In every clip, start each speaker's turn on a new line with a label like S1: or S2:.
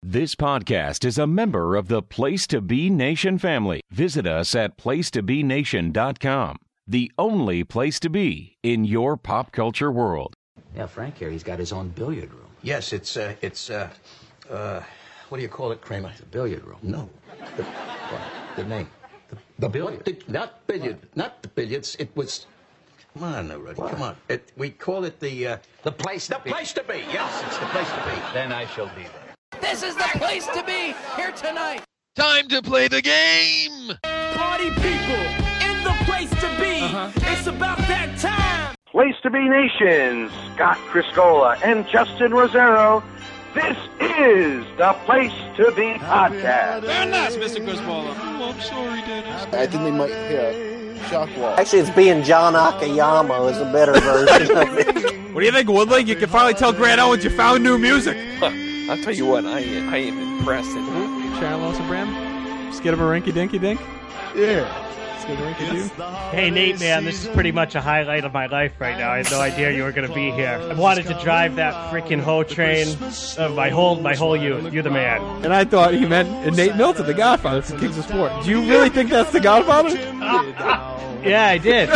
S1: This podcast is a member of the Place to Be Nation family. Visit us at placetobenation.com, the only place to be in your pop culture world.
S2: Yeah, Frank here, he's got his own billiard room.
S3: Yes, it's what do you call it, Kramer?
S2: The billiard room.
S3: No.
S2: The name.
S3: The
S2: billiard.
S3: Not the billiards. It was. Come on, Rudy.
S2: What?
S3: Come on. We call it the
S2: place to be.
S3: The place to be. Yes, it's the place to be.
S2: Then I shall be there.
S4: This is the place to be here tonight.
S5: Time to play the game.
S4: Party people in the place to be. It's about that time.
S6: Place to Be Nation, Scott Criscola and Justin Rosero. This is the Place to Be podcast.
S5: Very nice, Mr. Criscola. Oh, I'm sorry, Dennis.
S7: I think they might hit shock wall.
S8: Actually, it's being John Akiyama is a better version of it.
S5: What do you think, Woodling? You can finally tell Grant Owens you found new music.
S9: I'll tell you what, I am impressed.
S10: Charles Abram? Skid of a rinky dinky dink?
S7: Yeah.
S10: Skid of a rinky doo?
S11: Hey, Nate, man, this is pretty much a highlight of my life right now. I had no idea you were going to be here. I wanted to drive that freaking hoe train of my whole youth. You're the man.
S10: And I thought he meant Nate Milton, the Godfather from Kings of Sport. Do you really think that's the Godfather?
S11: Yeah, I did.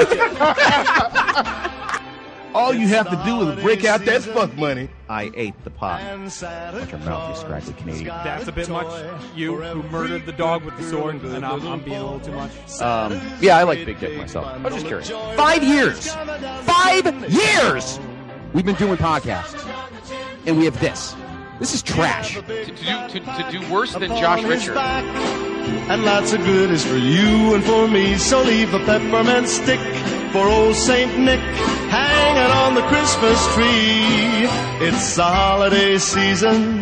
S7: All you have to do is break out that fuck money.
S12: I ate the pot. Watch your mouth, you scraggly Canadian.
S10: That's a bit much. You who murdered the dog with the sword, and I'm being a little too much.
S12: Yeah, I like Big Dick myself. I was just curious. 5 years! 5 years! We've been doing podcasts. And we have this. This is trash.
S5: To do worse than Josh Richard.
S13: And lots of good is for you and for me. So leave a peppermint stick for old Saint Nick hanging on the Christmas tree. It's the holiday season.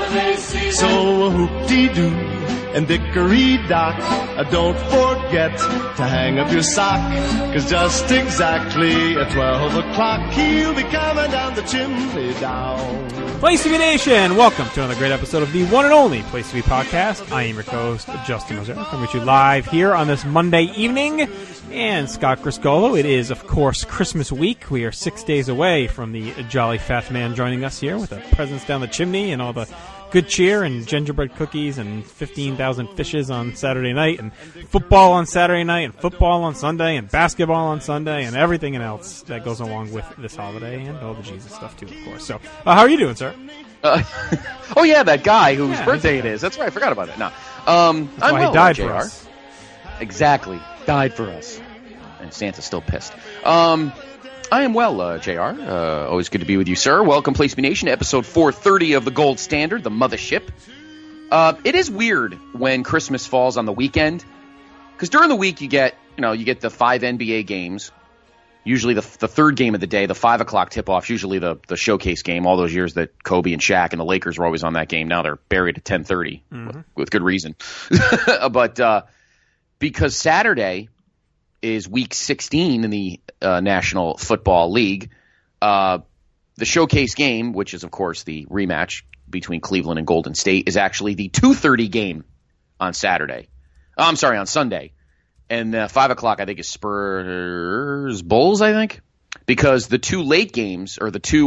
S13: So whoop-dee-doo and dickory-dock. Don't forget to hang up your sock, 'cause just exactly at 12 o'clock he'll be coming down the chimney down.
S10: Place to Be Nation, welcome to another great episode of the one and only Place to Be podcast. I am your co-host, Justin Rosero, coming to you live here on this Monday evening. And Scott Criscolo, it is, of course, Christmas week. We are 6 days away from the jolly fat man joining us here with the presents down the chimney and all the good cheer and gingerbread cookies and 15,000 fishes on Saturday night and football on Saturday night and football on Sunday and basketball on Sunday and everything else that goes along with this holiday and all the Jesus stuff too, of course. So, how are you doing, sir?
S12: Oh yeah, that guy whose birthday it is. That's right, I forgot about it. No, I'm
S10: why
S12: well,
S10: he died
S12: JR.
S10: for us.
S12: Exactly, died for us, and Santa's still pissed. I am well, JR. Always good to be with you, sir. Welcome, Place to Be Nation, episode 430 of the Gold Standard, the mothership. It is weird when Christmas falls on the weekend, because during the week you get the 5 NBA games. Usually the third game of the day, the 5 o'clock tip-off, usually the showcase game. All those years that Kobe and Shaq and the Lakers were always on that game. Now they're buried at 10:30 with good reason. But because Saturday is week 16 in the National Football League, the showcase game, which is, of course, the rematch between Cleveland and Golden State, is actually the 2:30 game on Saturday. I'm sorry, on Sunday. And 5 o'clock, I think, is Spurs Bulls, I think, because the two late games or the two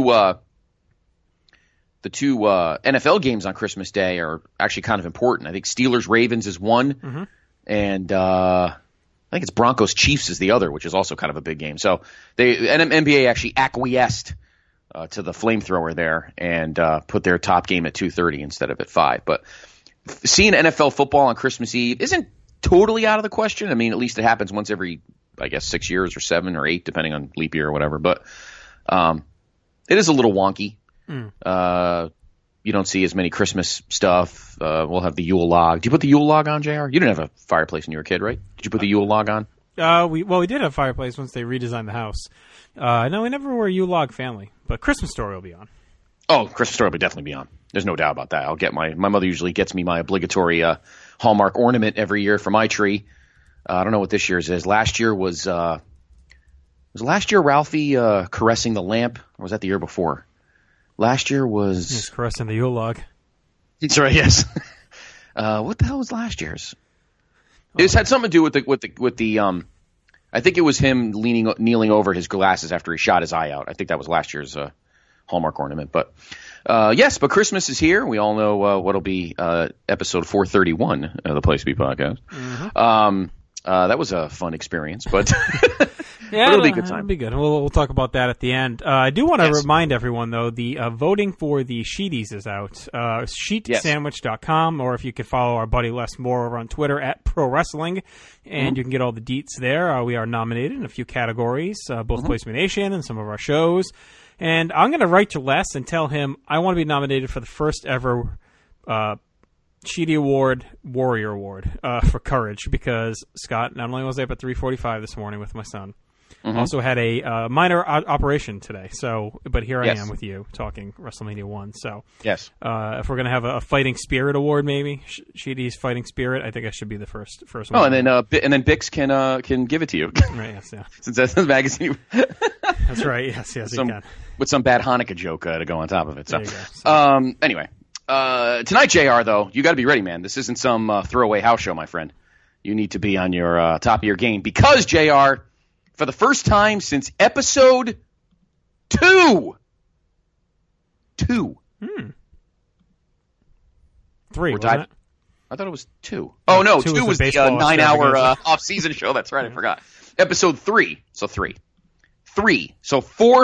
S12: NFL games on Christmas Day are actually kind of important. I think Steelers Ravens is one, and I think it's Broncos Chiefs is the other, which is also kind of a big game. So NBA actually acquiesced to the flamethrower there and put their top game at 2:30 instead of at 5. But seeing NFL football on Christmas Eve isn't totally out of the question. I mean, at least it happens once every, I guess, 6 years or 7 or 8, depending on leap year or whatever. But it is a little wonky. You don't see as many Christmas stuff. We'll have the Yule log. Do you put the Yule log on, JR? You didn't have a fireplace when you were a kid, right? Did you put the Yule log on?
S10: We did have a fireplace once they redesigned the house. No, we never were a Yule log family, but Christmas Story will be on.
S12: Oh, Christmas Story will definitely be on. There's no doubt about that. I'll get my mother usually gets me my obligatory Hallmark ornament every year for my tree. I don't know what this year's is. Last year was Ralphie caressing the lamp, or was that the year before? Last year was...
S10: He's caressing the Yule log.
S12: That's right, yes. What the hell was last year's? It had something to do with the I think it was him kneeling over his glasses after he shot his eye out. I think that was last year's Hallmark ornament. But Yes, but Christmas is here. We all know what'll be episode 431 of the Place to Be podcast. That was a fun experience, but
S10: yeah,
S12: it'll be a good time.
S10: It'll be good. We'll talk about that at the end. I do want to remind everyone, though, the voting for the Sheeties is out. Sheetsandwich.com, or if you could follow our buddy Les Moore over on Twitter at Pro Wrestling, and you can get all the deets there. We are nominated in a few categories, both Place to Be Nation and some of our shows. And I'm going to write to Les and tell him I want to be nominated for the first ever Sheedy Award, Warrior Award for courage, because Scott, not only was I up at 3:45 this morning with my son, also had a minor operation today. But here I am with you talking WrestleMania 1. So if we're going to have a Fighting Spirit Award, maybe Sheedy's Fighting Spirit, I think I should be the first one.
S12: Oh, and then Bix can give it to you.
S10: Right? Yes, yeah.
S12: Since that's the magazine.
S10: That's right. Yes, he can.
S12: With some bad Hanukkah joke to go on top of it. So, anyway, tonight, JR, though, you got to be ready, man. This isn't some throwaway house show, my friend. You need to be on your top of your game because, JR, for the first time since episode 2. 3,
S10: wasn't it?
S12: I thought it was 2. Oh, no, 2 was the 9-hour off-season show. That's right, I forgot. Episode 3. So 3. 3. So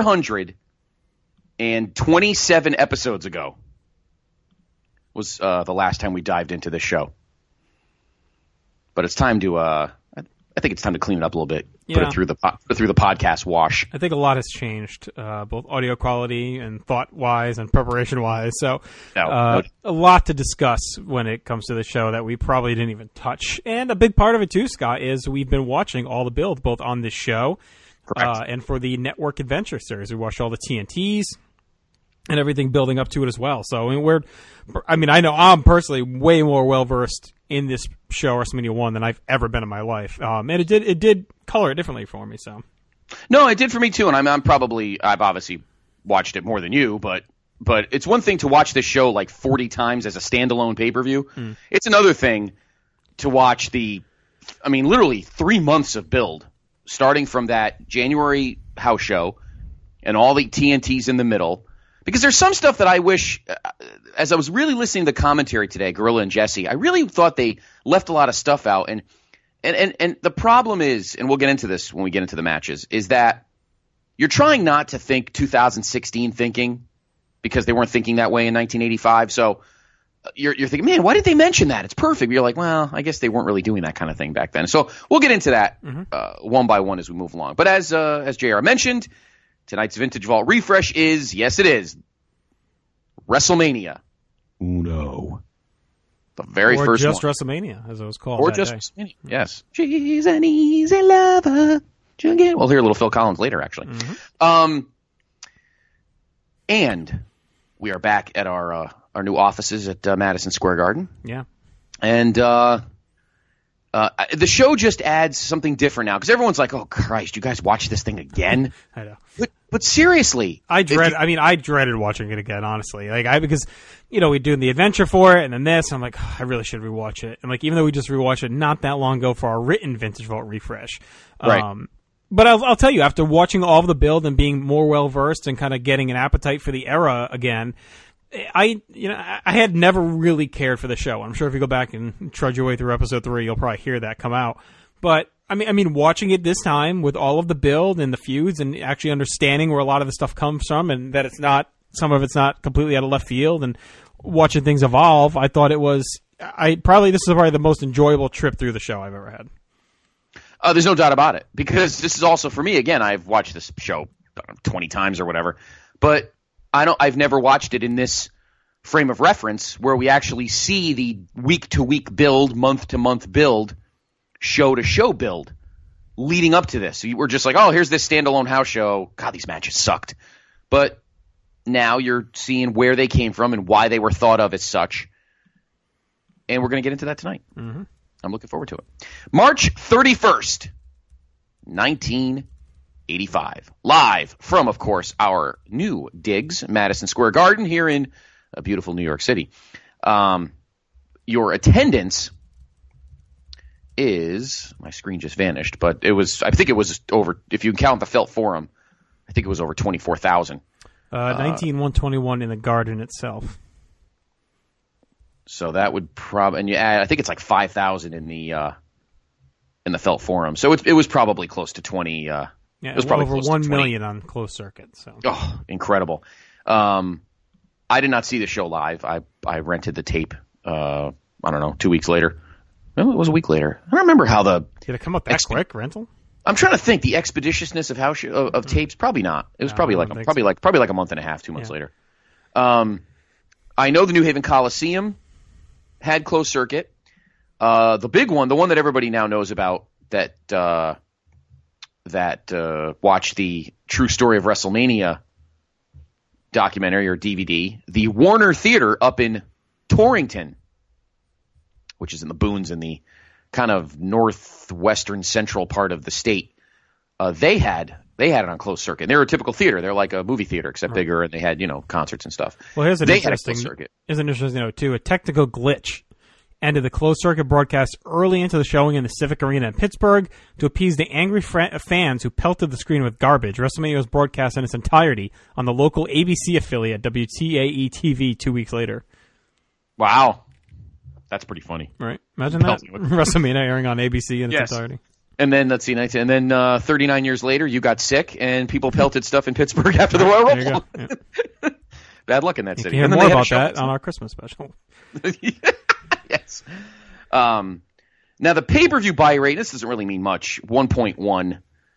S12: 427 episodes ago was the last time we dived into this show. But it's time to I think it's time to clean it up a little bit.
S10: Yeah.
S12: Put it through the podcast wash.
S10: I think a lot has changed, both audio quality and thought-wise and preparation-wise. So a lot to discuss when it comes to the show that we probably didn't even touch. And a big part of it, too, Scott, is we've been watching all the builds, both on this show and for the Network Adventure series. We watched all the TNTs and everything building up to it as well. So I know I'm personally way more well-versed in this show, WrestleMania 1, than I've ever been in my life. And it did color it differently for me. So
S12: no, it did for me too. And I've obviously watched it more than you, but it's one thing to watch this show like 40 times as a standalone pay-per-view. It's another thing to watch literally 3 months of build, starting from that January house show and all the TNTs in the middle. Because there's some stuff that I wish, as I was really listening to the commentary today, Gorilla and Jesse, I really thought they left a lot of stuff out. And the problem is, and we'll get into this when we get into the matches, is that you're trying not to think 2016 thinking because they weren't thinking that way in 1985. So you're thinking, man, why did they mention that? It's perfect. But you're like, well, I guess they weren't really doing that kind of thing back then. So we'll get into that one by one as we move along. But as JR mentioned, tonight's Vintage Vault refresh is, yes it is, WrestleMania Uno. The very first one.
S10: Or just WrestleMania, as it was called.
S12: Or just WrestleMania, yes. She's an easy lover. We'll hear a little Phil Collins later, actually. And we are back at our new offices at Madison Square Garden.
S10: Yeah.
S12: And the show just adds something different now because everyone's like, "Oh Christ, you guys watch this thing again?"
S10: I know,
S12: but seriously,
S10: I dreaded watching it again. Honestly, because we're doing the adventure for it, and then this, and I'm like, oh, I really should rewatch it. And even though we just rewatched it not that long ago for our written Vintage Vault refresh,
S12: right?
S10: But I'll tell you, after watching all of the build and being more well versed and kind of getting an appetite for the era again. I had never really cared for the show. I'm sure if you go back and trudge your way through episode 3, you'll probably hear that come out. But I mean, watching it this time with all of the build and the feuds and actually understanding where a lot of the stuff comes from and that some of it's not completely out of left field and watching things evolve, I thought this is probably the most enjoyable trip through the show I've ever had.
S12: There's no doubt about it because this is also for me. Again, I've watched this show 20 times or whatever, but I've never watched it in this frame of reference where we actually see the week-to-week build, month-to-month build, show-to-show build leading up to this. So we're just like, oh, here's this standalone house show. God, these matches sucked. But now you're seeing where they came from and why they were thought of as such. And we're going to get into that tonight. I'm looking forward to it. March 31st, 1985. Live from, of course, our new digs, Madison Square Garden here in beautiful New York City. Your attendance is, my screen just vanished, but I think it was over, if you count the Felt Forum, I think it was over 24,000.
S10: 19,121 in the Garden itself.
S12: So that would probably, and I think it's like 5,000 in the Felt Forum. So it was probably close to 20. It was probably
S10: over
S12: close
S10: 1
S12: to 20.
S10: million on closed circuit. So
S12: incredible. I did not see the show live. I rented the tape. I don't know, 2 weeks later. Well, it was a week later. I don't remember how the
S10: did it come out that quick rental.
S12: I'm trying to think the expeditiousness of how of tapes. Probably not. It was probably like a month and a half, 2 months later. I know the New Haven Coliseum had closed circuit. The big one, the one that everybody now knows about, that watched the True Story of WrestleMania documentary or DVD, the Warner Theater up in Torrington, which is in the boons in the kind of northwestern central part of the state. They had it on closed circuit. They're a typical theater. They're like a movie theater, except bigger, and they had, concerts and stuff.
S10: Well, here's an interesting
S12: note,
S10: too. A technical glitch ended the closed circuit broadcast early into the showing in the Civic Arena in Pittsburgh to appease the angry fans who pelted the screen with garbage. WrestleMania was broadcast in its entirety on the local ABC affiliate, WTAE-TV, 2 weeks later.
S12: Wow. That's pretty funny.
S10: Right. Imagine that. WrestleMania airing on ABC in its entirety.
S12: And then, let's see, 39 years later, you got sick, and people pelted stuff in Pittsburgh after the Royal Rumble. Yeah. Bad luck in that city.
S10: You can hear more about that on our Christmas special.
S12: Yes. Now, the pay-per-view buy rate, this doesn't really mean much, 1.1.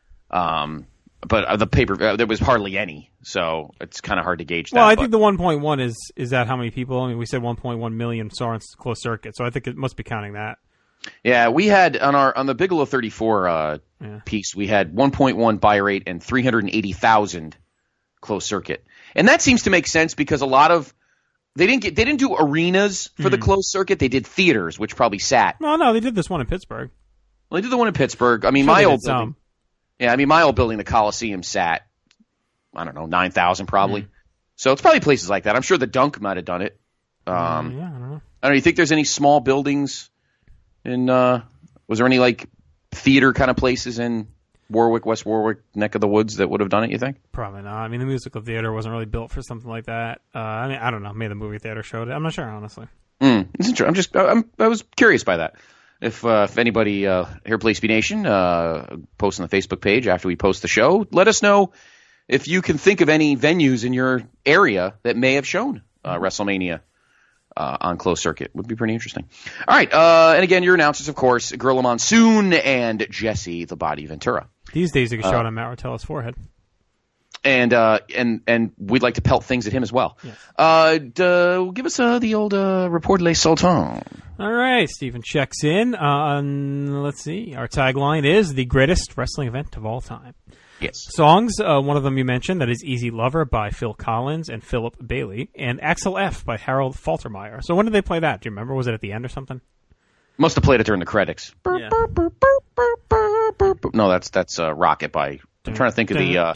S12: But the pay-per-view, there was hardly any, so it's kind of hard to gauge that.
S10: Well, I think the 1.1 is that how many people? I mean, we said 1.1 million saw in closed circuit, so I think it must be counting that.
S12: Yeah, we had on the Bigelow 34 piece, we had 1.1 buy rate and 380,000 closed circuit, and that seems to make sense because a lot of they didn't do arenas for the closed circuit. They did theaters, which probably sat.
S10: No, they did this one in Pittsburgh.
S12: Well, they did the one in Pittsburgh. I mean, my old building. Yeah, I mean, my old building, the Coliseum, sat, I don't know, 9,000 probably. So it's probably places like that. I'm sure the Dunk might have done it.
S10: I don't know.
S12: I don't know. You think there's any small buildings in? Was there any like theater kind of places in Warwick, West Warwick, neck of the woods that would have done it? You think?
S10: Probably not. I mean, the musical theater wasn't really built for something like that. I mean, I don't know. Maybe the movie theater showed it. I'm not sure, honestly.
S12: It's interesting. I was curious by that. If anybody here, Place B Nation, post on the Facebook page after we post the show, let us know if you can think of any venues in your area that may have shown WrestleMania on closed circuit. Would be pretty interesting. All right, and again, your announcers, of course, Gorilla Monsoon and Jesse the Body Ventura.
S10: These days, you can show it on Matt Rotella's forehead.
S12: And we'd like to pelt things at him as well. Yes. Give us the old Report Les Sultans.
S10: All right, Stephen checks in. Let's see. Our tagline is the greatest wrestling event of all time.
S12: Yes.
S10: Songs, one of them you mentioned, that is Easy Lover by Phil Collins and Philip Bailey, and Axel F by Harold Faltermeyer. So when did they play that? Do you remember? Was it at the end or something?
S12: Must have played it during the credits.
S10: Yeah.
S12: No, that's Rocket by... I'm trying to think of the...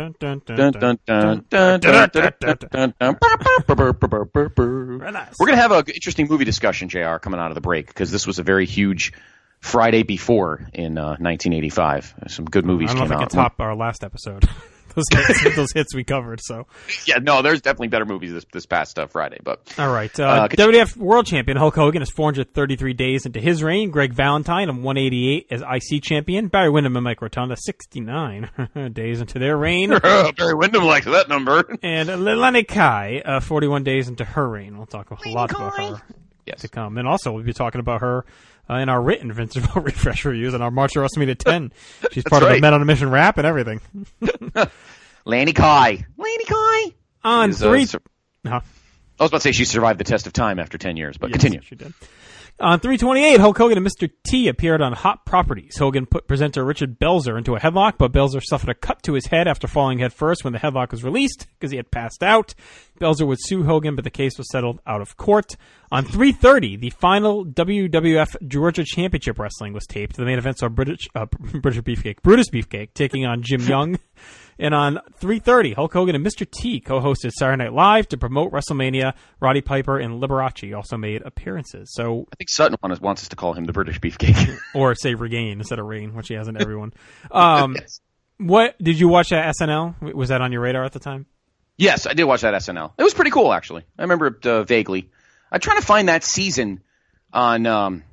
S12: We're going to have an interesting movie discussion, JR, coming out of the break, because this was a very huge Friday before in 1985. Some good movies came out.
S10: I don't know if it can top our last episode. those hits we covered. So
S12: yeah, no, there's definitely better movies this past Friday. But
S10: all right, WWF World Champion Hulk Hogan is 433 days into his reign. Greg Valentine, 188 as IC champion. Barry Windham and Mike Rotunda, 69 days into their reign.
S12: Barry Windham likes that number.
S10: And Lenny Kai, 41 days into her reign. We'll talk a lot about her to come. And also, we'll be talking about her in our written Vince Refresh reviews and our March to WrestleMania 10. She's part of the Men on a Mission rap and everything.
S12: Lanny Kai.
S10: On three...
S12: I was about to say she survived the test of time after 10 years, but continue.
S10: She did. On 328, Hulk Hogan and Mr. T appeared on Hot Properties. Hogan put presenter Richard Belzer into a headlock, but Belzer suffered a cut to his head after falling head first when the headlock was released because he had passed out. Belzer would sue Hogan, but the case was settled out of court. On 330, the final WWF Georgia Championship Wrestling was taped. The main event saw Brutus Beefcake taking on Jim Young. And on 330, Hulk Hogan and Mr. T co-hosted Saturday Night Live to promote WrestleMania. Roddy Piper and Liberace also made appearances. So
S12: I think Sutton wants us to call him the British Beefcake.
S10: Or say Regain instead of Reign, which he hasn't everyone. Yes. What did you watch at SNL? Was that on your radar at the time?
S12: Yes, I did watch that SNL. It was pretty cool, actually. I remember it vaguely. I'm trying to find that season on the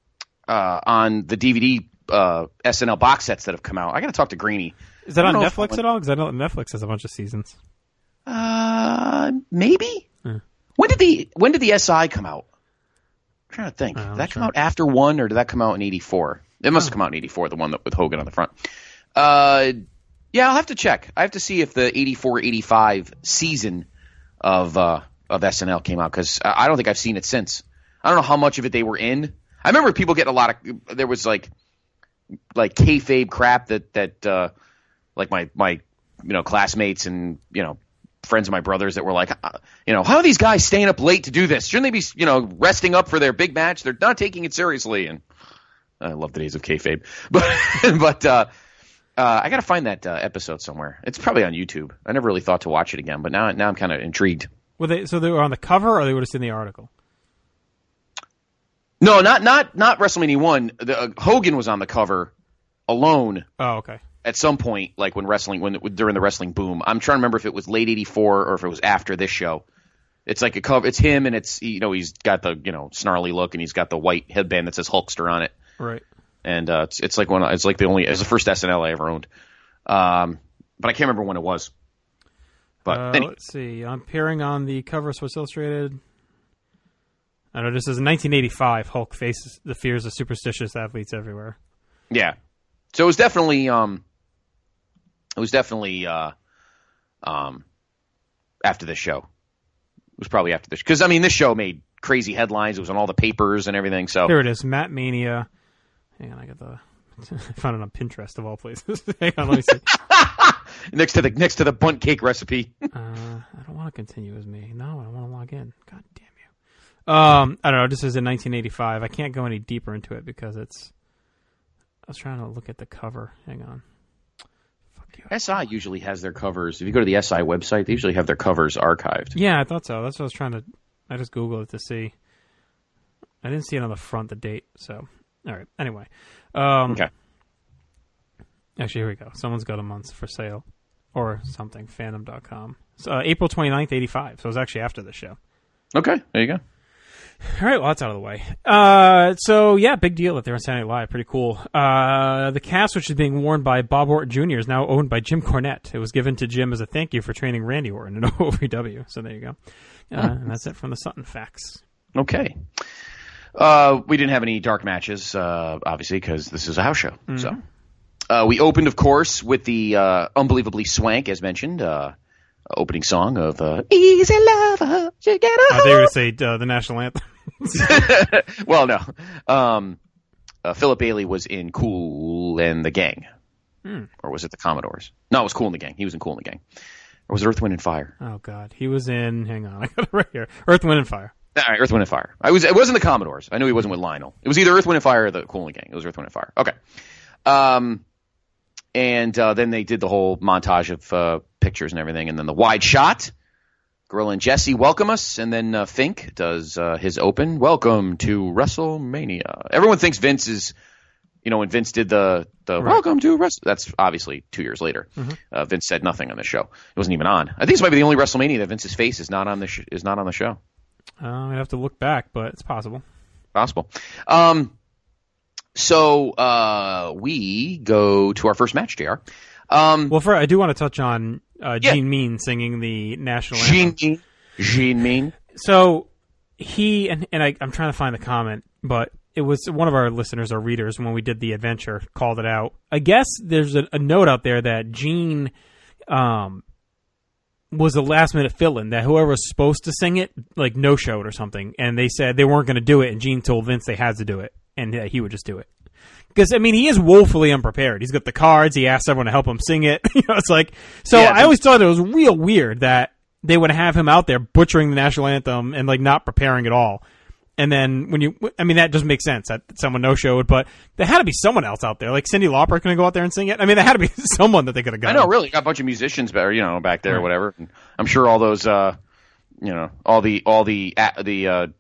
S12: DVD SNL box sets that have come out. I got to talk to Greeny.
S10: Is that on Netflix at all? Because I know Netflix has a bunch of seasons.
S12: Maybe. When did the SI come out? I'm trying to think. Did that come out after 1, or did that come out in 84? It must have come out in 84, the one that with Hogan on the front. Yeah, I'll have to check. I have to see if the 84-85 season of SNL came out, because I don't think I've seen it since. I don't know how much of it they were in. I remember people getting a lot of – there was like kayfabe crap that like my classmates and friends of my brothers that were like, how are these guys staying up late to do this? Shouldn't they be resting up for their big match? They're not taking it seriously. And I love the days of kayfabe, but I got to find that episode somewhere. It's probably on YouTube. I never really thought to watch it again, but now I'm kind of intrigued.
S10: So they were on the cover, or they were just in the article?
S12: No, not WrestleMania 1. Hogan was on the cover alone.
S10: Oh, okay.
S12: At some point, like during the wrestling boom. I'm trying to remember if it was late 84 or if it was after this show. It's like a cover. It's him, and it's he's got the snarly look, and he's got the white headband that says Hulkster on it.
S10: Right.
S12: And it's the first SNL I ever owned. But I can't remember when it was. But anyway.
S10: Let's see. I'm appearing on the cover of Sports Illustrated. I know this is 1985. Hulk faces the fears of superstitious athletes everywhere.
S12: Yeah. So it was definitely after this show. It was probably after this, because this show made crazy headlines. It was on all the papers and everything. So
S10: here it is, Matt Mania. Hang on, I found it on Pinterest of all places. Hang on, let me see.
S12: next to the bundt cake recipe.
S10: I don't want to continue as me. No, I want to log in. God damn you. I don't know. This is in 1985. I can't go any deeper into it because it's. I was trying to look at the cover. Hang on. Fuck you.
S12: SI usually has their covers. If you go to the SI website, they usually have their covers archived.
S10: Yeah, I thought so. That's what I was trying to. I just Googled it to see. I didn't see it on the front, the date. So, all right. Anyway.
S12: Okay.
S10: Actually, here we go. Someone's got a month for sale. Or something. Fandom.com. So, April 29th, 85. So it was actually after the show.
S12: Okay. There you go.
S10: All right, well, that's out of the way. So, yeah, big deal that they're on Saturday Night Live. Pretty cool. The cast, which is being worn by Bob Orton Jr., is now owned by Jim Cornette. It was given to Jim as a thank you for training Randy Orton in OVW. So there you go. And that's it from the Sutton Facts.
S12: Okay. We didn't have any dark matches, obviously, because this is a house show. Mm-hmm. So we opened, of course, with the unbelievably swank, as mentioned, opening song of Easy Lover, you get
S10: I thought you were going to say the national anthem.
S12: Well, no. Philip Bailey was in Kool and the Gang. Or was it the Commodores? No, it was Kool and the Gang. He was in Kool and the Gang. Or was it Earth, Wind, and Fire?
S10: Oh, God. He was in, hang on, I got it right here. Earth, Wind, and Fire.
S12: All right, Earth, Wind, and Fire. It wasn't the Commodores. I knew he wasn't with Lionel. It was either Earth, Wind, and Fire or the Kool and the Gang. It was Earth, Wind, and Fire. Okay. And then they did the whole montage of pictures and everything, and then the wide shot. Gorilla and Jesse welcome us, and then Fink does his open. Welcome to WrestleMania. Everyone thinks Vince is, when Vince did the right. Welcome to WrestleMania. That's obviously 2 years later. Mm-hmm. Vince said nothing on the show. It wasn't even on. I think this might be the only WrestleMania that Vince's face is not on the show.
S10: I'd have to look back, but it's possible.
S12: Possible. So we go to our first match, JR.
S10: I do want to touch on Gene Mean singing the national anthem.
S12: Gene Mean.
S10: So he and I'm trying to find the comment, but it was one of our listeners or readers when we did the adventure called it out. I guess there's a note out there that Gene was a last minute fill-in, that whoever was supposed to sing it no-showed or something, and they said they weren't going to do it, and Gene told Vince they had to do it, and he would just do it. Because, he is woefully unprepared. He's got the cards. He asked everyone to help him sing it. It's like... So yeah, I always thought it was real weird that they would have him out there butchering the national anthem and, not preparing at all. And then that doesn't make sense that someone no-showed, but there had to be someone else out there. Like Cyndi Lauper going to go out there and sing it? There had to be someone that they could have got.
S12: I know, really. Got a bunch of musicians back there or whatever. And I'm sure all those, all the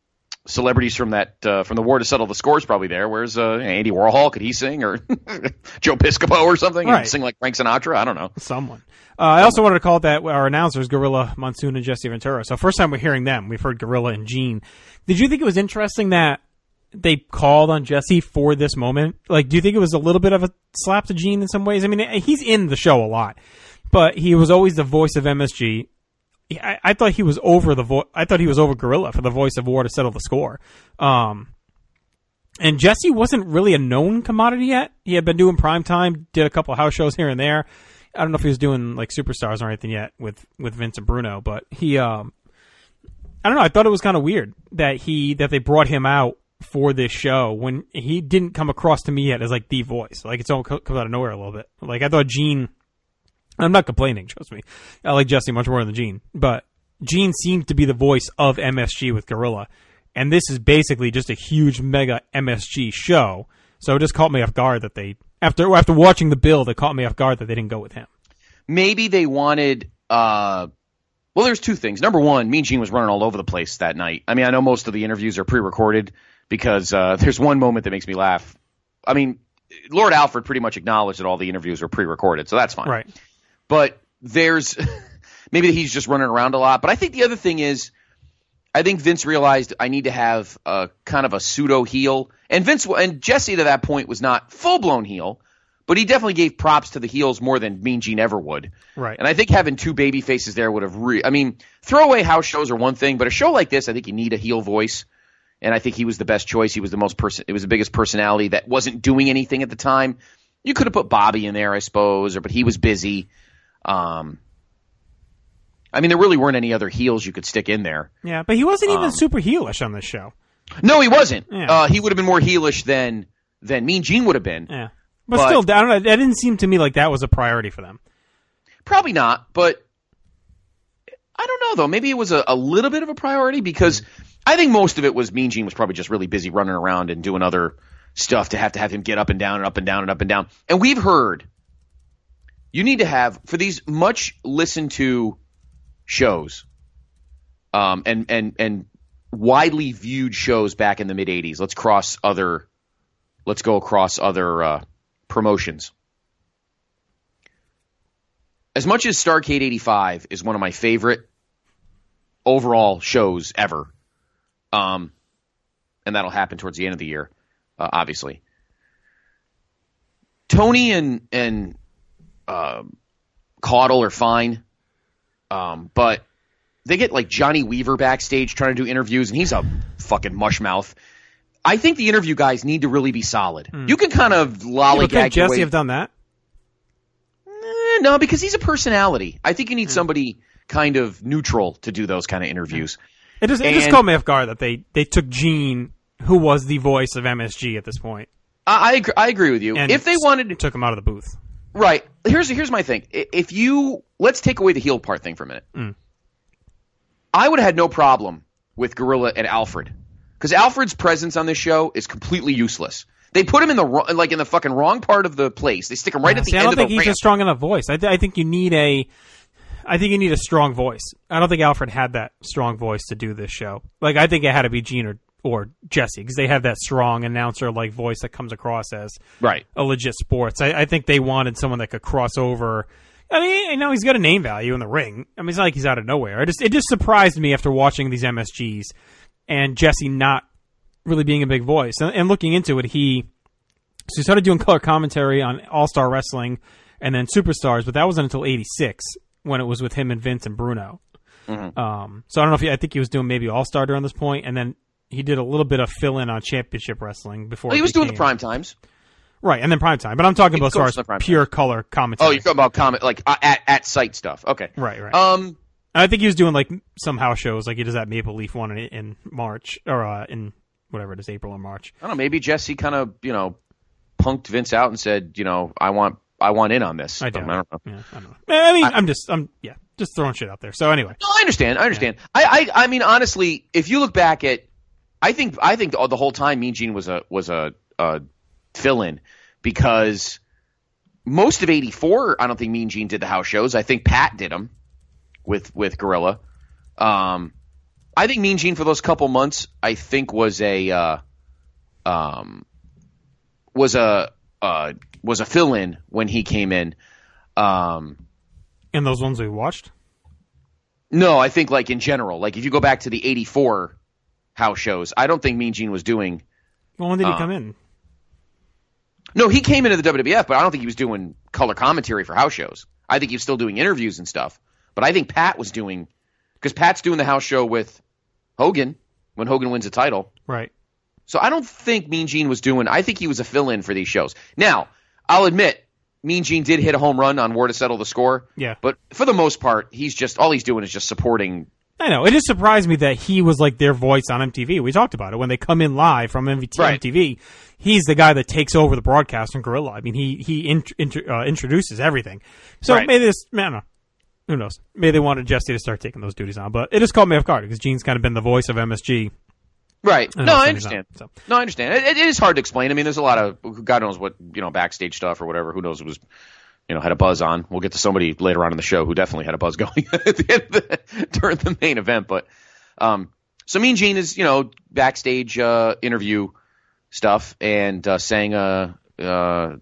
S12: celebrities from the war to settle the score is probably there. Where's Andy Warhol? Could he sing? Or Joe Piscopo or something?
S10: Right.
S12: And sing like Frank Sinatra? I don't know.
S10: Someone. I also wanted to call it that our announcers, Gorilla Monsoon and Jesse Ventura. So first time we're hearing them, we've heard Gorilla and Gene. Did you think it was interesting that they called on Jesse for this moment? Like, do you think it was a little bit of a slap to Gene in some ways? I mean, he's in the show a lot, but he was always the voice of MSG. I thought he was over I thought he was over Gorilla for the voice of War to settle the score. And Jesse wasn't really a known commodity yet. He had been doing primetime, did a couple of house shows here and there. I don't know if he was doing like Superstars or anything yet with Vince and Bruno, but he, I don't know. I thought it was kind of weird that they brought him out for this show when he didn't come across to me yet as like the voice. Like it's all comes out of nowhere a little bit. Like I thought Gene. I'm not complaining, trust me. I like Jesse much more than Gene. But Gene seemed to be the voice of MSG with Gorilla. And this is basically just a huge mega MSG show. So it just caught me off guard that they, after watching the build, it caught me off guard that they didn't go with him.
S12: Maybe they wanted, well, there's two things. Number one, Mean Gene was running all over the place that night. I mean, I know most of the interviews are pre-recorded because there's one moment that makes me laugh. I mean, Lord Alfred pretty much acknowledged that all the interviews were pre-recorded, so that's fine.
S10: Right.
S12: But there's maybe he's just running around a lot. But I think the other thing is, I think Vince realized I need to have a kind of a pseudo heel, and Jesse to that point was not full blown heel, but he definitely gave props to the heels more than Mean Gene ever would.
S10: Right.
S12: And I think having two baby faces there would have I mean, throwaway house shows are one thing, but a show like this, I think you need a heel voice. And I think he was the best choice. He was it was the biggest personality that wasn't doing anything at the time. You could have put Bobby in there, I suppose, but he was busy. I mean, there really weren't any other heels you could stick in there.
S10: Yeah, but he wasn't even super heelish on this show.
S12: No, he wasn't.
S10: Yeah.
S12: He would have been more heelish than Mean Gene would have been.
S10: Yeah, but still, I don't know. That didn't seem to me like that was a priority for them.
S12: Probably not, but I don't know, though. Maybe it was a little bit of a priority because I think most of it was Mean Gene was probably just really busy running around and doing other stuff to have him get up and down and up and down and up and down. And we've heard you need to have, for these much listened to shows, and widely viewed shows back in the mid 80s. Let's go across other promotions. As much as Starrcade 85 is one of my favorite overall shows ever, and that'll happen towards the end of the year, obviously. Tony and Caudle are fine, but they get like Johnny Weaver backstage trying to do interviews, and he's a fucking mushmouth. I think the interview guys need to really be solid. You can kind of lollygag
S10: Could Jesse have done that?
S12: No, because he's a personality. I think you need somebody kind of neutral to do those kind of interviews.
S10: It just caught me off guard that they took Gene, who was the voice of MSG at this point.
S12: I agree with you.
S10: And
S12: if they wanted to,
S10: took him out of the booth.
S12: Right. Here's my thing. Let's take away the heel part thing for a minute. I would have had no problem with Gorilla and Alfred, because Alfred's presence on this show is completely useless. They put him in the fucking wrong part of the place. They stick him right at the end of the
S10: I don't think he's a strong enough voice. I think you need a strong voice. I don't think Alfred had that strong voice to do this show. Like, I think it had to be Gene or Jesse, because they have that strong announcer-like voice that comes across as a legit sports. I think they wanted someone that could cross over. I mean, I know he's got a name value in the ring. I mean, it's not like he's out of nowhere. It just surprised me after watching these MSGs and Jesse not really being a big voice. And looking into it, he started doing color commentary on All-Star Wrestling and then Superstars, but that wasn't until 86 when it was with him and Vince and Bruno. Mm-hmm. So I don't know I think he was doing maybe All-Star during this point, and then he did a little bit of fill-in on Championship Wrestling before.
S12: Well, he was doing the prime times.
S10: Right, and then primetime. But I'm talking about as far as pure color commentary.
S12: Oh, you're talking about at site stuff. Okay.
S10: Right. I think he was doing like some house shows, like he does that Maple Leaf one in March, or in whatever it is, April or March.
S12: I don't know, maybe Jesse kind of, punked Vince out and said, I want in on this.
S10: I don't know. Yeah, I don't know. I mean, I'm just throwing shit out there. So anyway.
S12: No, I understand. Yeah. I mean, honestly, if you look back at, I think the whole time Mean Gene was a fill-in, because most of 84, I don't think Mean Gene did the house shows. I think Pat did them with Gorilla. I think Mean Gene for those couple months, I think was a fill-in when he came in.
S10: And those ones we watched?
S12: No, I think like in general, like if you go back to the 84 house shows, I don't think Mean Gene was doing.
S10: Well, when did he come in?
S12: No, he came into the WWF, but I don't think he was doing color commentary for house shows. I think he was still doing interviews and stuff. But I think Pat was doing, because Pat's doing the house show with Hogan when Hogan wins a title.
S10: Right.
S12: So I don't think Mean Gene was doing, I think he was a fill-in for these shows. Now, I'll admit, Mean Gene did hit a home run on War to Settle the Score.
S10: Yeah.
S12: But for the most part, all he's doing is just supporting.
S10: I know. It just surprised me that he was like their voice on MTV. We talked about it. When they come in live from MTV, he's the guy that takes over the broadcast on Gorilla. I mean, he introduces everything. So maybe this, I don't know. Who knows? Maybe they wanted Jesse to start taking those duties on. But it just caught me off guard because Gene's kind of been the voice of MSG.
S12: Right. No, I understand. No, I understand. It is hard to explain. I mean, there's a lot of, God knows what, backstage stuff or whatever. Who knows it was, had a buzz on. We'll get to somebody later on in the show who definitely had a buzz going at the end during the main event. But, so Mean Gene is, backstage, interview stuff and, sang, Star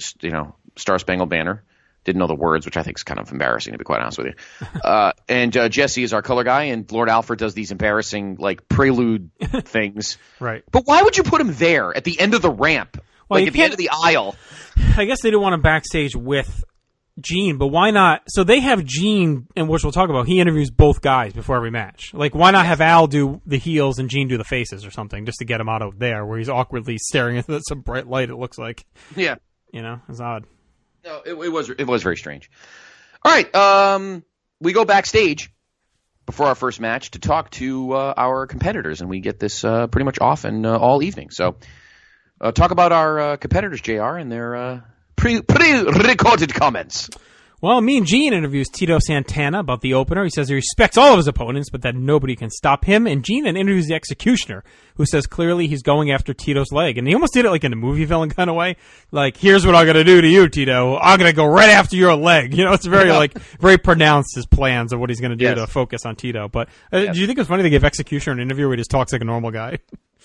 S12: Spangled Banner. Didn't know the words, which I think is kind of embarrassing, to be quite honest with you. And Jesse is our color guy, and Lord Alfred does these embarrassing, prelude things.
S10: Right.
S12: But why would you put him there at the end of the ramp?
S10: Well,
S12: at the end of the aisle?
S10: I guess they didn't want him backstage with Gene, but why not? So they have Gene, and which we'll talk about, he interviews both guys before every match. Why not have Al do the heels and Gene do the faces or something, just to get him out of there, where he's awkwardly staring at some bright light, it looks like.
S12: Yeah.
S10: It's odd.
S12: No, it was very strange. All right, we go backstage before our first match to talk to our competitors, and we get this pretty much often all evening. So, talk about our competitors, JR, and their pre-recorded comments.
S10: Well, Mean Gene interviews Tito Santana about the opener. He says he respects all of his opponents, but that nobody can stop him. And Gene then interviews the Executioner, who says clearly he's going after Tito's leg. And he almost did it like in a movie villain kind of way. Here's what I'm going to do to you, Tito. I'm going to go right after your leg. It's very, very pronounced, his plans of what he's going to do to focus on Tito. But do you think it's funny they give Executioner an interview where he just talks like a normal guy?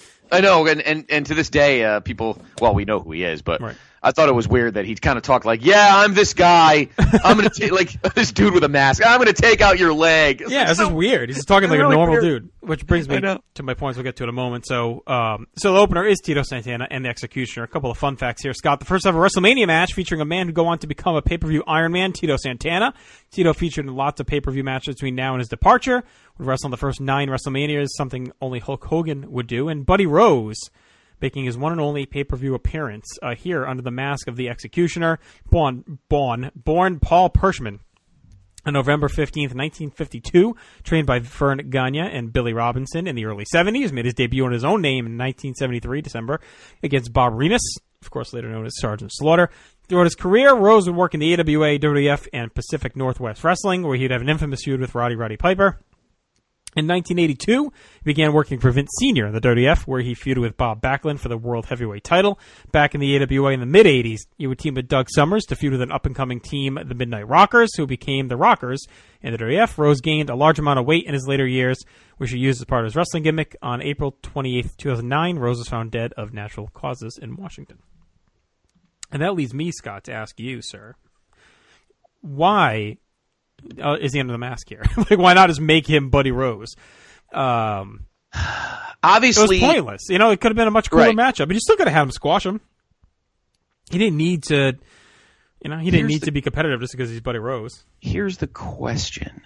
S12: I know, and to this day, people, we know who he is, but I thought it was weird that he kind of talked I'm this guy. I'm going to take, this dude with a mask. I'm going to take out your leg.
S10: This is weird. He's talking like a normal dude, which brings me to my points we'll get to in a moment. So, the opener is Tito Santana and the Executioner. A couple of fun facts here, Scott. The first ever WrestleMania match featuring a man who go on to become a pay-per-view Iron Man, Tito Santana. Tito featured in lots of pay-per-view matches between now and his departure. Would wrestle in the first 9 WrestleManias, something only Hulk Hogan would do. And Buddy Rose, making his one and only pay-per-view appearance here under the mask of the Executioner, born Paul Pershman on November 15th, 1952, trained by Vern Gagne and Billy Robinson in the early 70s, made his debut on his own name in 1973, December, against Bob Renus, of course later known as Sergeant Slaughter. Throughout his career, Rose would work in the AWA, WWF, and Pacific Northwest Wrestling, where he'd have an infamous feud with Roddy Piper. In 1982, he began working for Vince Sr. in the WWF, where he feuded with Bob Backlund for the World Heavyweight title. Back in the AWA in the mid-'80s, he would team with Doug Summers to feud with an up-and-coming team, the Midnight Rockers, who became the Rockers. In the WWF, Rose gained a large amount of weight in his later years, which he used as part of his wrestling gimmick. On April 28, 2009, Rose was found dead of natural causes in Washington. And that leads me, Scott, to ask you, sir, why is he under the mask here? Why not just make him Buddy Rose?
S12: Obviously,
S10: it was pointless. It could have been a much cooler matchup, but you still could have had him squash him. He didn't need to. He didn't need to be competitive just because he's Buddy Rose.
S12: Here's the question.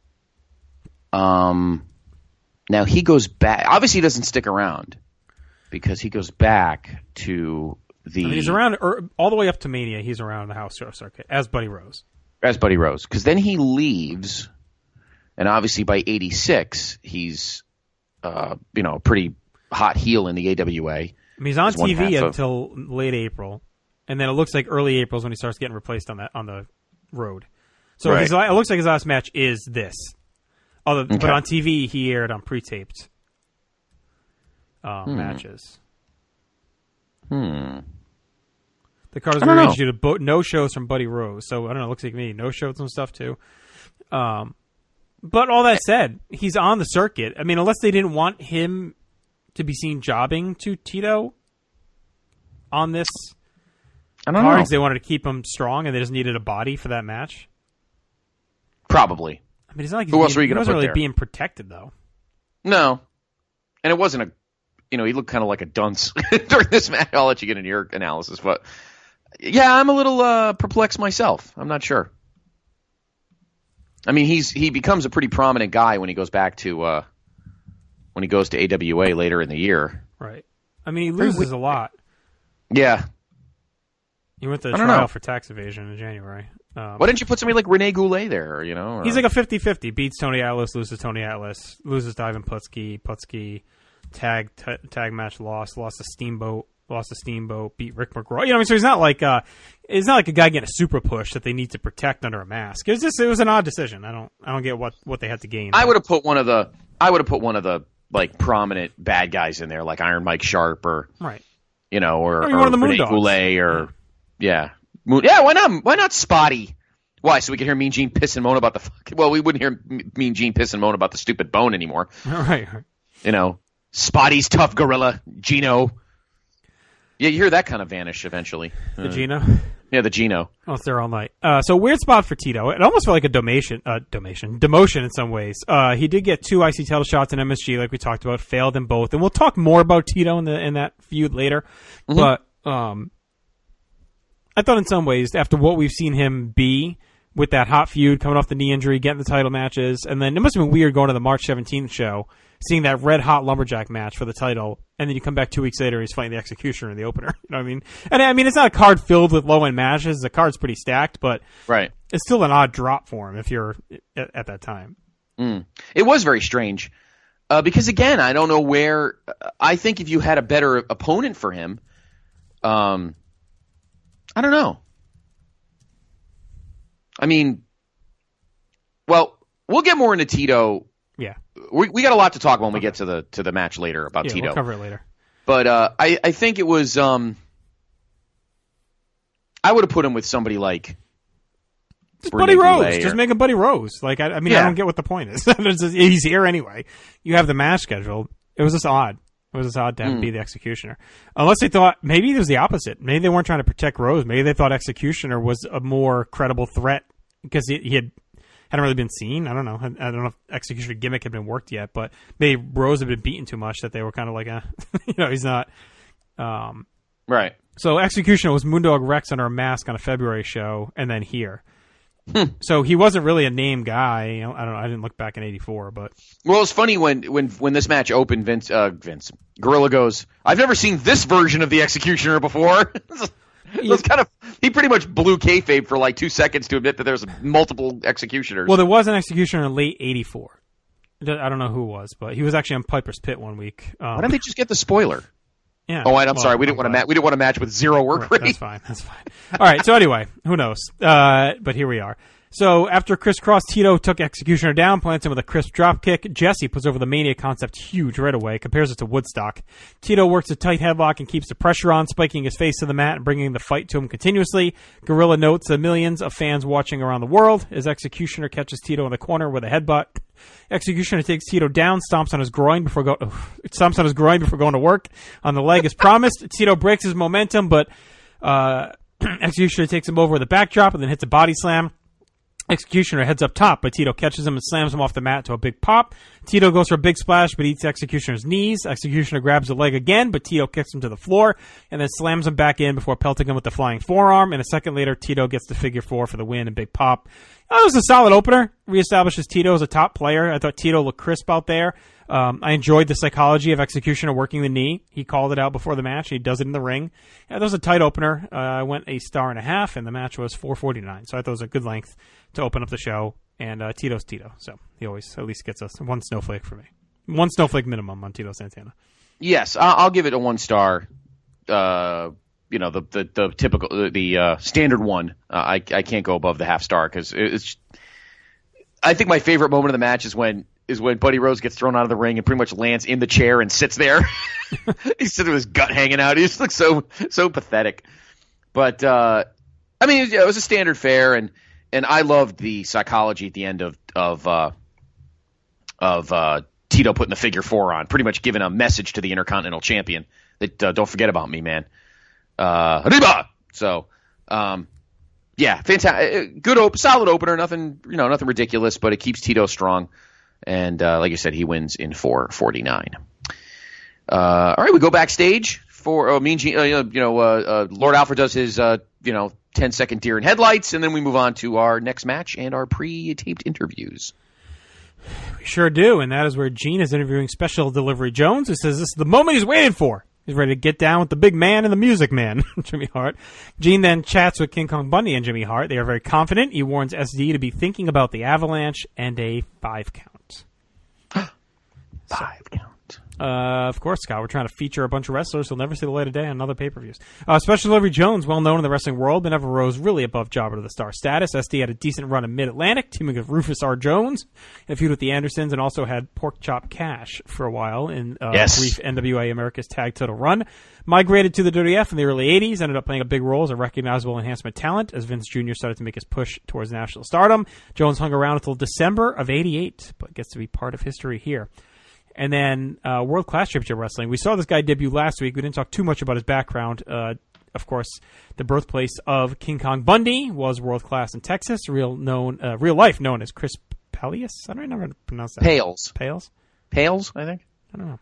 S12: Now he goes back. Obviously, he doesn't stick around because he goes back to the.
S10: He's around all the way up to Mania. He's around the house show circuit as Buddy Rose.
S12: Because then he leaves, and obviously by 86, he's, a pretty hot heel in the AWA.
S10: I mean, he's on TV until late April, and then it looks like early April is when he starts getting replaced on the road. So it looks like his last match is this. But on TV, he aired on pre-taped matches. The Carters arranged you to no shows from Buddy Rose. So, I don't know, it looks like me. No shows and stuff, too. But all that said, he's on the circuit. I mean, unless they didn't want him to be seen jobbing to Tito on this
S12: I don't know.
S10: They wanted to keep him strong, and they just needed a body for that match.
S12: Probably.
S10: I mean, it's not like
S12: Who else were you
S10: he
S12: going to
S10: wasn't
S12: put
S10: really
S12: there?
S10: being protected, though.
S12: No. And it wasn't he looked kind of like a dunce during this match. I'll let you get into your analysis, but yeah, I'm a little perplexed myself. I'm not sure. I mean, he becomes a pretty prominent guy when he goes back to AWA later in the year.
S10: Right. I mean, he loses a lot.
S12: Yeah.
S10: He went to the trial for tax evasion in January.
S12: Why didn't you put somebody like Rene Goulet there? Or...
S10: He's like a 50-50. Beats Tony Atlas, loses Tony Atlas, loses to Ivan Putski. Putski tag match lost to Steamboat. Beat Rick McGraw. So he's not like a guy getting a super push that they need to protect under a mask. It was an odd decision. I don't get what they had to gain.
S12: I would have put one of the like prominent bad guys in there, like Iron Mike Sharp or
S10: right.
S12: Or
S10: one of the
S12: Rene Goulet or why not Spotty? Why? So we can hear Mean Gene piss and moan about we wouldn't hear Mean Gene piss and moan about the stupid bone anymore.
S10: Right.
S12: Spotty's tough gorilla, Gino. Yeah, you hear that kind of vanish eventually.
S10: The Gino?
S12: Yeah, the Gino.
S10: Oh, it's there all night. So weird spot for Tito. It almost felt like a demotion in some ways. He did get 2 IC title shots in MSG, like we talked about, failed in both, and we'll talk more about Tito in that feud later. Mm-hmm. But I thought in some ways, after what we've seen him be with that hot feud, coming off the knee injury, getting the title matches, and then it must have been weird going to the March 17th show, seeing that red hot lumberjack match for the title, and then you come back 2 weeks later and he's fighting the Executioner in the opener. You know what I mean? And I mean, it's not a card filled with low end matches. The card's pretty stacked, but
S12: right.
S10: It's still an odd drop for him if you're at that time.
S12: It was very strange because again, I don't know where. I think if you had a better opponent for him, I don't know. I mean, well, we'll get more into Tito.
S10: Yeah.
S12: We got a lot to talk about when we get to the match later about Tito.
S10: We'll cover it later.
S12: But I think it was I would have put him with somebody like
S10: just Buddy Rose. Just make him Buddy Rose. Like I mean, I don't get what the point is. He's here anyway. You have the match scheduled. It was just odd. It was just odd to have him be the Executioner. Unless they thought maybe it was the opposite. Maybe they weren't trying to protect Rose. Maybe they thought Executioner was a more credible threat because he hadn't really been seen. I don't know. I don't know if Executioner gimmick had been worked yet, but maybe Rose had been beaten too much that they were kind of like, he's not.
S12: Right.
S10: So Executioner was Moondog Rex under a mask on a February show, and then here. So he wasn't really a name guy. I don't know. I didn't look back in '84, but
S12: well, it's funny when this match opened. Vince Gorilla goes, "I've never seen this version of the Executioner before." He pretty much blew kayfabe for like 2 seconds to admit that there's multiple Executioners.
S10: Well, there was an Executioner in late '84. I don't know who it was, but he was actually on Piper's Pit one week.
S12: Why didn't they just get the spoiler?
S10: Yeah.
S12: Oh, I'm sorry. We didn't want a match with zero work rate.
S10: That's fine. All right. So anyway, who knows? But here we are. So after Crisscross, Tito took Executioner down, plants him with a crisp dropkick. Jesse puts over the Mania concept huge right away, compares it to Woodstock. Tito works a tight headlock and keeps the pressure on, spiking his face to the mat and bringing the fight to him continuously. Gorilla notes the millions of fans watching around the world as Executioner catches Tito in the corner with a headbutt. Executioner takes Tito down, stomps on his groin before going to work. On the leg as promised. Tito breaks his momentum, but Executioner takes him over with a backdrop and then hits a body slam. Executioner heads up top, but Tito catches him and slams him off the mat to a big pop. Tito goes for a big splash, but eats Executioner's knees. Executioner grabs the leg again, but Tito kicks him to the floor and then slams him back in before pelting him with the flying forearm. And a second later, Tito gets the figure 4 for the win and big pop. That was a solid opener. Reestablishes Tito as a top player. I thought Tito looked crisp out there. I enjoyed the psychology of Executioner working the knee. He called it out before the match. He does it in the ring. Yeah, that was a tight opener. I went 1.5 stars, and the match was 4.49. So I thought it was a good length to open up the show. And Tito's Tito. So he always at least gets us 1 snowflake for me. 1 snowflake minimum on Tito Santana.
S12: Yes, I'll give it a 1 star. The typical, the standard one. I can't go above the half star because it's. I think my favorite moment of the match is when Buddy Rose gets thrown out of the ring and pretty much lands in the chair and sits there. He's sitting with his gut hanging out. He just looks so pathetic. But I mean, it was a standard fare, and I loved the psychology at the end of Tito putting the figure 4 on, pretty much giving a message to the Intercontinental Champion that don't forget about me, man. Arriba! So, yeah, fantastic, good, solid opener. Nothing ridiculous, but it keeps Tito strong. And like you said, he wins in 4:49. All right, we go backstage for Lord Alfred does his 10-second deer in headlights, and then we move on to our next match and our pre-taped interviews.
S10: We sure do, and that is where Gene is interviewing Special Delivery Jones, who says this is the moment he's waiting for. He's ready to get down with the big man and the music man, Jimmy Hart. Gene then chats with King Kong Bundy and Jimmy Hart. They are very confident. He warns SD to be thinking about the Avalanche and a 5 count.
S12: 5 count.
S10: Of course, Scott, we're trying to feature a bunch of wrestlers who'll never see the light of day on other pay-per-views. Special Delivery Jones, well known in the wrestling world, but never rose really above Jobber to the Star status. SD had a decent run in Mid-Atlantic, teaming with Rufus R. Jones, in a feud with the Andersons, and also had Pork Chop Cash for a while in a brief NWA America's Tag Title run. Migrated to the WWF in the early 80s, ended up playing a big role as a recognizable enhancement talent as Vince Jr. started to make his push towards national stardom. Jones hung around until December of 88, but gets to be part of history here. And then World Class Championship Wrestling. We saw this guy debut last week. We didn't talk too much about his background. Of course, the birthplace of King Kong Bundy was World Class in Texas, real life known as Chris Palias. I don't know how to pronounce that.
S12: Pales, I think.
S10: I don't know.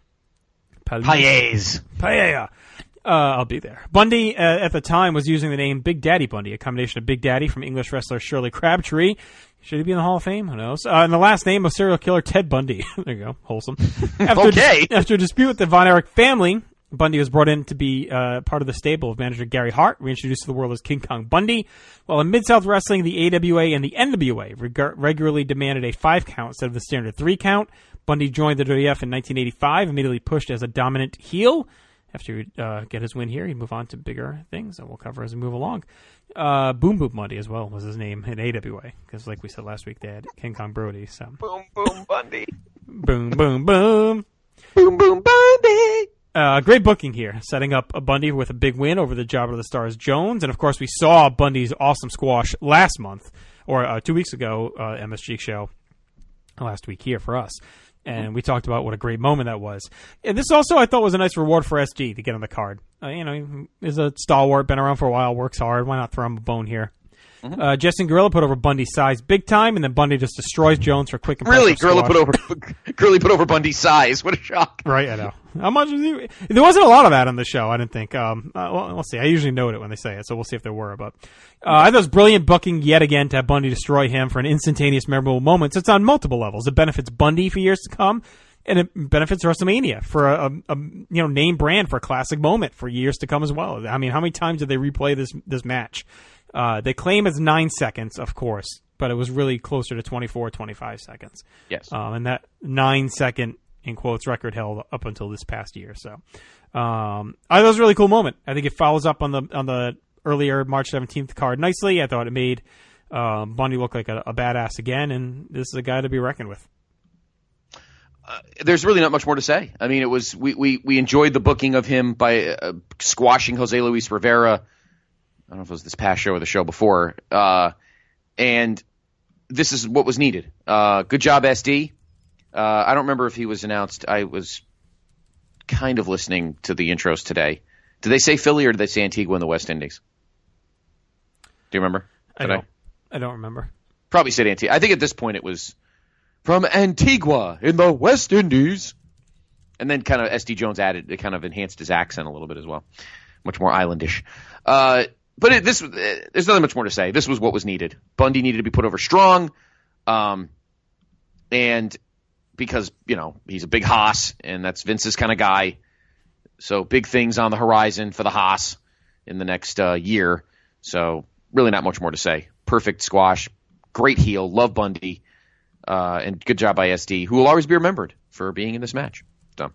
S12: Paez.
S10: I'll be there. Bundy, at the time, was using the name Big Daddy Bundy, a combination of Big Daddy from English wrestler Shirley Crabtree. Should he be in the Hall of Fame? Who knows? And the last name of serial killer Ted Bundy. There you go. Wholesome. After a dispute with the Von Erich family, Bundy was brought in to be part of the stable of manager Gary Hart, reintroduced to the world as King Kong Bundy. While in Mid-South Wrestling, the AWA and the NWA regularly demanded a 5 count instead of the standard 3 count. Bundy joined the WWF in 1985, immediately pushed as a dominant heel. After he get his win here, he'd move on to bigger things, and we'll cover as we move along. Boom Boom Bundy as well was his name in AWA, because like we said last week, they had King Kong Brody. So
S9: Boom Boom Bundy.
S10: Boom Boom Boom.
S9: Boom Boom Bundy.
S10: Great booking here, setting up a Bundy with a big win over the Jobber of the Stars Jones, and of course we saw Bundy's awesome squash last month, or 2 weeks ago, MSG show, last week here for us. And we talked about what a great moment that was. And this also, I thought, was a nice reward for SG to get on the card. He's a stalwart, been around for a while, works hard. Why not throw him a bone here? Mm-hmm. Justin Gorilla put over Bundy's size big time, and then Bundy just destroys Jones for quick and
S12: really, Gorilla put over Bundy's size. What a shock!
S10: Right, I know. How much was he? There wasn't a lot of that on the show, I didn't think. Well, we'll see. I usually note it when they say it, so we'll see if there were. But I thought it was brilliant booking yet again to have Bundy destroy him for an instantaneous, memorable moment. So it's on multiple levels. It benefits Bundy for years to come, and it benefits WrestleMania for a name brand for a classic moment for years to come as well. I mean, how many times did they replay this match? They claim it's 9 seconds, of course, but it was really closer to 24, 25 seconds.
S12: Yes.
S10: And that 9-second, in quotes, record held up until this past year. So I thought it was a really cool moment. I think it follows up on the earlier March 17th card nicely. I thought it made Bundy look like a badass again, and this is a guy to be reckoned with.
S12: There's really not much more to say. I mean, it was we enjoyed the booking of him by squashing Jose Luis Rivera. I don't know if it was this past show or the show before. And this is what was needed. Good job, SD. I don't remember if he was announced. I was kind of listening to the intros today. Did they say Philly or did they say Antigua in the West Indies? Do you remember?
S10: I don't remember.
S12: Probably said Antigua. I think at this point it was from Antigua in the West Indies. And then kind of SD Jones added, it kind of enhanced his accent a little bit as well. Much more islandish. But there's nothing much more to say. This was what was needed. Bundy needed to be put over strong. And because, he's a big Haas, and that's Vince's kind of guy. So big things on the horizon for the Haas in the next year. So really not much more to say. Perfect squash. Great heel. Love Bundy. And good job by SD, who will always be remembered for being in this match. So.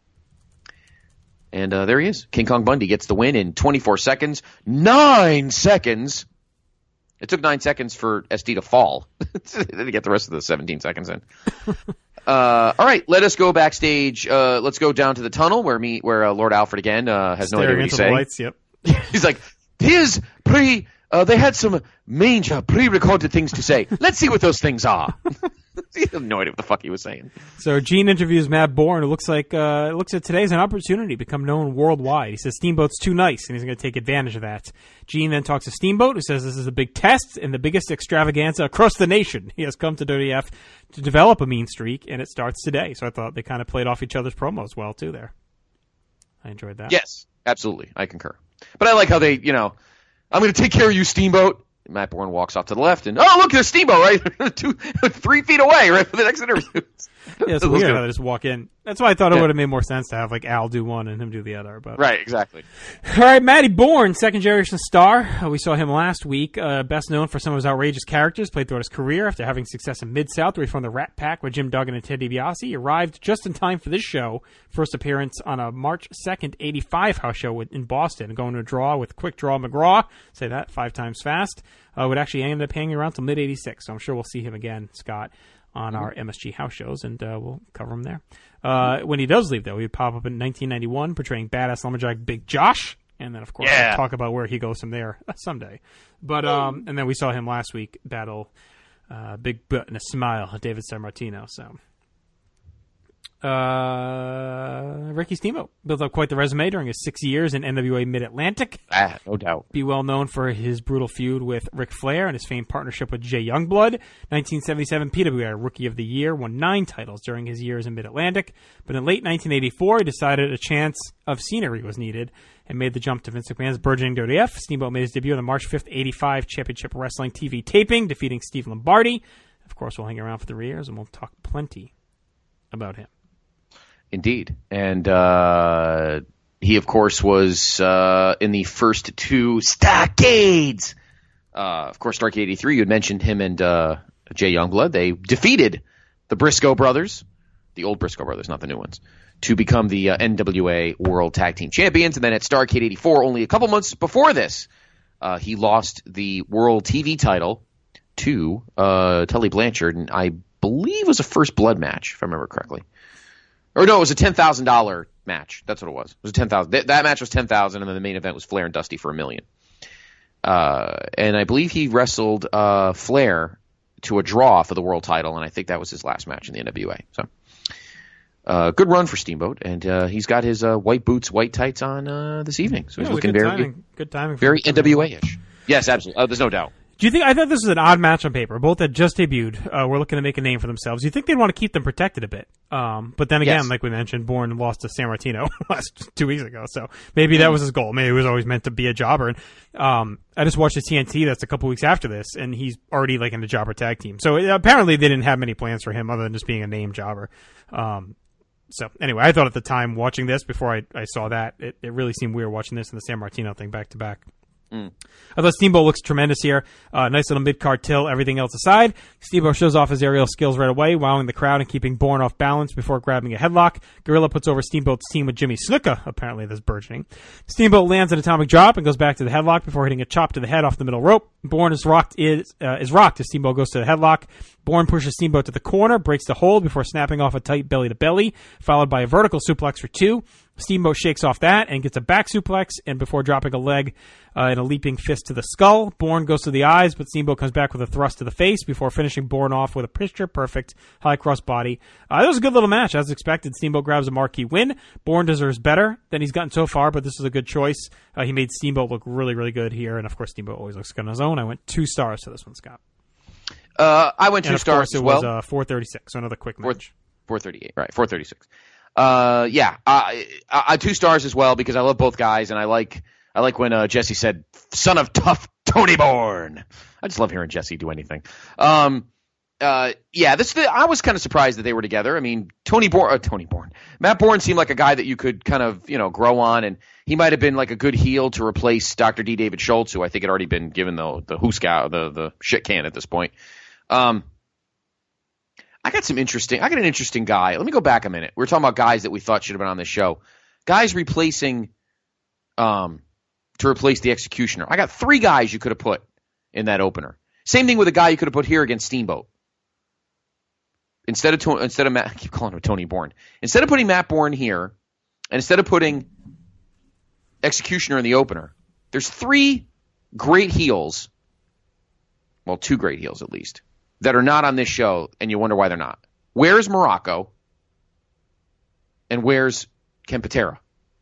S12: And there he is. King Kong Bundy gets the win in 24 seconds. 9 seconds. It took 9 seconds for SD to fall. to get the rest of the 17 seconds in. All right, let us go backstage. Let's go down to the tunnel where Lord Alfred again has no idea what he's saying.
S10: Lights, yep.
S12: He's like, they had some major pre-recorded things to say. Let's see what those things are. He had no idea what the fuck he was saying.
S10: So Gene interviews Matt Bourne. It looks at today as an opportunity to become known worldwide. He says Steamboat's too nice, and he's going to take advantage of that. Gene then talks to Steamboat, who says this is a big test and the biggest extravaganza across the nation. He has come to WWF to develop a mean streak, and it starts today. So I thought they kind of played off each other's promos well, too, there. I enjoyed that.
S12: Yes, absolutely. I concur. But I like how they, I'm going to take care of you, Steamboat. Matt Bourne walks off to the left, and look, there's Steamboat right 3 feet away, right for the next interview.
S10: Yeah, it's weird how they just walk in. That's why I thought it would have made more sense to have like Al do one and him do the other. But
S12: right, exactly.
S10: All right, Matty Bourne, second generation star. We saw him last week. Best known for some of his outrageous characters played throughout his career. After having success in Mid-South, where he formed the Rat Pack with Jim Duggan and Ted DiBiase, he arrived just in time for this show. First appearance on a March 2nd, 85 house show in Boston, going to a draw with Quick Draw McGraw. Say that 5 times fast. Would actually end up hanging around till mid-86, so I'm sure we'll see him again, Scott, on our MSG house shows, and we'll cover him there. When he does leave, though, he'd pop up in 1991 portraying badass lumberjack Big Josh, and then, of course, we'll talk about where he goes from there someday. But and then we saw him last week battle Big Butt and a Smile, David Sammartino, so... Ricky Steamboat built up quite the resume during his 6 years in NWA Mid-Atlantic.
S12: No doubt.
S10: Be well known for his brutal feud with Ric Flair and his famed partnership with Jay Youngblood. 1977 PWI Rookie of the Year, won 9 titles during his years in Mid-Atlantic. But in late 1984, he decided a chance of scenery was needed and made the jump to Vince McMahon's burgeoning WWF. Steamboat made his debut on the March 5th, 85 Championship Wrestling TV taping, defeating Steve Lombardi. Of course, we'll hang around for the years, and we'll talk plenty about him.
S12: Indeed. And he, of course, was in the first 2 Stockades. Of course, Starcade 83, you had mentioned him and Jay Youngblood. They defeated the Briscoe brothers, the old Briscoe brothers, not the new ones, to become the NWA World Tag Team Champions. And then at Starcade 84, only a couple months before this, he lost the World TV title to Tully Blanchard, and I believe it was a first blood match, if I remember correctly. Or no, it was a $10,000 match. That's what it was. It was $10,000. That match was $10,000, and then the main event was Flair and Dusty for $1 million. And I believe he wrestled Flair to a draw for the world title, and I think that was his last match in the NWA. So, good run for Steamboat, and he's got his white boots, white tights on this evening. So he's looking
S10: good timing,
S12: very NWA-ish. Yes, absolutely. There's no doubt.
S10: Do you think? I thought this was an odd match on paper. Both had just debuted. We're looking to make a name for themselves. You think they'd want to keep them protected a bit? But then again, like we mentioned, Bourne lost to Sammartino last 2 weeks ago, so maybe that was his goal. Maybe it was always meant to be a jobber. And I just watched the TNT that's a couple weeks after this, and he's already like in the jobber tag team. So apparently they didn't have many plans for him other than just being a name jobber. So anyway, I thought at the time watching this before I saw that it really seemed weird watching this and the Sammartino thing back to back. I thought Steamboat looks tremendous here. Nice little mid-card till, everything else aside. Steamboat shows off his aerial skills right away, wowing the crowd and keeping Bourne off balance before grabbing a headlock. Gorilla puts over Steamboat's team with Jimmy Snuka, apparently that's burgeoning. Steamboat lands an atomic drop and goes back to the headlock before hitting a chop to the head off the middle rope. Bourne is rocked as Steamboat goes to the headlock. Bourne pushes Steamboat to the corner, breaks the hold before snapping off a tight belly-to-belly, followed by a vertical suplex for 2. Steamboat shakes off that and gets a back suplex, and before dropping a leg and a leaping fist to the skull, Bourne goes to the eyes, but Steamboat comes back with a thrust to the face before finishing Bourne off with a picture-perfect high-cross body. That was a good little match. As expected, Steamboat grabs a marquee win. Bourne deserves better than he's gotten so far, but this is a good choice. He made Steamboat look really, really good here, and of course, Steamboat always looks good on his own. I went 2 stars to this one, Scott.
S12: I went 2 stars as well.
S10: It was 436, so another quick match.
S12: 438, right, 436. I 2 stars as well because I love both guys, and I like when Jesse said, "Son of tough Tony Bourne." I just love hearing Jesse do anything. I was kind of surprised that they were together. I mean, Matt Bourne seemed like a guy that you could kind of, grow on, and he might have been like a good heel to replace Dr. D. David Schultz, who I think had already been given the the shit can at this point. I got an interesting guy. Let me go back a minute. We were talking about guys that we thought should have been on this show. Guys replacing, to replace the Executioner. I got 3 guys you could have put in that opener. Same thing with a guy you could have put here against Steamboat. Instead of Matt, I keep calling him Tony Bourne. Instead of putting Matt Bourne here, and instead of putting Executioner in the opener, there's 3 great heels. Well, 2 great heels at least. that are not on this show, and you wonder why they're not. Where's Morocco? And where's Ken Patera?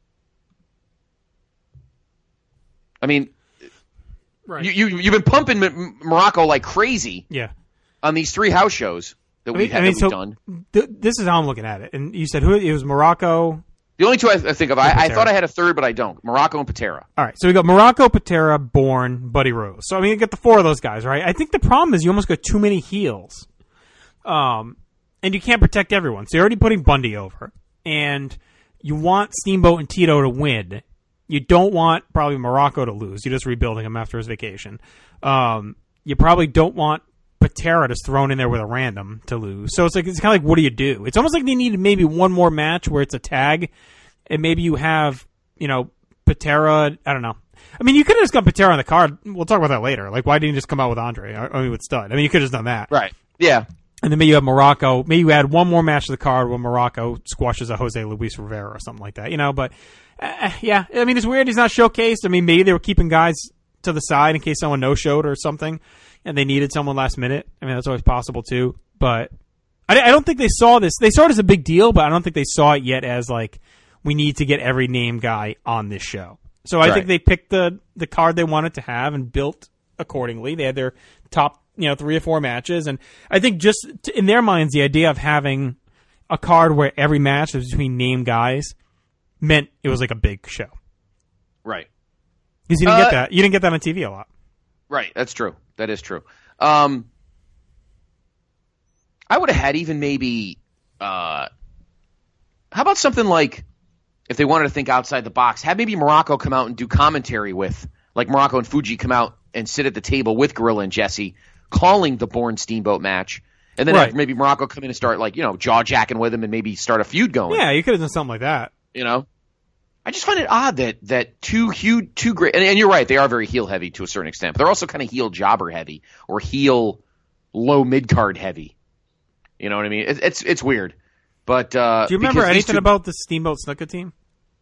S12: I mean,
S10: right.
S12: You've been pumping Morocco like crazy.
S10: Yeah.
S12: On these 3 house shows that we've done.
S10: This is how I'm looking at it. And you said it was Morocco.
S12: The only 2 I think of. I thought I had a third, but I don't. Morocco and Patera.
S10: All right. So we got Morocco, Patera, Bourne, Buddy Rose. So I mean, you get the 4 of those guys, right? I think the problem is you almost got too many heels. And you can't protect everyone. So you're already putting Bundy over. And you want Steamboat and Tito to win. You don't want probably Morocco to lose. You're just rebuilding him after his vacation. You probably don't want Patera just thrown in there with a random to lose. So it's kind of like, what do you do? It's almost like they need maybe one more match where it's a tag, and maybe you have, Patera. I don't know. I mean, you could have just got Patera on the card. We'll talk about that later. Like, why didn't you just come out with Andre? I mean, with Stud. I mean, you could have just done that.
S12: Right. Yeah.
S10: And then maybe you have Morocco. Maybe you add one more match to the card where Morocco squashes a Jose Luis Rivera or something like that. But yeah. I mean, it's weird he's not showcased. I mean, maybe they were keeping guys to the side in case someone no-showed or something, and they needed someone last minute. I mean, that's always possible too. But I don't think they saw this. They saw it as a big deal, but I don't think they saw it yet as like, we need to get every name guy on this show. So I think they picked the card they wanted to have and built accordingly. They had their top 3 or 4 matches, and I think just in their minds, the idea of having a card where every match was between name guys meant it was like a big show.
S12: Right.
S10: Because you didn't get that. You didn't get that on TV a lot.
S12: Right. That's true. That is true. I would have had even maybe. How about something like, if they wanted to think outside the box, have maybe Morocco come out and do commentary with, like Morocco and Fuji come out and sit at the table with Gorilla and Jesse, calling the Bourne Steamboat match, and then have maybe Morocco come in and start jaw-jacking with him and maybe start a feud going.
S10: Yeah, you could have done something like that.
S12: I just find it odd that two great, and you're right, they are very heel heavy to a certain extent, but they're also kind of heel jobber heavy or heel low mid card heavy. You know what I mean? It's weird. But do
S10: you remember anything about the Steamboat Snooker team?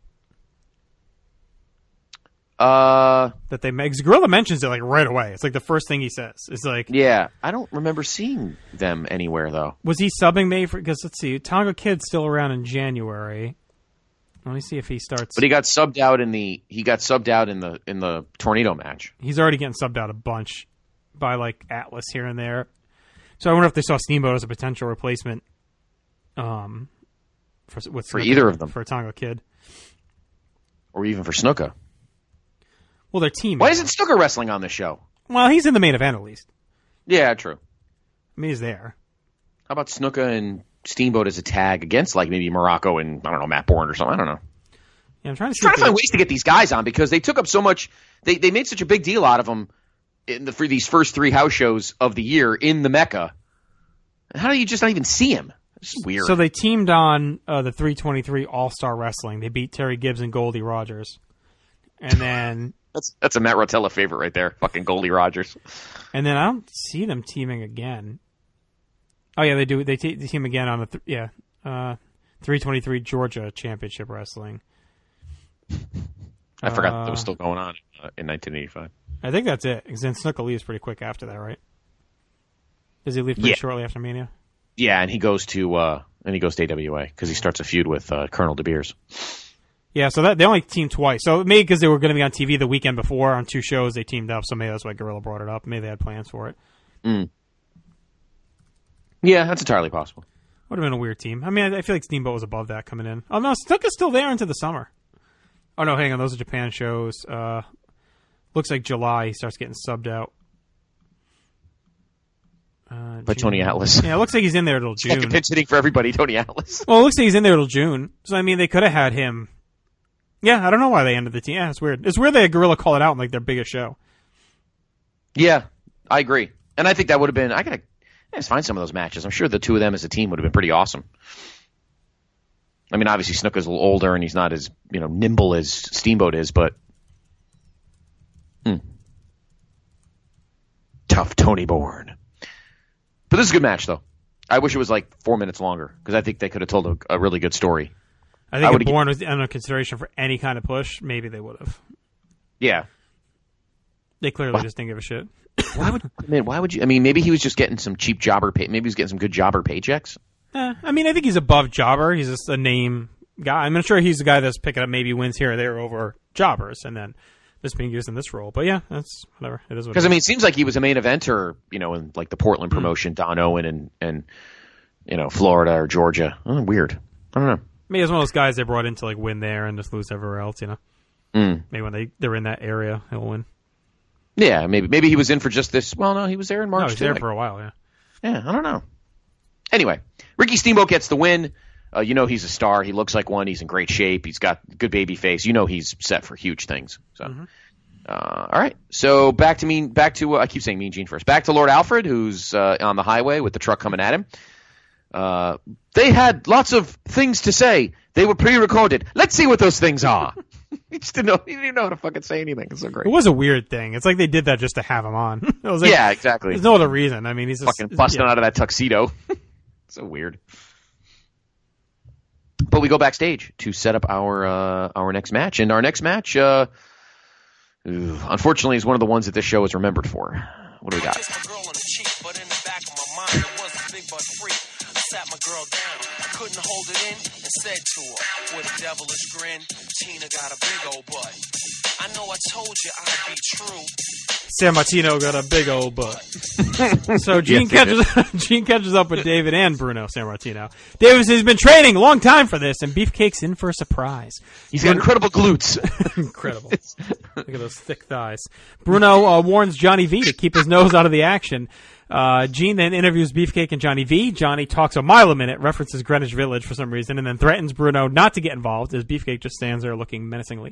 S10: That they make. Gorilla mentions it like right away. It's like the first thing he says. It's like,
S12: yeah, I don't remember seeing them anywhere though.
S10: Was he subbing May for? Because let's see, Tonga Kid's still around in January. Let me see if he starts.
S12: But he got subbed out in the Tornado match.
S10: He's already getting subbed out a bunch by like Atlas here and there. So I wonder if they saw Steamboat as a potential replacement. For
S12: either of them,
S10: for Tonga Kid,
S12: or even for Snuka.
S10: Well, they're teaming.
S12: Why isn't Snooker wrestling on this show?
S10: Well, he's in the main event at least.
S12: Yeah, true.
S10: I mean, he's there.
S12: How about Snuka and Steamboat as a tag against like maybe Morocco and I don't know, Matt Bourne or something? I don't know.
S10: Yeah, I'm trying to
S12: find ways to get these guys on because they took up so much. They made such a big deal out of them for these first 3 house shows of the year in the Mecca. How do you just not even see him? It's weird.
S10: So they teamed on the 323 All-Star Wrestling. They beat Terry Gibbs and Goldie Rogers. And then...
S12: That's a Matt Rotella favorite right there. Fucking Goldie Rogers.
S10: And then I don't see them teaming again. Oh, yeah, they do. They team again on the 323 Georgia Championship Wrestling.
S12: I forgot that was still going on in 1985.
S10: I think that's it. Because then Snuka leaves pretty quick after that, right? Does he leave pretty shortly after Mania?
S12: Yeah, and he goes to AWA because he starts a feud with Colonel De Beers.
S10: Yeah, so they only teamed twice. So maybe because they were going to be on TV the weekend before on 2 shows, they teamed up. So maybe that's why Gorilla brought it up. Maybe they had plans for it.
S12: Yeah, that's entirely possible.
S10: Would have been a weird team. I mean, I feel like Steamboat was above that coming in. Oh no, Snuka's still there into the summer. Oh no, hang on, those are Japan shows. Looks like July he starts getting subbed out.
S12: By Tony Atlas.
S10: Yeah, it looks like he's in there till June.
S12: Like pinch hitting for everybody, Tony Atlas.
S10: Well, it looks like he's in there till June. So I mean, they could have had him. Yeah, I don't know why they ended the team. Yeah, it's weird. It's weird they had Gorilla call it out in like their biggest show.
S12: Yeah, I agree, and I think that would have been. I gotta find some of those matches. I'm sure the 2 of them as a team would have been pretty awesome. I mean, obviously Snuka's a little older and he's not as nimble as Steamboat is, but tough Tony Bourne. But this is a good match, though. I wish it was like 4 minutes longer because I think they could have told a really good story.
S10: I think if Bourne was under consideration for any kind of push, maybe they would have.
S12: Yeah.
S10: They clearly just didn't give a shit.
S12: Why would you? I mean, maybe he was just getting some cheap jobber pay. Maybe he was getting some good jobber paychecks.
S10: I mean, I think he's above jobber. He's just a name guy. I'm sure he's the guy that's picking up maybe wins here or there over jobbers, and then just being used in this role. But yeah, that's whatever. It is what.
S12: Because I mean, it seems like he was a main eventer, in like the Portland promotion, Don Owen and Florida or Georgia. Oh, weird. I don't know.
S10: Maybe he's one of those guys they brought in to like win there and just lose everywhere else. Maybe when they're in that area, he'll win.
S12: Yeah, maybe he was in for just this. Well, no, he was there in March.
S10: No, he was there for a while. Yeah.
S12: Yeah, I don't know. Anyway, Ricky Steamboat gets the win. He's a star. He looks like one. He's in great shape. He's got good baby face. He's set for huge things. So, all right. So back to I keep saying Mean Gene first. Back to Lord Alfred, who's on the highway with the truck coming at him. They had lots of things to say. They were pre-recorded. Let's see what those things are. He didn't know how to fucking say anything. It's so great.
S10: It was a weird thing. It's like they did that just to have him on. It was like,
S12: yeah, exactly.
S10: There's no other reason. I mean, he's just
S12: fucking busting out of that tuxedo. So weird. But we go backstage to set up our next match, and our next match, unfortunately, is one of the ones that this show is remembered for. What do we got?
S14: Sat my girl down, I couldn't hold it in and said to her with a devilish grin, Tina got a big old butt. I know I told you I'd be true.
S10: San Martino got a big old butt. So Gene catches up with David and Bruno San Martino. David has been training a long time for this, and Beefcake's in for a surprise.
S12: He's got incredible glutes.
S10: Incredible. Look at those thick thighs. Bruno warns Johnny V to keep his nose out of the action. Gene then interviews Beefcake and Johnny V. Johnny talks a mile a minute, references Greenwich Village for some reason, and then threatens Bruno not to get involved as Beefcake just stands there looking menacingly.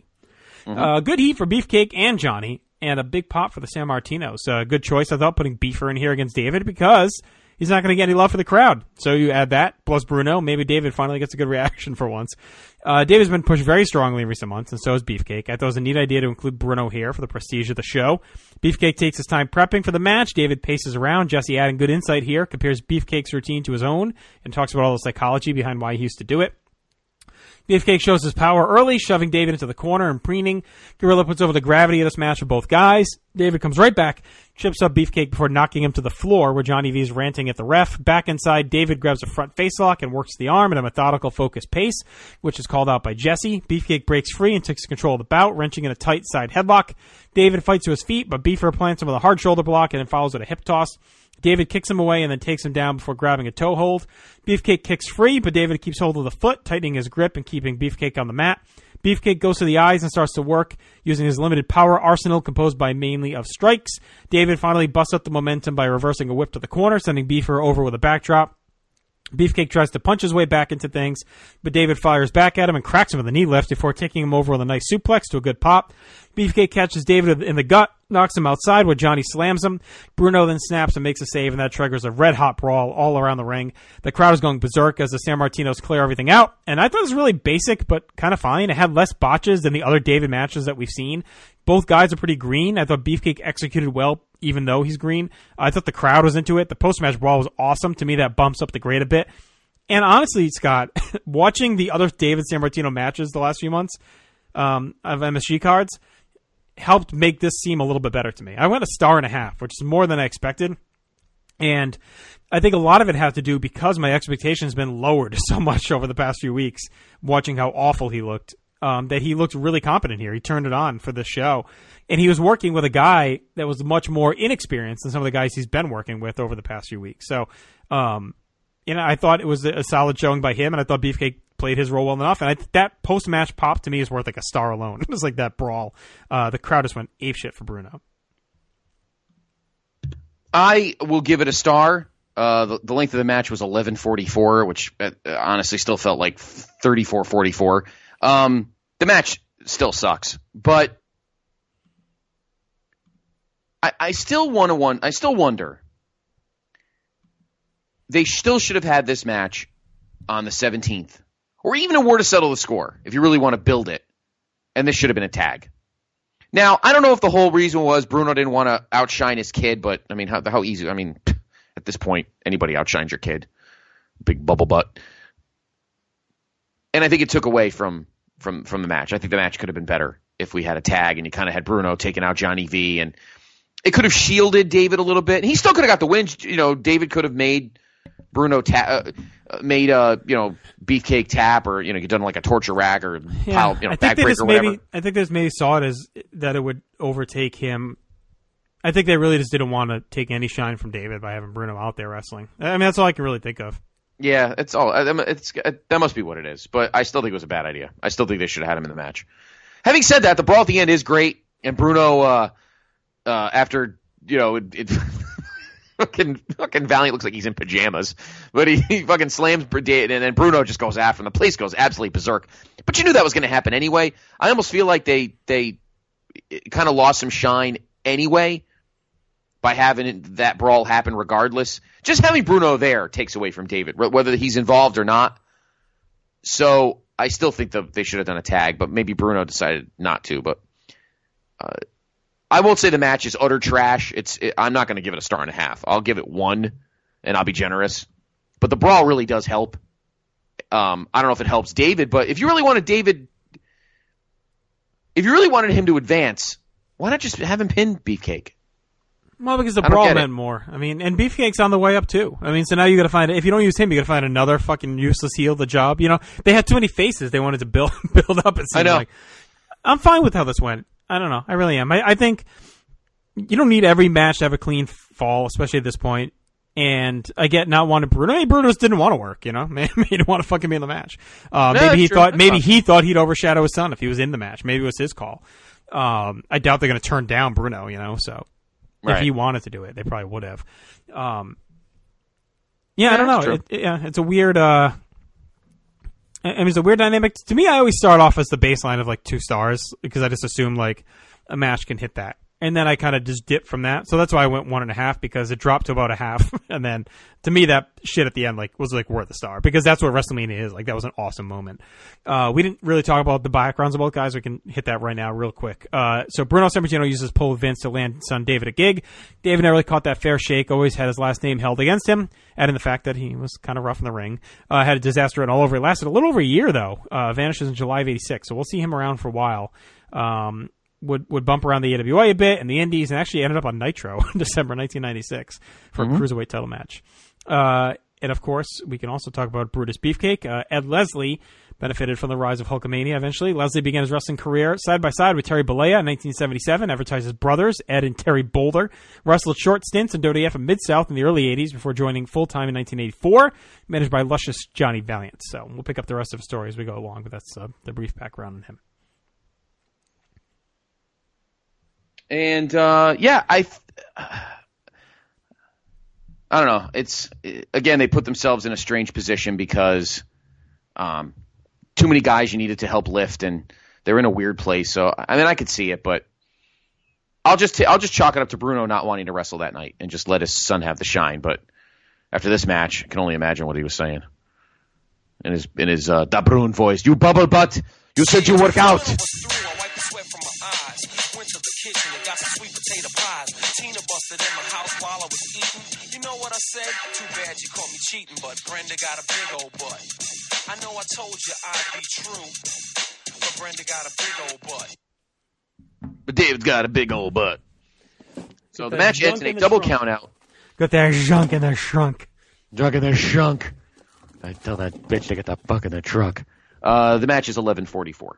S10: Good heat for Beefcake and Johnny, and a big pop for the San Martinos. Good choice, I thought, putting Beefer in here against David because he's not going to get any love for the crowd. So you add that, plus Bruno, maybe David finally gets a good reaction for once. David's been pushed very strongly in recent months, and so has Beefcake. I thought it was a neat idea to include Bruno here for the prestige of the show. Beefcake takes his time prepping for the match. David paces around. Jesse adding good insight here, compares Beefcake's routine to his own, and talks about all the psychology behind why he used to do it. Beefcake shows his power early, shoving David into the corner and preening. Gorilla puts over the gravity of this match for both guys. David comes right back, chips up Beefcake before knocking him to the floor, where Johnny V is ranting at the ref. Back inside, David grabs a front facelock and works the arm at a methodical, focused pace, which is called out by Jesse. Beefcake breaks free and takes control of the bout, wrenching in a tight side headlock. David fights to his feet, but Beefer plants him with a hard shoulder block and then follows with a hip toss. David kicks him away and then takes him down before grabbing a toe hold. Beefcake kicks free, but David keeps hold of the foot, tightening his grip and keeping Beefcake on the mat. Beefcake goes to the eyes and starts to work, using his limited power arsenal composed by mainly of strikes. David finally busts up the momentum by reversing a whip to the corner, sending Beefer over with a backdrop. Beefcake tries to punch his way back into things, but David fires back at him and cracks him with a knee lift before taking him over with a nice suplex to a good pop. Beefcake catches David in the gut, knocks him outside where Johnny slams him. Bruno then snaps and makes a save, and that triggers a red-hot brawl all around the ring. The crowd is going berserk as the San Martinos clear everything out, and I thought it was really basic but kind of fine. It had less botches than the other David matches that we've seen. Both guys are pretty green. I thought Beefcake executed well, even though he's green. I thought the crowd was into it. The post-match brawl was awesome. To me, that bumps up the grade a bit. And honestly, Scott, watching the other David San Martino matches the last few months of MSG cards helped make this seem a little bit better to me. I went 1.5 stars, which is more than I expected. And I think a lot of it has to do because my expectations have been lowered so much over the past few weeks, watching how awful he looked. That he looked really competent here. He turned it on for this show. And he was working with a guy that was much more inexperienced than some of the guys he's been working with over the past few weeks. So, I thought it was a solid showing by him, and I thought Beefcake played his role well enough. And that post-match pop to me is worth like 1 star alone. It was like that brawl. The crowd just went apeshit for Bruno.
S12: I will give it 1 star. The length of the match was 11:44, which honestly still felt like 34:44. The match still sucks, but I still wonder. They still should have had this match on the 17th, or even a war to settle the score if you really want to build it. And this should have been a tag. Now, I don't know if the whole reason was Bruno didn't want to outshine his kid, but I mean, how easy? I mean, at this point, anybody outshines your kid. Big bubble butt. And I think it took away from the match. I think the match could have been better if we had a tag and you kind of had Bruno taking out Johnny V and it could have shielded David a little bit. And he still could have got the win. David could have made Bruno Beefcake tap, or done like a torture rack or pile, backbreaker or whatever.
S10: I think they maybe saw it as that it would overtake him. I think they really just didn't want to take any shine from David by having Bruno out there wrestling. I mean, that's all I can really think of.
S12: Yeah, it's all. That must be what it is. But I still think it was a bad idea. I still think they should have had him in the match. Having said that, the brawl at the end is great, and Bruno, after fucking Valiant looks like he's in pajamas, but he fucking slams David, and then Bruno just goes after him. The place goes absolutely berserk. But you knew that was going to happen anyway. I almost feel like they kind of lost some shine anyway by having that brawl happen regardless. Just having Bruno there takes away from David, whether he's involved or not. So I still think they should have done a tag, but maybe Bruno decided not to. But I won't say the match is utter trash. I'm not going to give it a 1.5. I'll give it 1, and I'll be generous. But the brawl really does help. I don't know if it helps David, but if you really wanted him to advance, why not just have him pin Beefcake?
S10: Well, because the brawl meant more. I mean, and Beefcake's on the way up too. I mean, so now you got to find, if you don't use him, you got to find another fucking useless heel the job. They had too many faces they wanted to build up. It seemed like. I'm fine with how this went. I don't know. I really am. I think you don't need every match to have a clean fall, especially at this point. And I get not wanting Bruno. Hey, Bruno just didn't want to work, Maybe he didn't want to fucking be in the match. He thought he'd overshadow his son if he was in the match. Maybe it was his call. I doubt they're going to turn down Bruno, so. Right. If he wanted to do it, they probably would have. I don't know. It's a weird. It's a weird dynamic. To me, I always start off as the baseline of like 2 stars because I just assume like a match can hit that, and then I kind of just dip from that. So that's why I went 1.5 because it dropped to about 0.5, and then to me that shit at the end was worth a star because that's what WrestleMania is. Like that was an awesome moment. We didn't really talk about the backgrounds of both guys. We can hit that right now real quick. So Bruno Sammartino uses pull of Vince to land son David a gig. David never really caught that fair shake. Always had his last name held against him, adding the fact that he was kind of rough in the ring. Had a disaster and all over. It lasted a little over a year though. Vanishes in July of '86, so we'll see him around for a while. Would bump around the AWA a bit and the Indies, and actually ended up on Nitro in December 1996 for a Cruiserweight title match. And of course, we can also talk about Brutus Beefcake. Ed Leslie benefited from the rise of Hulkamania eventually. Leslie began his wrestling career side by side with Terry Bollea in 1977, advertised as brothers, Ed and Terry Boulder. Wrestled short stints in WWF and Mid-South in the early 80s before joining full-time in 1984, managed by luscious Johnny Valiant. So we'll pick up the rest of the story as we go along, but that's the brief background on him.
S12: And I don't know. It's again, they put themselves in a strange position because too many guys you needed to help lift, and they're in a weird place. So I mean, I could see it, but I'll just chalk it up to Bruno not wanting to wrestle that night and just let his son have the shine. But after this match, I can only imagine what he was saying in his Da Brun voice. You bubble butt. You said you work out.
S14: Kitchen and got some sweet potato pies. Tina busted in my house while I was eating. You know what I said? Too bad you caught me cheating, but Brenda got a big old butt. I know I told you I'd be true, but Brenda got a big old butt.
S12: But David's got a big old butt. So the match ends in a double count out.
S10: Got that junk in the shrunk.
S12: Junk in the shrunk. I tell that bitch to get the fuck in the truck. The match is 11:44.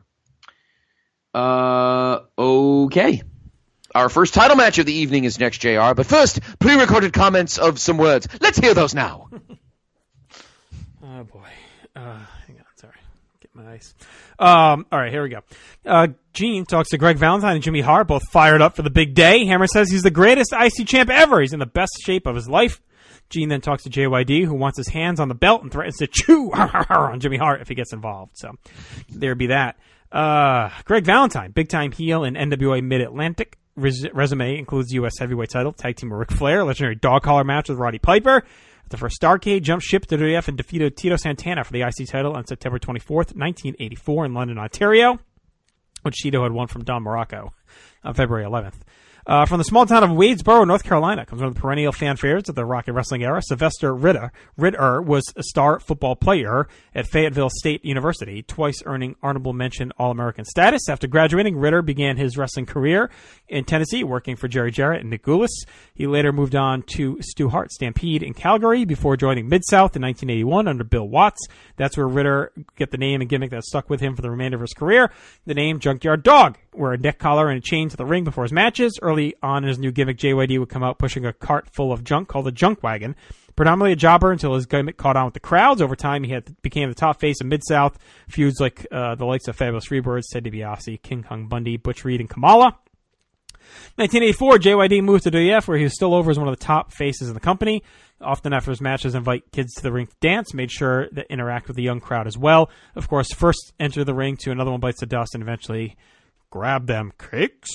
S12: Okay. Our first title match of the evening is next, JR. But first, pre-recorded comments of some words. Let's hear those now.
S10: Oh, boy. Hang on. Sorry. Get my ice. All right, here we go. Gene talks to Greg Valentine and Jimmy Hart, both fired up for the big day. Hammer says he's the greatest IC champ ever. He's in the best shape of his life. Gene then talks to JYD, who wants his hands on the belt and threatens to chew on Jimmy Hart if he gets involved. So there be that. Greg Valentine, big-time heel in NWA Mid-Atlantic. Resume includes U.S. heavyweight title, tag team with Ric Flair, legendary dog collar match with Roddy Piper. At the first Starrcade, jumped ship to WWF and defeated Tito Santana for the IC title on September 24th, 1984 in London, Ontario, which Tito had won from Don Morocco on February 11th. From the small town of Wadesboro, North Carolina, comes one of the perennial fan favorites of the Rock and Wrestling era. Sylvester Ritter was a star football player at Fayetteville State University, twice earning honorable mention All-American status. After graduating, Ritter began his wrestling career in Tennessee, working for Jerry Jarrett and Nick Goulas. He later moved on to Stu Hart Stampede in Calgary before joining Mid-South in 1981 under Bill Watts. That's where Ritter get the name and gimmick that stuck with him for the remainder of his career. The name Junkyard Dog, wore a neck collar and a chain to the ring before his matches. Early on in his new gimmick, JYD would come out pushing a cart full of junk called the Junk Wagon. Predominantly a jobber until his gimmick caught on with the crowds. Over time, he became the top face of Mid-South. Feuds like the likes of Fabulous Freebirds, Ted DiBiase, King Kong Bundy, Butch Reed, and Kamala. 1984, JYD moved to WWF, where he was still over as one of the top faces in the company. Often after his matches, invite kids to the ring to dance, made sure to interact with the young crowd as well. Of course, first enter the ring to Another One Bites the Dust, and eventually grab them cakes.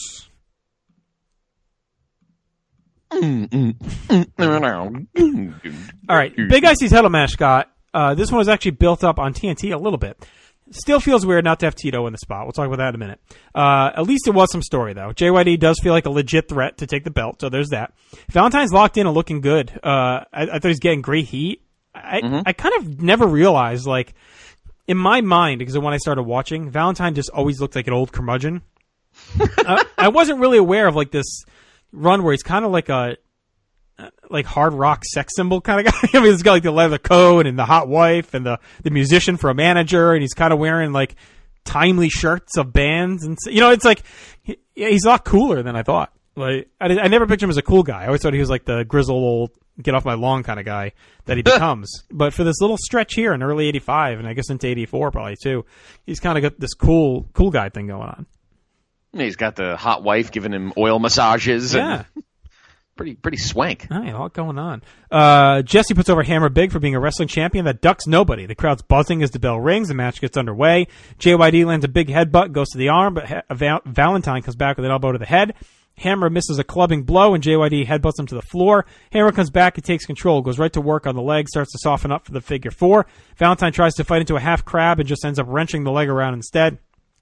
S10: All right, Big Icy's title match, Scott. This one was actually built up on TNT a little bit. Still feels weird not to have Tito in the spot. We'll talk about that in a minute. At least it was some story, though. JYD does feel like a legit threat to take the belt, so there's that. Valentine's locked in and looking good. I thought he was getting great heat. I kind of never realized, like, in my mind, because when I started watching, Valentine just always looked like an old curmudgeon. I wasn't really aware of, like, this run where he's kind of like a hard rock sex symbol kind of guy. I mean, he's got like the leather coat and the hot wife and the musician for a manager, and he's kind of wearing like timely shirts of bands, and it's like he's a lot cooler than I thought. Like I never pictured him as a cool guy. I always thought he was like the grizzled old get off my lawn kind of guy that he becomes. But for this little stretch here in early '85 and I guess into '84 probably too, he's kind of got this cool guy thing going on.
S12: He's got the hot wife giving him oil massages.
S10: Yeah.
S12: And pretty swank.
S10: All right, a lot going on. Jesse puts over Hammer Big for being a wrestling champion that ducks nobody. The crowd's buzzing as the bell rings. The match gets underway. JYD lands a big headbutt, goes to the arm, but Valentine comes back with an elbow to the head. Hammer misses a clubbing blow, and JYD headbutts him to the floor. Hammer comes back and takes control, goes right to work on the leg, starts to soften up for the figure four. Valentine tries to fight into a half crab and just ends up wrenching the leg around instead.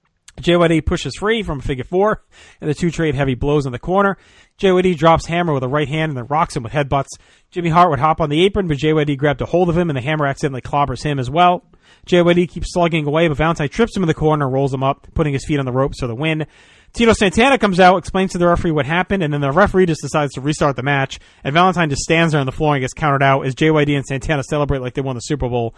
S10: JYD pushes free from a figure four, and the two trade heavy blows in the corner. JYD drops Hammer with a right hand and then rocks him with headbutts. Jimmy Hart would hop on the apron, but JYD grabbed a hold of him, and the Hammer accidentally clobbers him as well. JYD keeps slugging away, but Valentine trips him in the corner and rolls him up, putting his feet on the ropes for the win. Tito Santana comes out, explains to the referee what happened, and then the referee just decides to restart the match, and Valentine just stands there on the floor and gets counted out as JYD and Santana celebrate like they won the Super Bowl.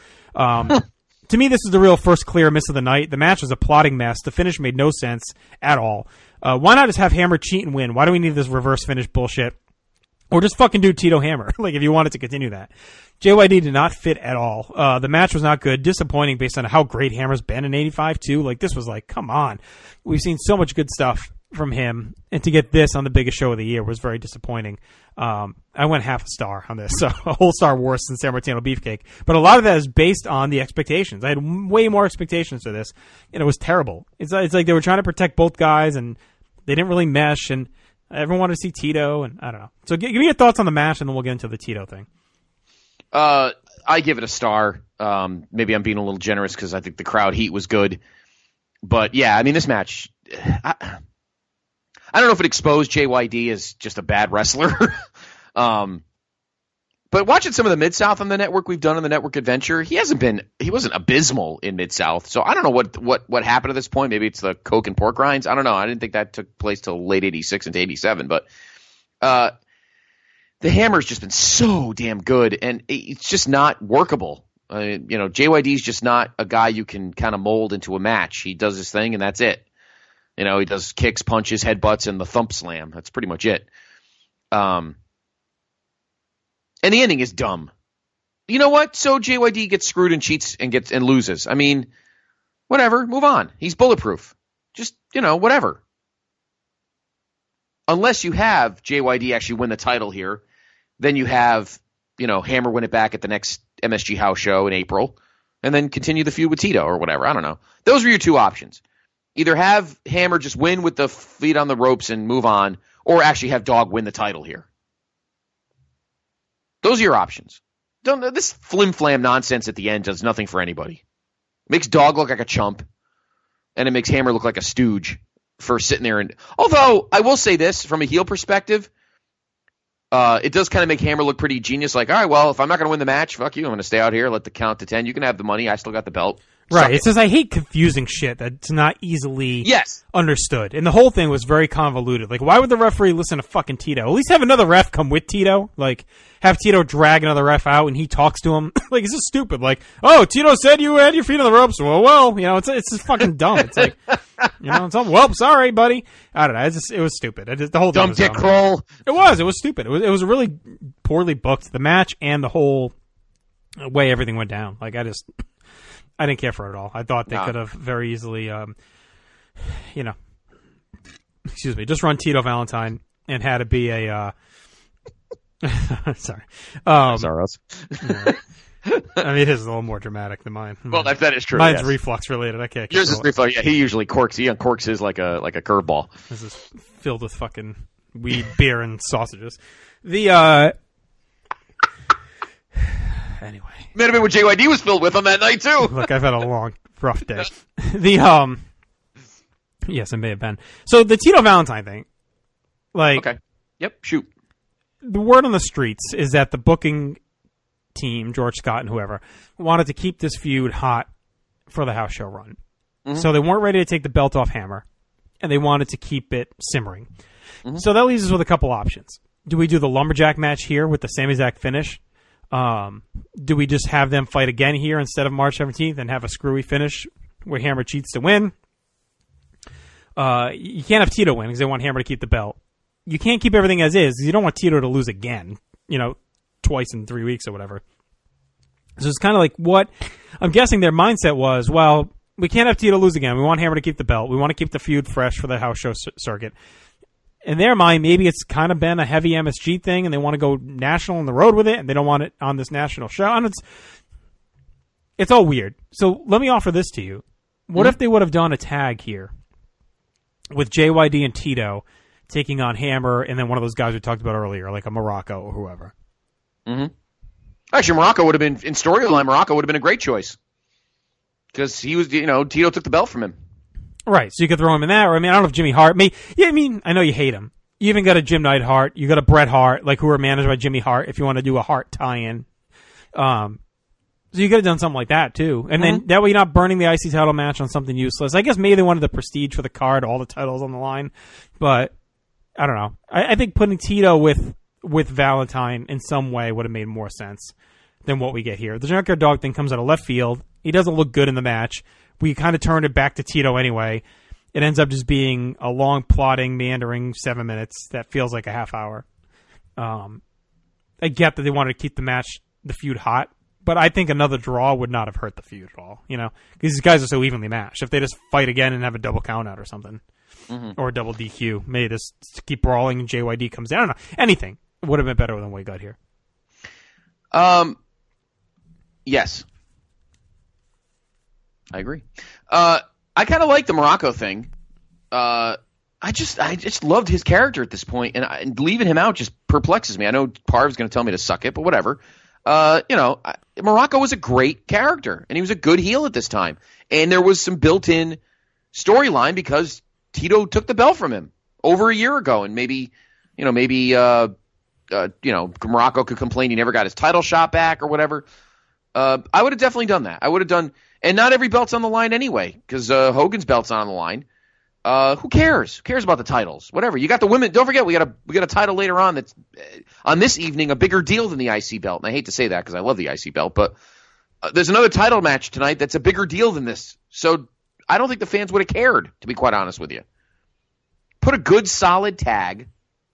S10: To me, this is the real first clear miss of the night. The match was a plotting mess. The finish made no sense at all. Why not just have Hammer cheat and win? Why do we need this reverse finish bullshit? Or just fucking do Tito Hammer, like if you wanted to continue that. JYD did not fit at all. The match was not good. Disappointing based on how great Hammer's been in '85 too. Like this was like, come on. We've seen so much good stuff from him, and to get this on the biggest show of the year was very disappointing. I went half a star on this, so a whole star worse than San Martino Beefcake. But a lot of that is based on the expectations. I had way more expectations for this, and it was terrible. It's like they were trying to protect both guys, and they didn't really mesh, and everyone wanted to see Tito, and I don't know. So give me your thoughts on the match, and then we'll get into the Tito thing.
S12: I give it a star. Maybe I'm being a little generous because I think the crowd heat was good. But, yeah, I mean, this match, I don't know if it exposed JYD as just a bad wrestler. But watching some of the Mid-South on the network we've done on the Network Adventure, he wasn't abysmal in Mid-South. So I don't know what happened at this point. Maybe it's the Coke and pork rinds. I don't know. I didn't think that took place till late 86 into 87. But the Hammer's just been so damn good, and it's just not workable. JYD's just not a guy you can kind of mold into a match. He does his thing, and that's it. He does kicks, punches, headbutts, and the thump slam. That's pretty much it. And the ending is dumb. You know what? So JYD gets screwed and cheats and loses. I mean, whatever. Move on. He's bulletproof. Just, whatever. Unless you have JYD actually win the title here, then you have, Hammer win it back at the next MSG House show in April, and then continue the feud with Tito or whatever. I don't know. Those were your two options. Either have Hammer just win with the feet on the ropes and move on, or actually have Dog win the title here. Those are your options. This flim-flam nonsense at the end does nothing for anybody. It makes Dog look like a chump, and it makes Hammer look like a stooge. for sitting there. And although I will say this from a heel perspective, it does kind of make Hammer look pretty genius. Like, all right, well, if I'm not going to win the match, fuck you. I'm going to stay out here, let the count to 10. You can have the money. I still got the belt.
S10: Right. It says I hate confusing shit that's not easily understood. And the whole thing was very convoluted. Like, why would the referee listen to fucking Tito? At least have another ref come with Tito. Like, have Tito drag another ref out and he talks to him. Like, it's just stupid. Like, oh, Tito said you had your feet on the ropes. Well, you know, it's just fucking dumb. It's like, you know, it's all, well, sorry, buddy. I don't know. It was stupid. The whole thing
S12: dumb
S10: was
S12: dick roll.
S10: It was stupid. It was really poorly booked. The match and the whole way everything went down. Like, I didn't care for it at all. I thought they could have very easily, just run Tito Valentine and had it be a, sorry.
S12: Sorry.
S10: I mean, his is a little more dramatic than mine.
S12: Well, that is true.
S10: Mine's reflux related. I can't.
S12: Yours is reflux. Yeah, he usually uncorks his like a curveball.
S10: This is filled with fucking weed, beer, and sausages. Anyway.
S12: Might have been what JYD was filled with on that night, too.
S10: Look, I've had a long, rough day. Yes, it may have been. So, the Tito Valentine thing, like...
S12: Okay. Yep, shoot.
S10: The word on the streets is that the booking team, George Scott and whoever, wanted to keep this feud hot for the house show run. Mm-hmm. So, they weren't ready to take the belt off Hammer, and they wanted to keep it simmering. Mm-hmm. So, that leaves us with a couple options. Do we do the lumberjack match here with the same exact finish? Do we just have them fight again here instead of March 17th and have a screwy finish where Hammer cheats to win? You can't have Tito win because they want Hammer to keep the belt. You can't keep everything as is because you don't want Tito to lose again, twice in 3 weeks or whatever. So it's kind of like what I'm guessing their mindset was, well, we can't have Tito lose again. We want Hammer to keep the belt. We want to keep the feud fresh for the house show circuit. In their mind, maybe it's kind of been a heavy MSG thing, and they want to go national on the road with it, and they don't want it on this national show. And it's all weird. So let me offer this to you. What if they would have done a tag here with JYD and Tito taking on Hammer and then one of those guys we talked about earlier, like a Morocco or whoever?
S12: Mm-hmm. Actually, Morocco would have been, in storyline, Morocco would have been a great choice. Because he was, Tito took the belt from him.
S10: Right, so you could throw him in that, or I don't know if Jimmy Hart I know you hate him. You even got a Jim Neidhart, you got a Bret Hart, like who are managed by Jimmy Hart, if you want to do a Hart tie-in. So you could have done something like that, too. And then that way you're not burning the IC title match on something useless. I guess maybe they wanted the prestige for the card, all the titles on the line, but I don't know. I think putting Tito with Valentine in some way would have made more sense than what we get here. The Junkyard Dog thing comes out of left field. He doesn't look good in the match. We kind of turned it back to Tito anyway. It ends up just being a long, plodding, meandering 7 minutes that feels like a half hour. I get that they wanted to keep the feud hot, but I think another draw would not have hurt the feud at all, because these guys are so evenly matched. If they just fight again and have a double count out or something, or a double DQ, maybe just keep brawling and JYD comes in. I don't know. Anything would have been better than what we got here.
S12: Yes. I agree. I kind of like the Morocco thing. I just loved his character at this point, and leaving him out just perplexes me. I know Parv's going to tell me to suck it, but whatever. Morocco was a great character, and he was a good heel at this time. And there was some built-in storyline because Tito took the belt from him over a year ago, and maybe Morocco could complain he never got his title shot back or whatever. I would have definitely done that. I would have done. And not every belt's on the line anyway, because Hogan's belt's not on the line. Who cares? Who cares about the titles? Whatever. You got the women. Don't forget, we got a title later on that's on this evening a bigger deal than the IC belt. And I hate to say that because I love the IC belt, but there's another title match tonight that's a bigger deal than this. So I don't think the fans would have cared, to be quite honest with you. Put a good, solid tag.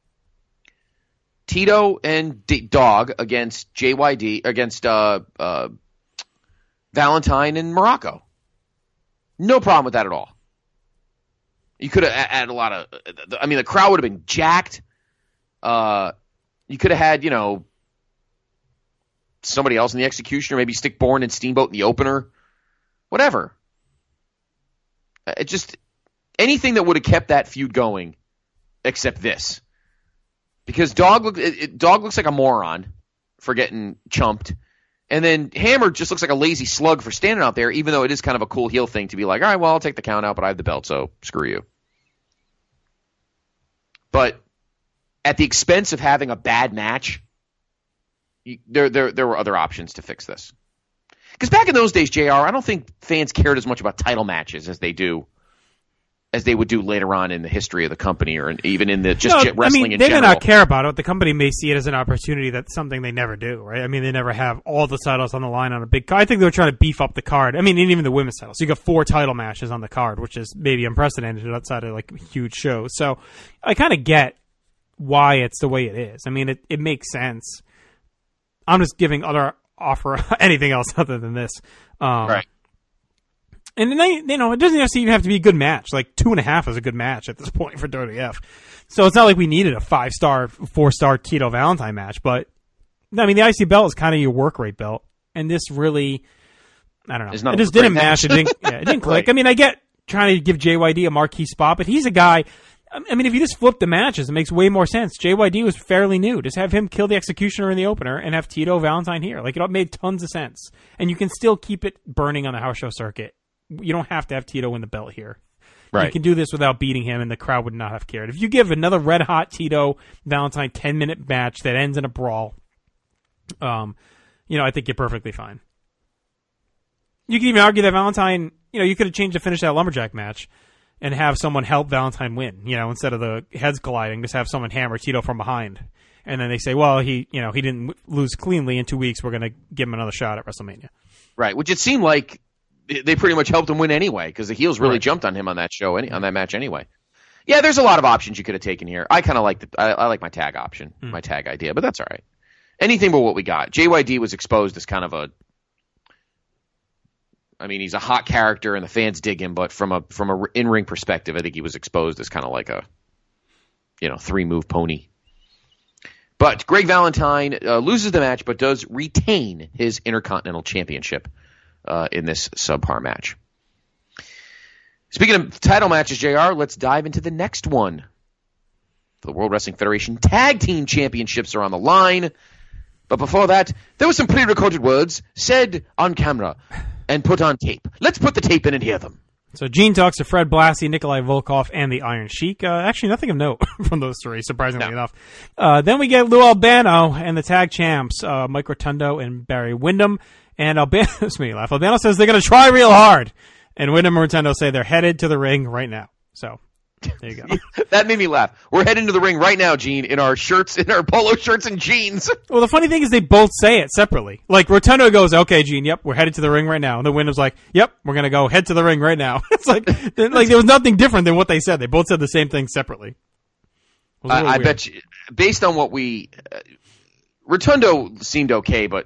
S12: Tito and Dog against JYD against Valentine and Morocco. No problem with that at all. You could have added a lot of... the crowd would have been jacked. You could have had, somebody else in the executioner, maybe Stick Bourne and Steamboat in the opener. Whatever. Anything that would have kept that feud going except this. Because Dog looks like a moron for getting chumped. And then Hammer just looks like a lazy slug for standing out there, even though it is kind of a cool heel thing to be like, all right, well, I'll take the count out, but I have the belt, so screw you. at the expense of having a bad match, there were other options to fix this. Because back in those days, JR, I don't think fans cared as much about title matches as they would do later on in the history of the company, or even in the wrestling in
S10: they
S12: general.
S10: may not care about it. The company may see it as an opportunity. That's something they never do, right? I mean, they never have all the titles on the line on a big card. I think they were trying to beef up the card. I mean, even the women's titles. So you got 4 title matches on the card, which is maybe unprecedented outside of like huge shows. So I kind of get why it's the way it is. I mean, it makes sense. I'm just giving other offer anything else other than this.
S12: Right.
S10: And then it doesn't even have to be a good match. Like 2.5 is a good match at this point for WWF. So it's not like we needed a 5-star, 4-star Tito Valentine match. But I mean, the IC belt is kind of your work rate belt, and this really, I don't know. It just didn't match. It didn't click. Right. I mean, I get trying to give JYD a marquee spot, but he's a guy. I mean, if you just flip the matches, it makes way more sense. JYD was fairly new. Just have him kill the Executioner in the opener and have Tito Valentine here. Like, it made tons of sense. And you can still keep it burning on the house show circuit. You don't have to have Tito win the belt here. Right. You can do this without beating him, and the crowd would not have cared. If you give another red-hot Tito Valentine 10-minute match that ends in a brawl, I think you're perfectly fine. You can even argue that Valentine, you could have changed the finish of that Lumberjack match and have someone help Valentine win, instead of the heads colliding, just have someone hammer Tito from behind. And then they say, well, he didn't lose cleanly in 2 weeks. We're going to give him another shot at WrestleMania. Right,
S12: which it seemed like they pretty much helped him win anyway, because the heels really jumped on him on that show, on that match anyway. Yeah, there's a lot of options you could have taken here. I kind of like I like my tag option, my tag idea, but that's all right. Anything but what we got. JYD was exposed as kind of he's a hot character and the fans dig him, but from a in-ring perspective, I think he was exposed as kind of like a 3-move pony. But Greg Valentine loses the match, but does retain his Intercontinental Championship in this subpar match. Speaking of title matches, JR, let's dive into the next one. The World Wrestling Federation Tag Team Championships are on the line. But before that, there were some pre-recorded words said on camera and put on tape. Let's put the tape in and hear them.
S10: So Gene talks to Fred Blassie, Nikolai Volkov, and the Iron Sheik. Actually, nothing of note from those three, surprisingly enough. Then we get Lou Albano and the tag champs, Mike Rotundo and Barry Windham. And Albano, this made me laugh. Albano says they're going to try real hard. And Windham and Rotundo say they're headed to the ring right now. So there you go.
S12: That made me laugh. We're heading to the ring right now, Gene, in our shirts, in our polo shirts and jeans.
S10: Well, the funny thing is they both say it separately. Like, Rotundo goes, okay, Gene, yep, we're headed to the ring right now. And then Wyndham's like, yep, we're going to go head to the ring right now. It's like there was nothing different than what they said. They both said the same thing separately.
S12: I bet you, based on what Rotundo seemed okay, but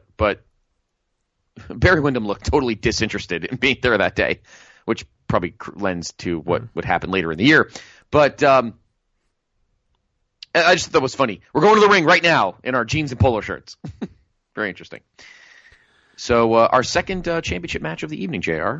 S12: Barry Windham looked totally disinterested in being there that day, which probably lends to what would happen later in the year. But I just thought that was funny. We're going to the ring right now in our jeans and polo shirts. Very interesting. So our second championship match of the evening, JR.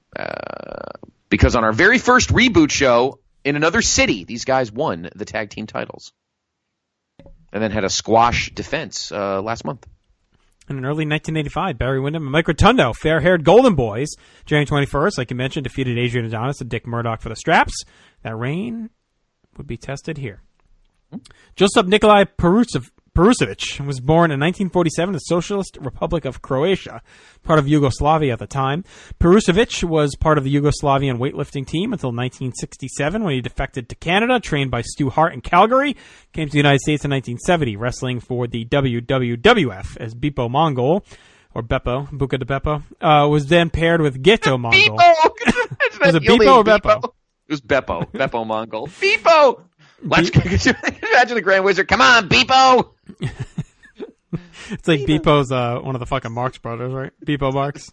S12: Because on our very first reboot show in another city, these guys won the tag team titles. And then had a squash defense last month.
S10: And in early 1985, Barry Windham and Mike Rotundo, fair-haired Golden Boys, January 21st, like you mentioned, defeated Adrian Adonis and Dick Murdoch for the straps. That reign would be tested here. Josip Nikolai Perusevic was born in 1947 in the Socialist Republic of Croatia, part of Yugoslavia at the time. Perusevic was part of the Yugoslavian weightlifting team until 1967 when he defected to Canada, trained by Stu Hart in Calgary, came to the United States in 1970, wrestling for the WWF as Beppo Mongol, or Beppo, Buca de Beppo, was then paired with Geto Mongol. Was it Beppo or Beppo?
S12: It was Beppo. Beppo Mongol. Beppo! Let's imagine the Grand Wizard. Come on, Beppo!
S10: It's like Beppo's one of the fucking Marx brothers, right? Beppo Marx.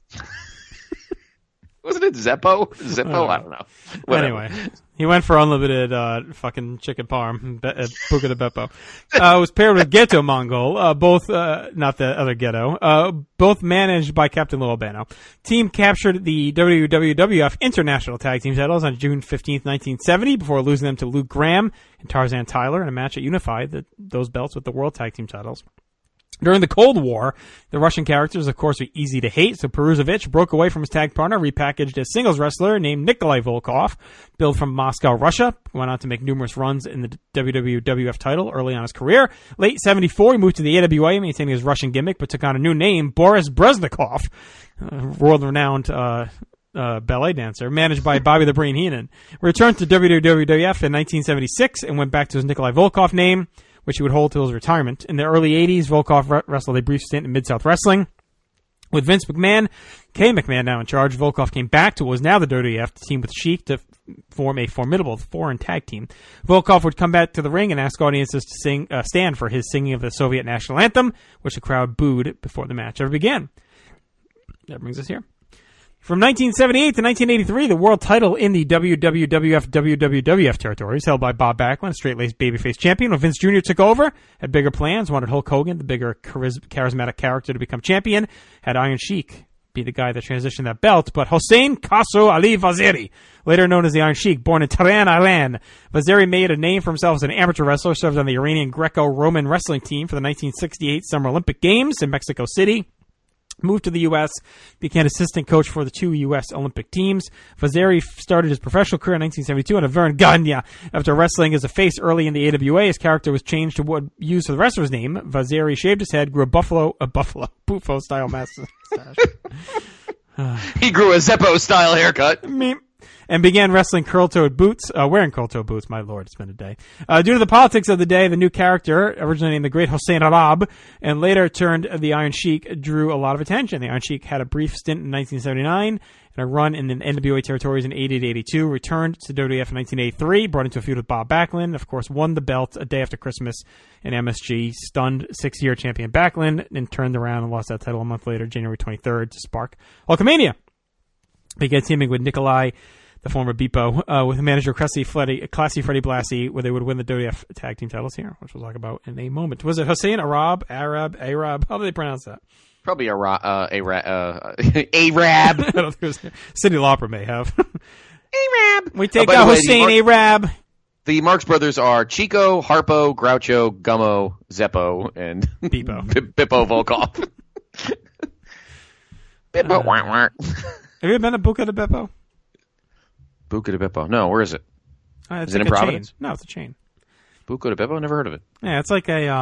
S12: Wasn't it Zeppo? Zeppo? I don't know. Whatever.
S10: Anyway, he went for unlimited fucking chicken parm at Buca de Beppo. Was paired with Geto Mongol, both, not the other Ghetto, both managed by Captain Lou Albano. Team captured the WWF International Tag Team titles on June 15th, 1970, before losing them to Luke Graham and Tarzan Tyler in a match that unified those belts with the World Tag Team titles. During the Cold War, the Russian characters, of course, were easy to hate, so Peruzovich broke away from his tag partner, repackaged a singles wrestler named Nikolai Volkov, billed from Moscow, Russia. Went on to make numerous runs in the WWF title early on in his career. Late 74, he moved to the AWA, maintaining his Russian gimmick, but took on a new name, Boris Breznikov, world-renowned ballet dancer, managed by Bobby the Brain Heenan. Returned to WWF in 1976 and went back to his Nikolai Volkov name, which he would hold till his retirement. In the early 80s, Volkov wrestled a brief stint in Mid-South Wrestling. With Vince McMahon, Kay McMahon now in charge, Volkov came back to what was now the WWF to team with Sheik to form a formidable foreign tag team. Volkov would come back to the ring and ask audiences to stand for his singing of the Soviet national anthem, which the crowd booed before the match ever began. That brings us here. From 1978 to 1983, the world title in the WWF territories held by Bob Backlund, straight-laced babyface champion. When Vince Jr. took over, had bigger plans, wanted Hulk Hogan, the bigger charismatic character, to become champion, had Iron Sheik be the guy that transitioned that belt, but Hossein Kasu Ali Vaziri, later known as the Iron Sheik, born in Tehran, Iran. Vaziri made a name for himself as an amateur wrestler, served on the Iranian Greco-Roman wrestling team for the 1968 Summer Olympic Games in Mexico City. Moved to the U.S., became assistant coach for the two U.S. Olympic teams. Vaziri started his professional career in 1972 on a Vern Gagne. After wrestling as a face early in the AWA, his character was changed to what used for the wrestler's name. Vaziri shaved his head, grew a buffalo Bufo-style mustache.
S12: He grew a Zeppo-style haircut.
S10: And began wrestling curl-toed boots, wearing curl-toed boots. My lord, it's been a day. Due to the politics of the day, the new character, originally named the Great Hossein Arab, and later turned the Iron Sheik, drew a lot of attention. The Iron Sheik had a brief stint in 1979 and a run in the NWA territories in 80-82, returned to WWF in 1983, brought into a feud with Bob Backlund, of course, won the belt a day after Christmas in MSG, stunned six-year champion Backlund, and turned around and lost that title a month later, January 23rd, to spark Hulkamania. Began teaming with Nikolai, the former Beepo, with manager Classy Freddy Blassie, where they would win the WWF tag team titles here, which we'll talk about in a moment. Was it Hossein Arab? How do they pronounce that?
S12: Probably Arab.
S10: Cyndi Lauper may have. Arab. We take out Hossein Arab.
S12: The Marx Brothers are Chico, Harpo, Groucho, Gummo, Zeppo, and
S10: Beepo.
S12: Bippo Volkov. Bippo.
S10: Have you been to Buca de Beppo?
S12: Buca de Beppo. No, where is it?
S10: Is
S12: it in Providence?
S10: Chain. No, it's a chain.
S12: Buca de Beppo? Never heard of it.
S10: Yeah, it's like a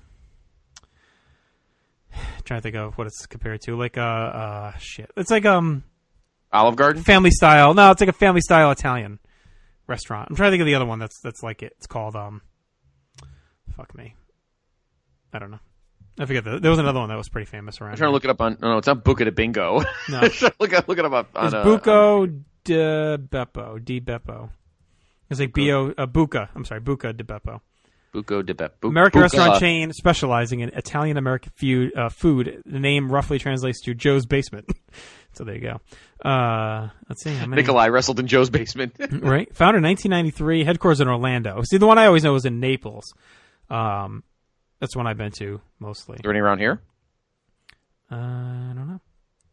S10: trying to think of what it's compared to. Like shit. It's like
S12: Olive Garden?
S10: Family style. No, it's like a family style Italian restaurant. I'm trying to think of the other one that's like it. It's called fuck me. I don't know. I forget. There was another one that was pretty famous around.
S12: I'm trying to look it up on. No, it's not Buca de Bingo.
S10: No,
S12: look it up on.
S10: It's Buco de Beppo. Di Beppo. It's like Buca. I'm sorry, Buca de Beppo.
S12: Buco de Beppo.
S10: American restaurant chain specializing in Italian American food. The name roughly translates to Joe's Basement. So there you go. Let's see how many.
S12: Nikolai wrestled in Joe's basement.
S10: Right. Founded in 1993. Headquarters in Orlando. See, the one I always know is in Naples. That's one I've been to mostly.
S12: Is there any around here?
S10: I don't know.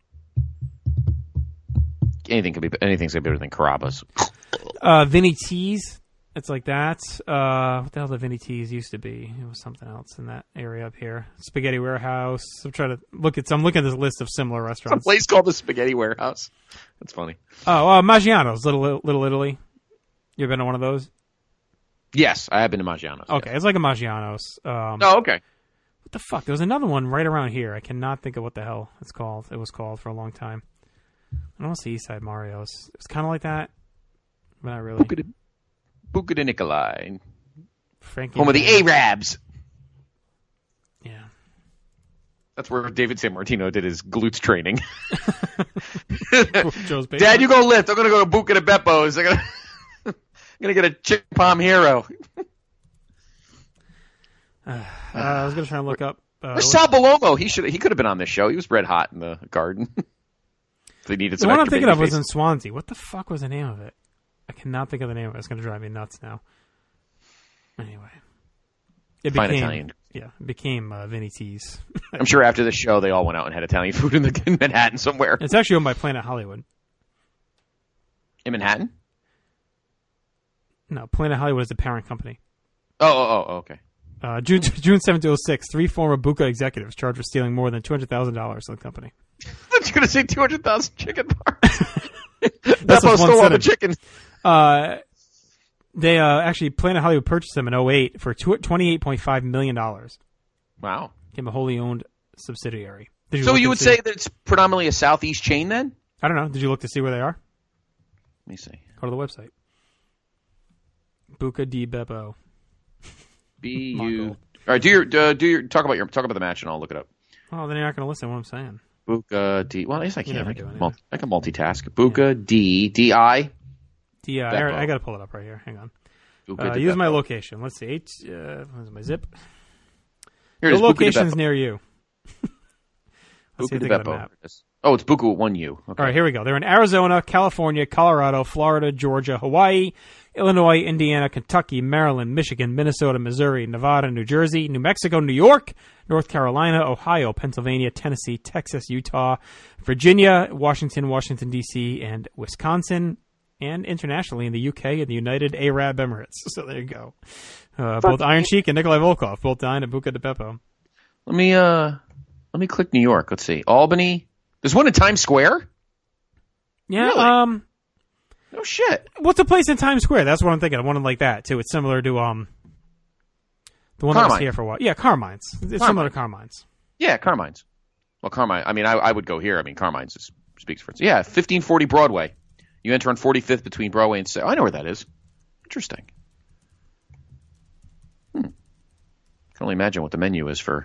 S12: Anything's gonna be better than Carrabba's.
S10: Vinny T's. It's like that. What the hell did Vinny T's used to be? It was something else in that area up here. Spaghetti Warehouse. I'm trying to look at. I'm looking at this list of similar restaurants.
S12: It's a place called the Spaghetti Warehouse. That's funny.
S10: Oh, Maggiano's, Little Italy. You ever been to one of those?
S12: Yes, I have been to Maggiano's.
S10: Okay,
S12: yes.
S10: It's like a Maggiano's.
S12: Oh, okay.
S10: What the fuck? There was another one right around here. I cannot think of what the hell it's called. It was called for a long time. I don't want to see Eastside Mario's. It was kind of like that, but not really.
S12: Buca de Nikolai.
S10: Frankie
S12: home of the Arabs.
S10: Yeah.
S12: That's where David Sammartino did his glutes training.
S10: Joe's
S12: Dad, you go lift. I'm going to go to Buca de Beppo's. I'm going to get a chicken palm hero.
S10: I was going to try and look up.
S12: Where's Sal Balomo? He could have been on this show. He was red hot in the garden. They needed
S10: the
S12: some
S10: one I'm
S12: extra
S10: thinking of
S12: baby
S10: was
S12: face.
S10: in Swansea. What the fuck was the name of it? I cannot think of the name of it. It's going to drive me nuts now. Anyway. It
S12: Fine
S10: became,
S12: Italian.
S10: Yeah, it became Vinny T's.
S12: I'm sure after the show they all went out and had Italian food in Manhattan somewhere.
S10: It's actually owned by Planet Hollywood.
S12: In Manhattan?
S10: No, Planet Hollywood is the parent company.
S12: Oh, okay.
S10: June 7th, 2006, 3 former Buka executives charged with stealing more than $200,000 from the company.
S12: I was going to say 200,000 chicken parts.
S10: That's
S12: Beppo stole all the chicken.
S10: They actually, Planet Hollywood purchased them in 2008 for $28.5 million.
S12: Wow.
S10: Became a wholly owned subsidiary.
S12: So you would say that it's predominantly a Southeast chain then?
S10: I don't know. Did you look to see where they are?
S12: Let me see.
S10: Go to the website. Buca di Beppo.
S12: All right, do your talk about the match and I'll look it up.
S10: Oh, then you're not going to listen to what I'm saying.
S12: Buca di. Well, I guess I can. I can multitask.
S10: I
S12: Buca
S10: got to pull it up right here. Hang on.
S12: Buca
S10: use my location. Let's see. Where's my zip?
S12: Here it is.
S10: The location's near you. Let's see if they got a map.
S12: Oh, it's Buca with 1 U. Okay.
S10: All right, here we go. They're in Arizona, California, Colorado, Florida, Georgia, Hawaii, Illinois, Indiana, Kentucky, Maryland, Michigan, Minnesota, Missouri, Nevada, New Jersey, New Mexico, New York, North Carolina, Ohio, Pennsylvania, Tennessee, Texas, Utah, Virginia, Washington, D.C., and Wisconsin, and internationally in the UK and the United Arab Emirates. So there you go. Both Iron Sheik and Nikolai Volkov both dying at Buca di Beppo.
S12: Let me click New York. Let's see. Albany. There's one in Times Square?
S10: Yeah,
S12: really? No shit.
S10: What's a place in Times Square? That's what I'm thinking. One like that too. It's similar to the one that was here for a while. Yeah, Carmine's. It's similar to Carmine's.
S12: Yeah, Carmine's. Well, Carmine. I mean, I would go here. I mean, Carmine's speaks for itself. Yeah, 1540 Broadway. You enter on 45th between Broadway and. I know where that is. Interesting. I can only imagine what the menu is for.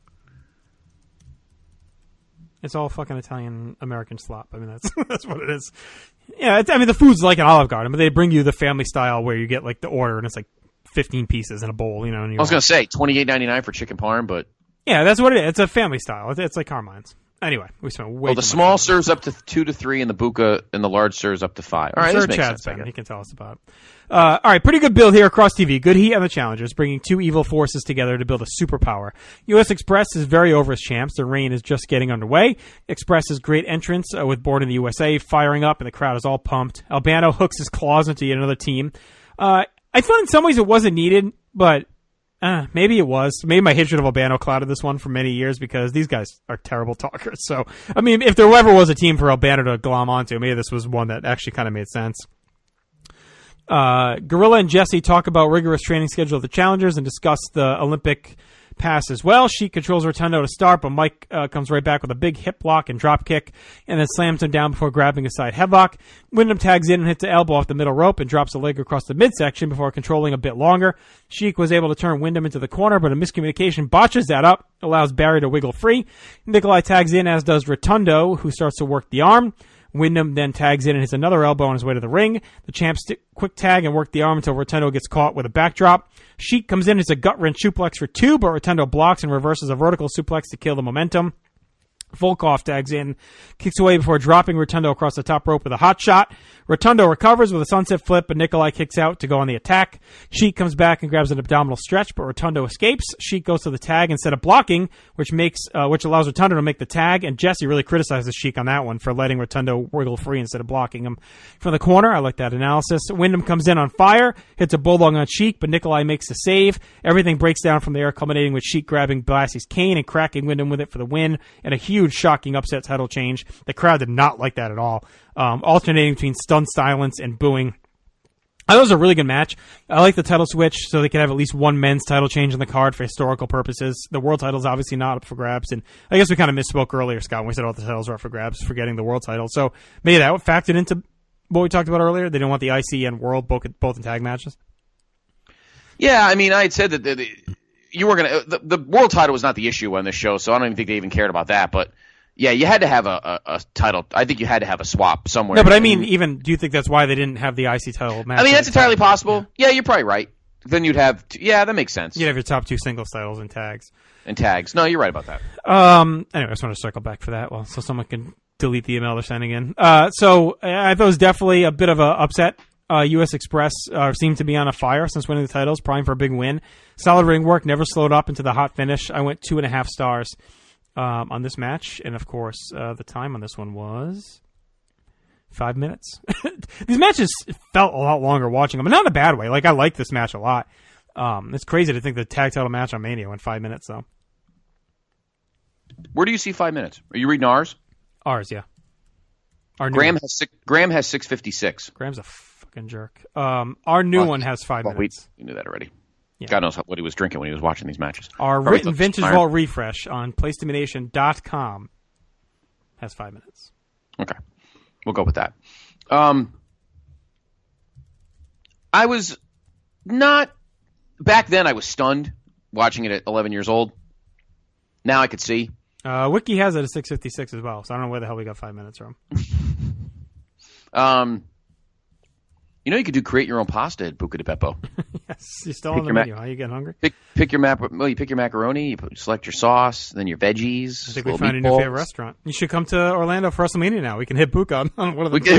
S10: It's all fucking Italian American slop. I mean, that's what it is. Yeah, the food's like an Olive Garden, but they bring you the family style where you get like the order and it's like 15 pieces in a bowl. You know. And
S12: I was gonna say $28.99 for chicken parm, but
S10: yeah, that's what it is. It's a family style. It's like Carmine's. Anyway, we spent way.
S12: Well, the small serves up to 2 to 3, and the Buca and the large serves up to 5. All right, this makes sense.
S10: He can tell us about it. All right, pretty good build here across TV. Good heat on the challengers, bringing two evil forces together to build a superpower. U.S. Express is very over as champs. Their reign is just getting underway. Express's great entrance with Born in the USA firing up, and the crowd is all pumped. Albano hooks his claws into yet another team. I thought in some ways it wasn't needed, but maybe it was. Maybe my hatred of Albano clouded this one for many years because these guys are terrible talkers. So, I mean, if there ever was a team for Albano to glom onto, maybe this was one that actually kind of made sense. Gorilla and Jesse talk about rigorous training schedule of the challengers and discuss the Olympic pass as well. Sheik controls Rotundo to start, but Mike comes right back with a big hip lock and drop kick and then slams him down before grabbing a side headlock. Wyndham tags in and hits the elbow off the middle rope and drops a leg across the midsection before controlling a bit longer. Sheik was able to turn Wyndham into the corner, but a miscommunication botches that up, allows Barry to wiggle free. Nikolai tags in, as does Rotundo, who starts to work the arm. Wyndham then tags in and hits another elbow on his way to the ring. The champs quick tag and work the arm until Rotundo gets caught with a backdrop. Sheik comes in as a gut-wrench suplex for 2, but Rotundo blocks and reverses a vertical suplex to kill the momentum. Volkov tags in, kicks away before dropping Rotundo across the top rope with a hot shot. Rotundo recovers with a sunset flip, but Nikolai kicks out to go on the attack. Sheik comes back and grabs an abdominal stretch, but Rotundo escapes. Sheik goes to the tag instead of blocking, which allows Rotundo to make the tag, and Jesse really criticizes Sheik on that one for letting Rotundo wiggle free instead of blocking him. From the corner, I like that analysis. Wyndham comes in on fire, hits a bulldog on Sheik, but Nikolai makes the save. Everything breaks down from there, culminating with Sheik grabbing Blassie's cane and cracking Wyndham with it for the win, and a huge shocking upset title change. The crowd did not like that at all. Alternating between stunned silence and booing. I thought it was a really good match. I like the title switch so they could have at least one men's title change on the card for historical purposes. The world title is obviously not up for grabs, and I guess we kind of misspoke earlier, Scott, when we said all the titles were up for grabs, forgetting the world title. So maybe that factored into what we talked about earlier. They didn't want the IC and world both in tag matches.
S12: Yeah, I mean, I had said that you were going to the world title was not the issue on this show, so I don't even think they even cared about that. But yeah, you had to have a title. I think you had to have a swap somewhere.
S10: No, but I mean, even do you think that's why they didn't have the IC title match?
S12: I mean, that's entirely possible. Yeah, you're probably right. Then you'd have that makes sense.
S10: You'd have your top 2 singles titles and tags.
S12: No, you're right about that.
S10: Anyway, I just want to circle back for that, so someone can delete the email they're sending in. So I thought it was definitely a bit of an upset. U.S. Express seemed to be on a fire since winning the titles, primed for a big win. Solid ring work, never slowed up into the hot finish. I went 2.5 stars on this match, and of course, the time on this one was 5 minutes. These matches felt a lot longer watching them, but not in a bad way. Like, I like this match a lot. It's crazy to think the tag title match on Mania went 5 minutes, though.
S12: Where do you see 5 minutes? Are you reading ours?
S10: Ours, yeah.
S12: Graham has 6:56.
S10: Graham's a fucking jerk. Our new one has 5 minutes.
S12: We knew that already.
S10: Yeah.
S12: God knows what he was drinking when he was watching these matches.
S10: Our
S12: Probably
S10: written Vintage Vault refresh on PlaceToBeNation.com has 5 minutes.
S12: Okay. We'll go with that. I was not... Back then, I was stunned watching it at 11 years old. Now I could see.
S10: Wiki has it at 6:56 as well, so I don't know where the hell we got 5 minutes from.
S12: You know, you could create your own pasta at Buca di Beppo.
S10: Yes, you're still on the menu. Are you getting hungry?
S12: Pick your you pick your macaroni, you select your sauce, then your veggies.
S10: I think we found a new favorite restaurant. You should come to Orlando for WrestleMania now. We can hit Buca on one of the days.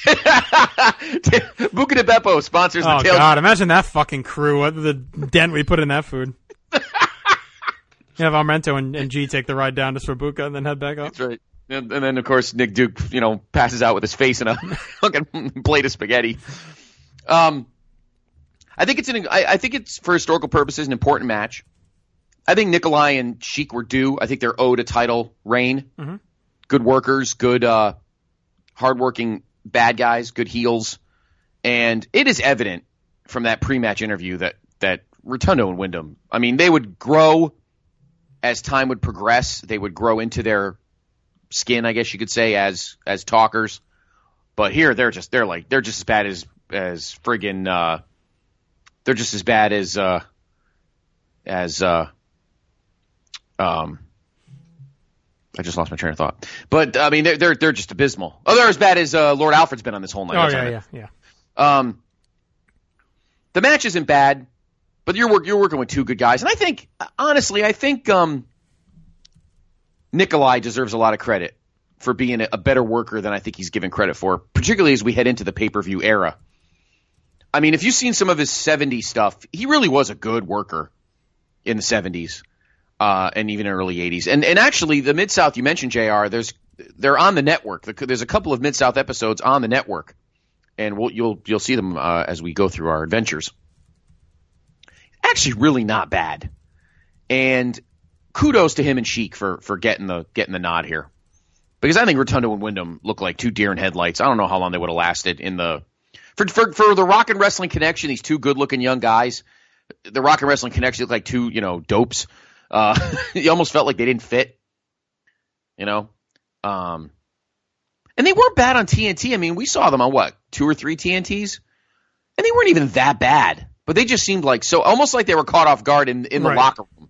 S12: Buca di Beppo sponsors the tailgate.
S10: Oh, God, imagine that fucking crew. What the dent we put in that food. You have Armento and G take the ride down just for Buca and then head back up.
S12: That's right. And then, of course, Nick Duke, passes out with his face in a fucking plate of spaghetti. I think it's for historical purposes an important match. I think Nikolai and Sheik were due. I think they're owed a title reign.
S10: Mm-hmm.
S12: Good workers, good hardworking bad guys, good heels. And it is evident from that pre-match interview that Rotundo and Wyndham, I mean, they would grow as time would progress. They would grow into their skin, I guess you could say, as talkers. But here they're just as bad as friggin' they're just as bad as I just lost my train of thought. But I mean they're just abysmal. Oh, they're as bad as Lord Alfred's been on this whole night.
S10: Oh yeah.
S12: The match isn't bad, but you're working with two good guys, and I think honestly Nikolai deserves a lot of credit for being a better worker than I think he's given credit for, particularly as we head into the pay-per-view era. I mean, if you've seen some of his 70s stuff, he really was a good worker in the 70s and even early 80s. And actually, the Mid-South you mentioned, JR, they're on the network. There's a couple of Mid-South episodes on the network, and you'll see them as we go through our adventures. Actually, really not bad. And kudos to him and Sheik for getting the nod here, because I think Rotundo and Wyndham look like two deer in headlights. I don't know how long they would have lasted in the for the Rock and Wrestling Connection. These two good looking young guys, the Rock and Wrestling Connection looked like two dopes. You almost felt like they didn't fit, and they weren't bad on TNT. I mean, we saw them on 2 or 3 TNTs, and they weren't even that bad. But they just seemed like almost like they were caught off guard in the locker room.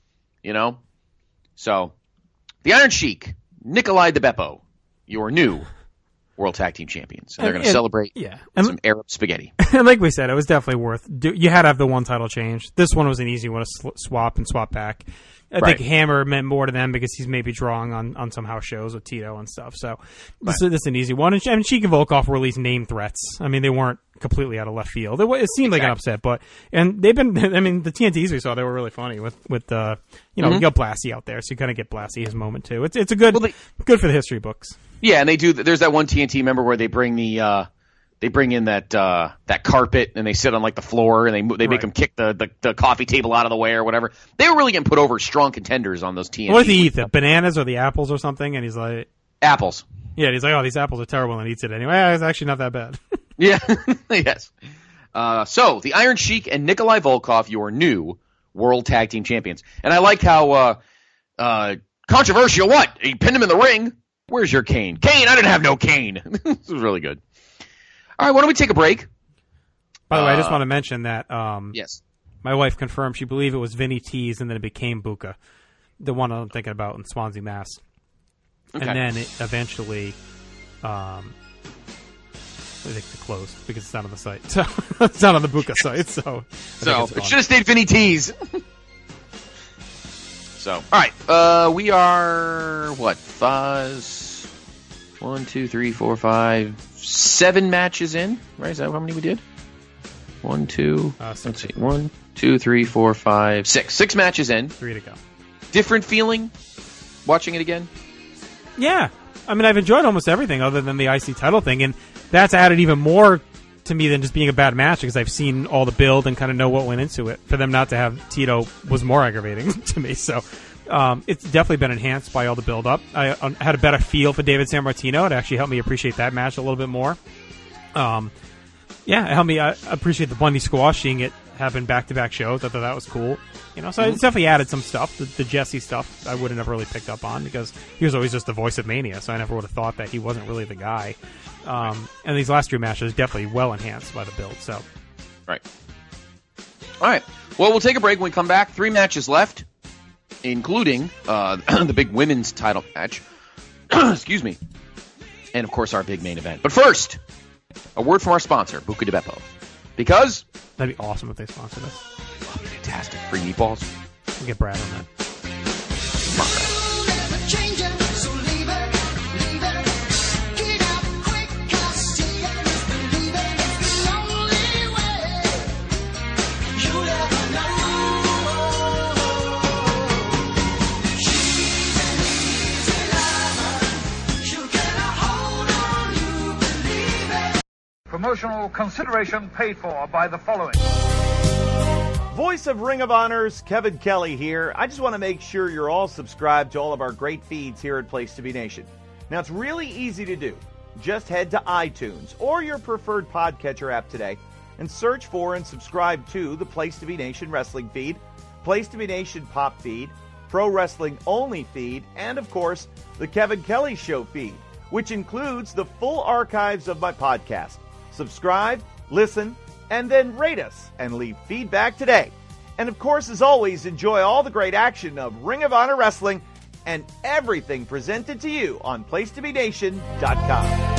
S12: So the Iron Sheik, Nikolai di Beppo, your new World Tag Team Champions. And they're going to celebrate some Arab spaghetti.
S10: And like we said, it was definitely worth you had to have the one title change. This one was an easy one to swap back. I think Hammer meant more to them because he's maybe drawing on some house shows with Tito and stuff. So this is an easy one. And Sheik and Volkov were at least name threats. I mean, they weren't completely out of left field. It seemed like an upset, and they've been. I mean, the TNTs we saw, they were really funny with you got Blassie out there, so you kind of get Blassie his moment too. It's a good good for the history books.
S12: Yeah, and they do. There's that one TNT member where they bring in that carpet and they sit on like the floor and they make them kick the coffee table out of the way or whatever. They were really getting put over as strong contenders on those TNT.
S10: What did he eat? The bananas or the apples or something? And he's like,
S12: apples.
S10: Yeah, and he's like, oh, these apples are terrible, and eats it anyway. It's actually not that bad.
S12: Yeah, yes. So the Iron Sheik and Nikolai Volkov, your new World Tag Team Champions, and I like how controversial. What? He pinned him in the ring. Where's your cane? Cane? I didn't have no cane. This was really good. All right, why don't we take a break?
S10: By the way, I just want to mention that
S12: yes,
S10: my wife confirmed she believed it was Vinny T's and then it became Buca, the one I'm thinking about in Swansea, Mass. Okay. And then it eventually, I think it closed because it's not on the site. So it's not on the Buca site. So
S12: it should have stayed Vinny T's. So, all right, we are what? 1, 2, 3, 4, 5, 7 matches in. Right? Is that how many we did? 1, 2. Let's see. 1, 2, 3, 4, 5, 6. 6 matches in.
S10: 3 to go.
S12: Different feeling watching it again?
S10: Yeah. I mean, I've enjoyed almost everything other than the IC title thing, and that's added even more to me than just being a bad match because I've seen all the build and kind of know what went into it. For them not to have Tito was more aggravating to me. So it's definitely been enhanced by all the build up. I had a better feel for David Sammartino. It actually helped me appreciate that match a little bit more. It helped me appreciate the Bundy squash, seeing it happen back-to-back shows. I thought that was cool. So it's definitely added some stuff. The Jesse stuff I would have never really picked up on because he was always just the voice of Mania, so I never would have thought that he wasn't really the guy. And these last 3 matches definitely well enhanced by the build. So,
S12: right. All right. Well, we'll take a break. When we come back, 3 matches left, including the big women's title match. Excuse me. And, of course, our big main event. But first, a word from our sponsor, Buca di Beppo. Because...
S10: that'd be awesome if they sponsored us.
S12: Oh, fantastic. Free meatballs.
S10: We'll get Brad on that.
S15: Promotional consideration paid for by the following.
S16: Voice of Ring of Honor's Kevin Kelly here. I just want to make sure you're all subscribed to all of our great feeds here at Place to Be Nation. Now, it's really easy to do. Just head to iTunes or your preferred podcatcher app today and search for and subscribe to the Place to Be Nation wrestling feed, Place to Be Nation pop feed, Pro Wrestling Only feed, and, of course, the Kevin Kelly Show feed, which includes the full archives of my podcast. Subscribe, listen, and then rate us and leave feedback today. And of course, as always, enjoy all the great action of Ring of Honor Wrestling and everything presented to you on PlaceToBeNation.com.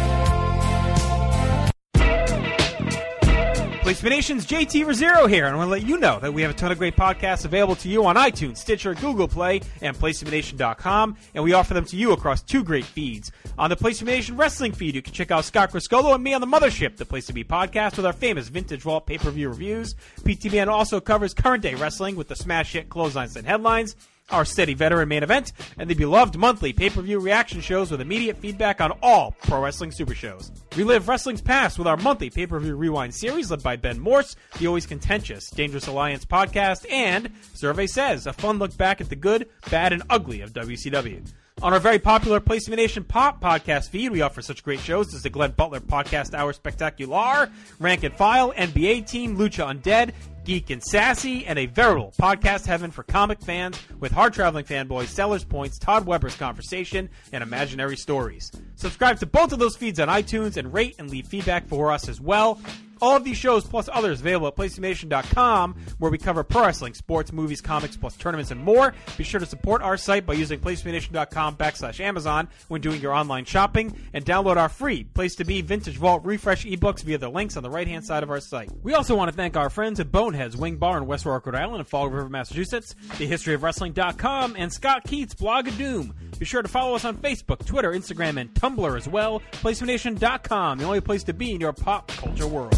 S10: Place to Be Nation's JT Rosero here, and I want to let you know that we have a ton of great podcasts available to you on iTunes, Stitcher, Google Play, and PlaceToBeNation.com, and we offer them to you across 2 great feeds. On the Place to Be Nation wrestling feed, you can check out Scott Criscolo and me on the Mothership, the Place to Be podcast, with our famous Vintage Vault pay-per-view reviews. PTBN also covers current day wrestling with the smash hit Clotheslines and Headlines, our steady veteran main event, and the beloved monthly pay-per-view reaction shows with immediate feedback on all Pro Wrestling Super Shows. Relive wrestling's past with our monthly pay-per-view rewind series led by Ben Morse, the always contentious Dangerous Alliance podcast, and Survey Says, a fun look back at the good, bad, and ugly of WCW. On our very popular Place to Be Nation Pop podcast feed, we offer such great shows as the Glenn Butler Podcast Hour Spectacular, Rank and File, NBA Team, Lucha Undead, Geek and Sassy, and a veritable podcast heaven for comic fans with hard-traveling fanboys, Sellers Points, Todd Weber's Conversation, and Imaginary Stories. Subscribe to both of those feeds on iTunes and rate and leave feedback for us as well. All of these shows, plus others, available at PlaceToBeNation.com, where we cover pro wrestling, sports, movies, comics, plus tournaments and more. Be sure to support our site by using PlaceToBeNation.com/Amazon when doing your online shopping, and download our free Place to Be Vintage Vault Refresh ebooks via the links on the right-hand side of our site. We also want to thank our friends at Boneheads Wing Bar in West Warwick, Rhode Island, and Fall River, Massachusetts, TheHistoryOfWrestling.com, and Scott Keats' Blog of Doom. Be sure to follow us on Facebook, Twitter, Instagram, and Tumblr as well. PlaceToBeNation.com, the only place to be in your pop culture world.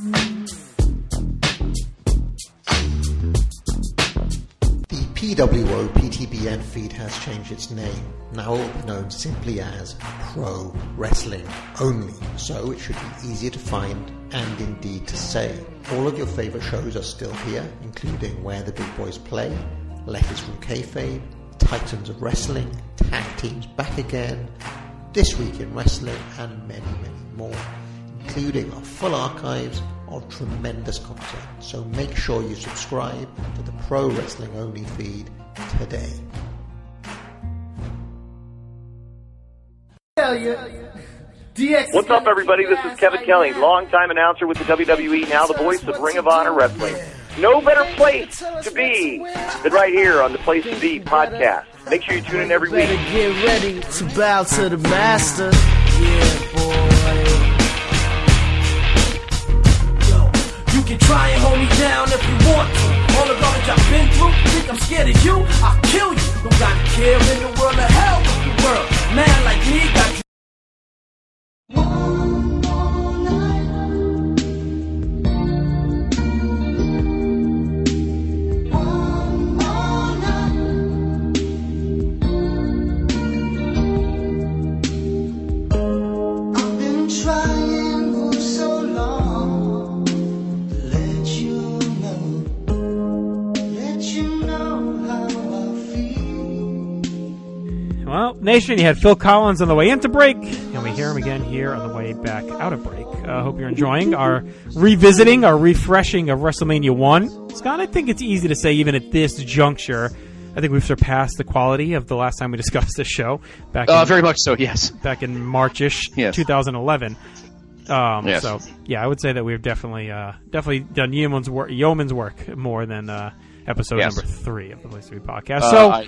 S17: The PWO PTBN feed has changed its name. Now it will be known simply as Pro Wrestling Only, so it should be easier to find and indeed to say. All of your favourite shows are still here, including Where the Big Boys Play, Letters from Kayfabe, Titans of Wrestling, Tag Teams Back Again, This Week in Wrestling, and many, many more, including our full archives of tremendous content. So make sure you subscribe to the Pro Wrestling Only feed today.
S4: Hell yeah.
S6: What's up, everybody? This is Kevin Kelly, longtime announcer with the WWE, now the voice of Ring of Honor Wrestling. No better place to be than right here on the Place to Be podcast. Make sure you tune in every week.
S4: Get ready to bow to the master. Yeah, boy. You can try and hold me down if you want to. All the garbage I've been through, think I'm scared of you? I'll kill you. Don't got to care in the world of hell with the world. Man like me got you.
S13: I've been trying for so long.
S10: Well, Nation, you had Phil Collins on the way into break, and we hear him again here on the way back out of break. Hope you're enjoying our revisiting, our refreshing of WrestleMania 1. Scott, I think it's easy to say, even at this juncture, I think we've surpassed the quality of the last time we discussed this show.
S12: Very much so, yes.
S10: Back in March-ish, yes. 2011.
S12: Yes.
S10: So, yeah, I would say that we've definitely done yeoman's work more than episode number 3 of the Place to Be podcast.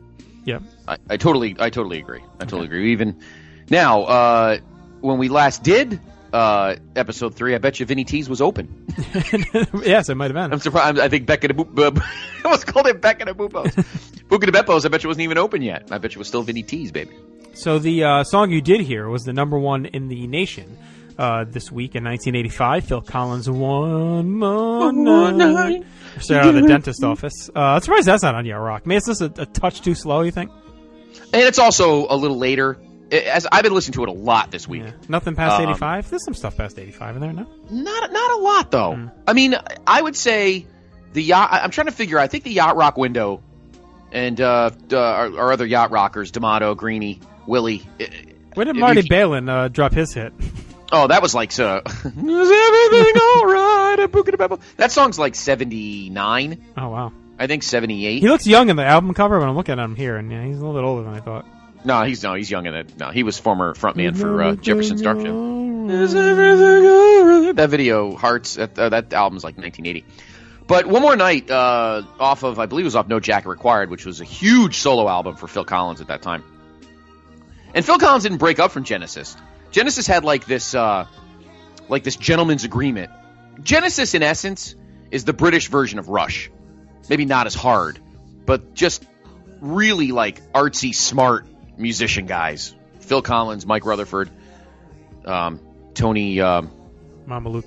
S12: I totally agree. I totally agree. Even now, when we last did episode 3, I bet you Vinny T's was open.
S10: Yes, it might have been.
S12: I'm surprised. I think Becca de Boop. I almost called it Becca de Boopos. Buca de Beppo's. I bet you wasn't even open yet. I bet you it was still Vinny T's, baby.
S10: So the song you did hear was the number 1 in the nation this week in 1985. Phil Collins, One More Night. Straight out of the dentist office. I'm surprised that's not on Yacht Rock. I mean, it's just a touch too slow, you think?
S12: And it's also a little later. As I've been listening to it a lot this week.
S10: Yeah. Nothing past 85? There's some stuff past 85 in there, no?
S12: Not a lot, though. I mean, I would say the Yacht... I'm trying to figure out... I think the Yacht Rock window and our other Yacht Rockers, D'Amato, Greeny, Willie...
S10: When did Marty Balin drop his hit?
S12: Oh, that was like... Is everything all right at Buca de Beppo? That song's like 79.
S10: Oh, wow.
S12: I think 78.
S10: He looks young in the album cover, but I'm looking at him here, and he's a little bit older than I thought.
S12: No, he's young in it. No, he was former frontman for Jefferson Starship. Is everything all right? That video, Hearts, that album's like 1980. But One More Night, off of, I believe it was off No Jacket Required, which was a huge solo album for Phil Collins at that time. And Phil Collins didn't break up from Genesis. Genesis had like this gentleman's agreement. Genesis, in essence, is the British version of Rush. Maybe not as hard, but just really like artsy, smart musician guys. Phil Collins, Mike Rutherford, Tony...
S10: Mama Luke.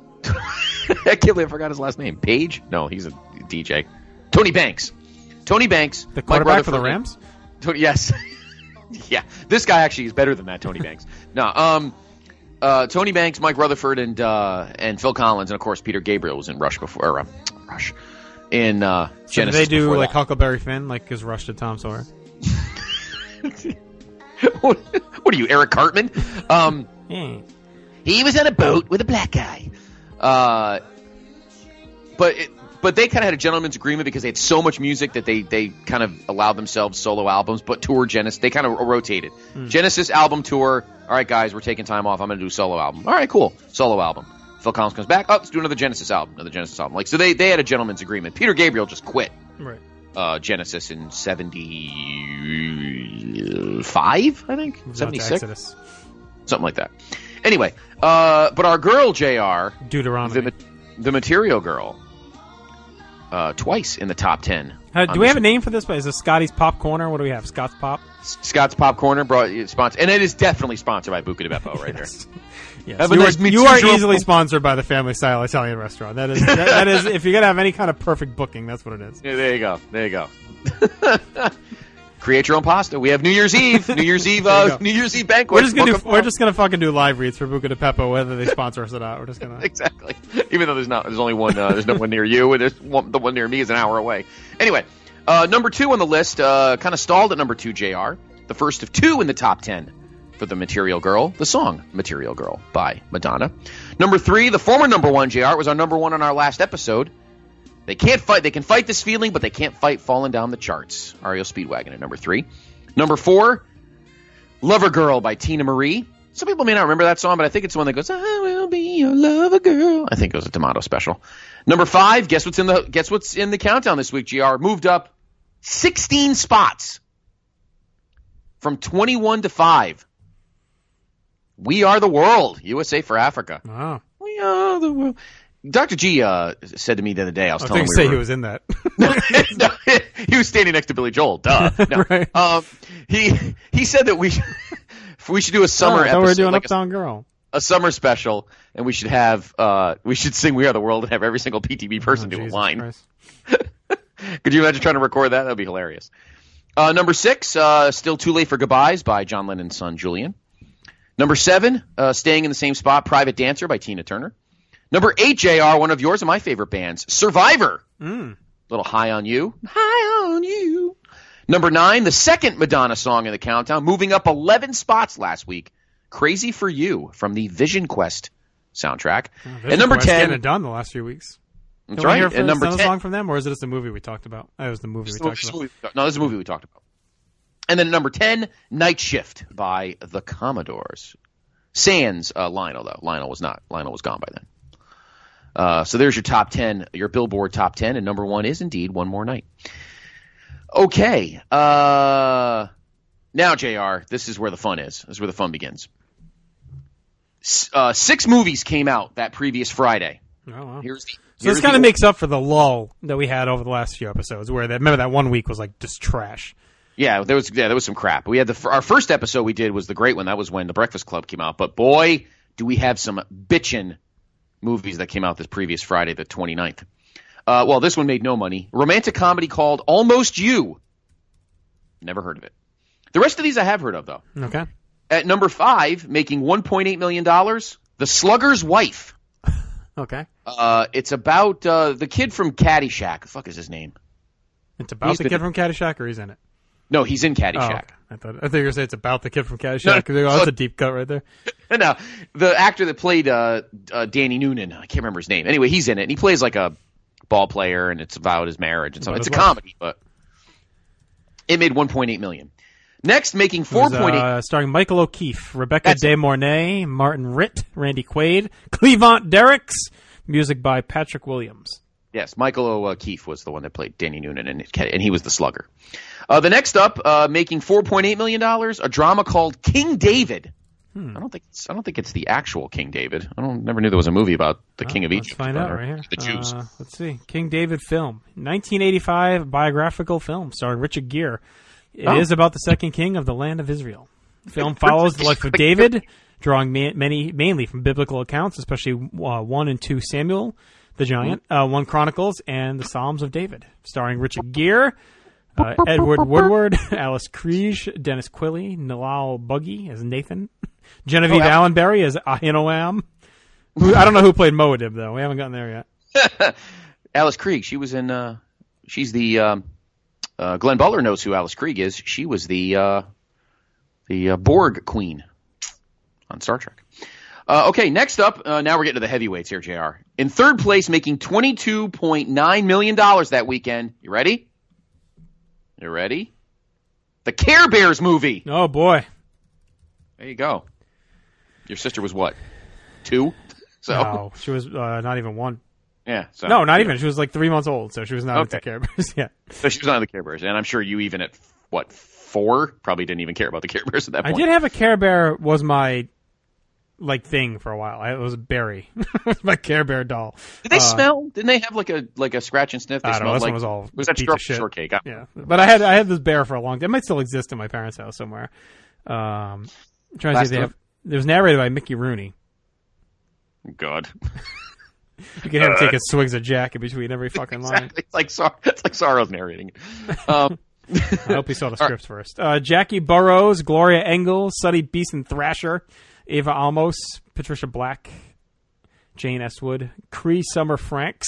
S12: I can't believe I forgot his last name. Page? No, he's a DJ. Tony Banks.
S10: The quarterback for the Rams?
S12: Yes. Yeah. This guy actually is better than that, Tony Banks. No, Tony Banks, Mike Rutherford, and Phil Collins, and of course Peter Gabriel was in Rush before... Rush. In Genesis.
S10: So did they do like Huckleberry Finn, like his Rush to Tom Sawyer?
S12: What are you, Eric Cartman? He was on a boat with a black guy. But they kind of had a gentleman's agreement because they had so much music that they kind of allowed themselves solo albums, but tour Genesis. They kind of rotated. Genesis album tour. All right, guys, we're taking time off. I'm going to do solo album. All right, cool. Solo album. Phil Collins comes back. Oh, let's do another Genesis album. Like, so they had a gentleman's agreement. Peter Gabriel just quit.
S10: Right.
S12: Genesis in 75, I think? 76? Something like that. Anyway, but our girl, JR,
S10: Deuteronomy,
S12: the Material Girl, twice in the top 10.
S10: Do we have a name for this? Is it Scotty's Pop Corner? What do we have? Scott's Pop?
S12: Scott's Pop Corner, sponsored, and it is definitely sponsored by Buca de Beppo right there.
S10: Yes. You are easily sponsored by the Family Style Italian Restaurant. That is if you're going to have any kind of perfect booking, that's what it is.
S12: Yeah, there you go. Create your own pasta. We have New Year's Eve banquet.
S10: We're just gonna fucking do live reads for Buca de Beppo, whether they sponsor us or not. We're just gonna
S12: exactly. Even though there's only one. There's no one near you, and the one near me is an hour away. Anyway, number 2 on the list, kind of stalled at number 2. JR, the first of 2 in the top 10 for the Material Girl, the song "Material Girl" by Madonna. Number 3, the former number 1. JR was our number 1 on our last episode. They can't fight. They can fight this feeling, but they can't fight falling down the charts. REO Speedwagon at number 3. Number 4, Lover Girl by Tina Marie. Some people may not remember that song, but I think it's the one that goes, "I will be your lover girl." I think it was a D'Amato special. Number 5, guess what's in the countdown this week, GR? Moved up 16 spots from 21 to 5. We Are the World, USA for Africa.
S10: Wow.
S12: We are the world. Dr. G said to me the other day, I was telling him
S10: he was in that.
S12: No, he was standing next to Billy Joel. Duh. No.
S10: Right.
S12: He said that we should do a summer episode.
S10: We're doing Uptown Girl.
S12: A summer special, and we should sing We Are the World and have every single PTB person do a line. Could you imagine trying to record that? That would be hilarious. Number 6, Still Too Late for Goodbyes by John Lennon's son, Julian. Number 7, staying in the same spot, Private Dancer by Tina Turner. Number 8, JR, one of yours and my favorite bands, Survivor. Little High on You. High on You. Number 9, the second Madonna song in the countdown, moving up 11 spots last week. Crazy for You from the Vision Quest soundtrack. And number 10,
S10: getting it done the last few weeks.
S12: That's right.
S10: And
S12: number 10,
S10: song from them, or is it just a movie we talked about? It was the movie we talked about.
S12: No, this is a movie we talked about. And then number 10, Night Shift by the Commodores. Sans Lionel, though. Lionel was not. Lionel was gone by then. So there's your top 10, your Billboard top 10, and number 1 is indeed One More Night. Okay. Now, JR, this is where the fun is. This is where the fun begins. 6 movies came out that previous Friday.
S10: Oh, wow.
S12: So
S10: this kind of makes up for the lull that we had over the last few episodes, where remember that one week was like just trash.
S12: Yeah, there was some crap. We had our first episode we did was the great one. That was when The Breakfast Club came out. But boy, do we have some bitchin' movies that came out this previous Friday, the 29th. Well, this one made no money. Romantic comedy called Almost You. Never heard of it. The rest of these I have heard of, though.
S10: Okay.
S12: At number 5, making $1.8 million, The Slugger's Wife.
S10: Okay.
S12: It's about the kid from Caddyshack. The fuck is his name?
S10: It's about the kid from Caddyshack, or he's in it?
S12: No, he's in Caddyshack.
S10: Oh, okay. I thought you were going to say it's about the kid from Caddyshack. No, that's a deep cut right there.
S12: No, the actor that played Danny Noonan, I can't remember his name. Anyway, he's in it, and he plays like a ball player, and it's about his marriage and so it's a comedy, but it made $1.8 million. Next, making $4.8
S10: starring Michael O'Keefe, Rebecca De Mornay, Martin Ritt, Randy Quaid, Cleavant Derricks, music by Patrick Williams.
S12: Yes, Michael O'Keefe was the one that played Danny Noonan, and he was the slugger. The next up, making $4.8 million, a drama called King David. I don't think it's the actual King David. Never knew there was a movie about the King of Egypt.
S10: Let's find out right here.
S12: The Jews.
S10: Let's see. King David film. 1985 biographical film starring Richard Gere. It is about the second king of the land of Israel. The film follows the life of David, drawing mainly from biblical accounts, especially 1 and 2 Samuel the Giant, 1 Chronicles, and the Psalms of David. Starring Richard Gere, Edward Woodward, Alice Krige, Dennis Quilley, Nilal Buggy as Nathan, Genevieve Allenberry as Ahinoam. I don't know who played Moadib, though. We haven't gotten there
S12: yet. Alice Krige, she was in. She's the. Glenn Butler knows who Alice Krige is. She was the Borg Queen on Star Trek. Okay, next up, now we're getting to the heavyweights here, JR. In third place, making $22.9 million that weekend. You ready? You ready? The Care Bears movie.
S10: Oh, boy.
S12: There you go. Your sister was what? 2? So.
S10: No, she was not even 1.
S12: Yeah. So,
S10: no, not even. She was like 3 months old, so she was not into Care Bears yet.
S12: So she was not into Care Bears, and I'm sure you even at, 4, probably didn't even care about the Care Bears at that point.
S10: I did have a Care Bear was my, thing for a while. It was Barry. It was my Care Bear doll.
S12: Did they smell? Didn't they have like a scratch and sniff? They
S10: I don't know. This
S12: like,
S10: one was all
S12: was that shortcake?
S10: Yeah. But I had this bear for a long time. It might still exist in my parents' house somewhere. I'm trying to see if it was narrated by Mickey Rooney.
S12: God.
S10: You can have him take his swigs of Jack in between every fucking line.
S12: It's like Sorrow's narrating.
S10: I hope he saw the scripts first. Jackie Burrows, Gloria Engel, Sonny Beeson Thrasher, Ava Almos, Patricia Black, Jane Estwood, Cree Summer Franks.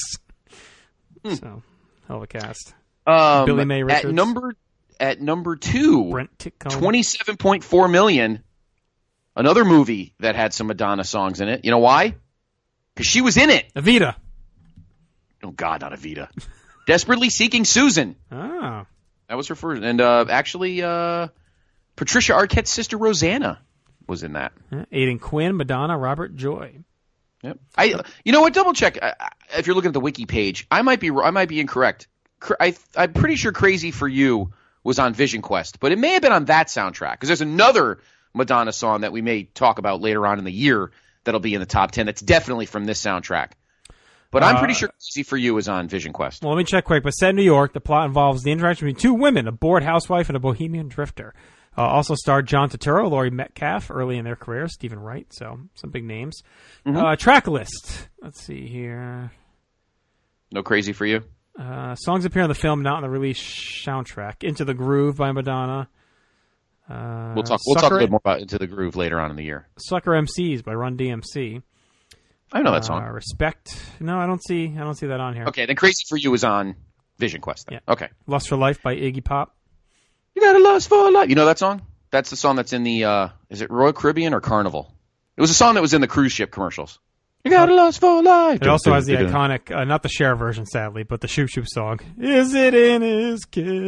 S10: So, hell of a cast. Billy Mae Richards.
S12: At number 2,
S10: Brent Titcomb.
S12: $27.4 million. Another movie that had some Madonna songs in it. You know why? Because she was in it.
S10: Evita.
S12: Oh, God, not Evita. Desperately Seeking Susan.
S10: Ah.
S12: That was her first. And actually, Patricia Arquette's sister Rosanna was in that.
S10: Aidan Quinn, Madonna, Robert Joy.
S12: Yep. You know what? Double check. If you're looking at the wiki page, I might be incorrect. I'm pretty sure Crazy for You was on Vision Quest, but it may have been on that soundtrack because there's another Madonna song that we may talk about later on in the year that'll be in the top 10. That's definitely from this soundtrack. But I'm pretty sure Crazy for You is on Vision Quest.
S10: Well, let me check quick. But set in New York, the plot involves the interaction between 2 women, a bored housewife and a bohemian drifter. Also starred John Turturro, Laurie Metcalf, early in their career, Stephen Wright, so some big names.
S12: Mm-hmm.
S10: Track list. Let's see here.
S12: No Crazy for You?
S10: Songs appear on the film, not on the release soundtrack. Into the Groove by Madonna.
S12: We'll talk a little bit more about Into the Groove later on in the year.
S10: Sucker MCs by Run DMC.
S12: I know that song.
S10: Respect. No, I don't see that on here.
S12: Okay, then Crazy for You is on Vision Quest. Then.
S10: Yeah.
S12: Okay.
S10: Lust for Life by Iggy Pop.
S12: You got a lust for life. You know that song? That's the song that's in the, is it Royal Caribbean or Carnival? It was a song that was in the cruise ship commercials. You got a lust for life.
S10: It also has the iconic, not the Cher version, sadly, but the Shoop Shoop song. Is it in his kiss?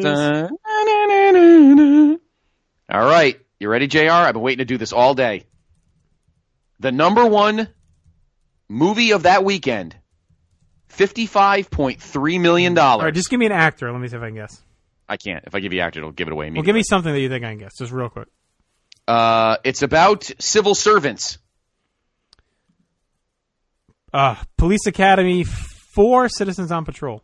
S12: All right. You ready, JR? I've been waiting to do this all day. The number one movie of that weekend, $55.3 million.
S10: All right, just give me an actor. Let me see if I can guess.
S12: I can't. If I give you actor, it'll give it away immediately.
S10: Well, give me something that you think I can guess, just real quick.
S12: It's about civil servants.
S10: Police Academy 4, Citizens on Patrol.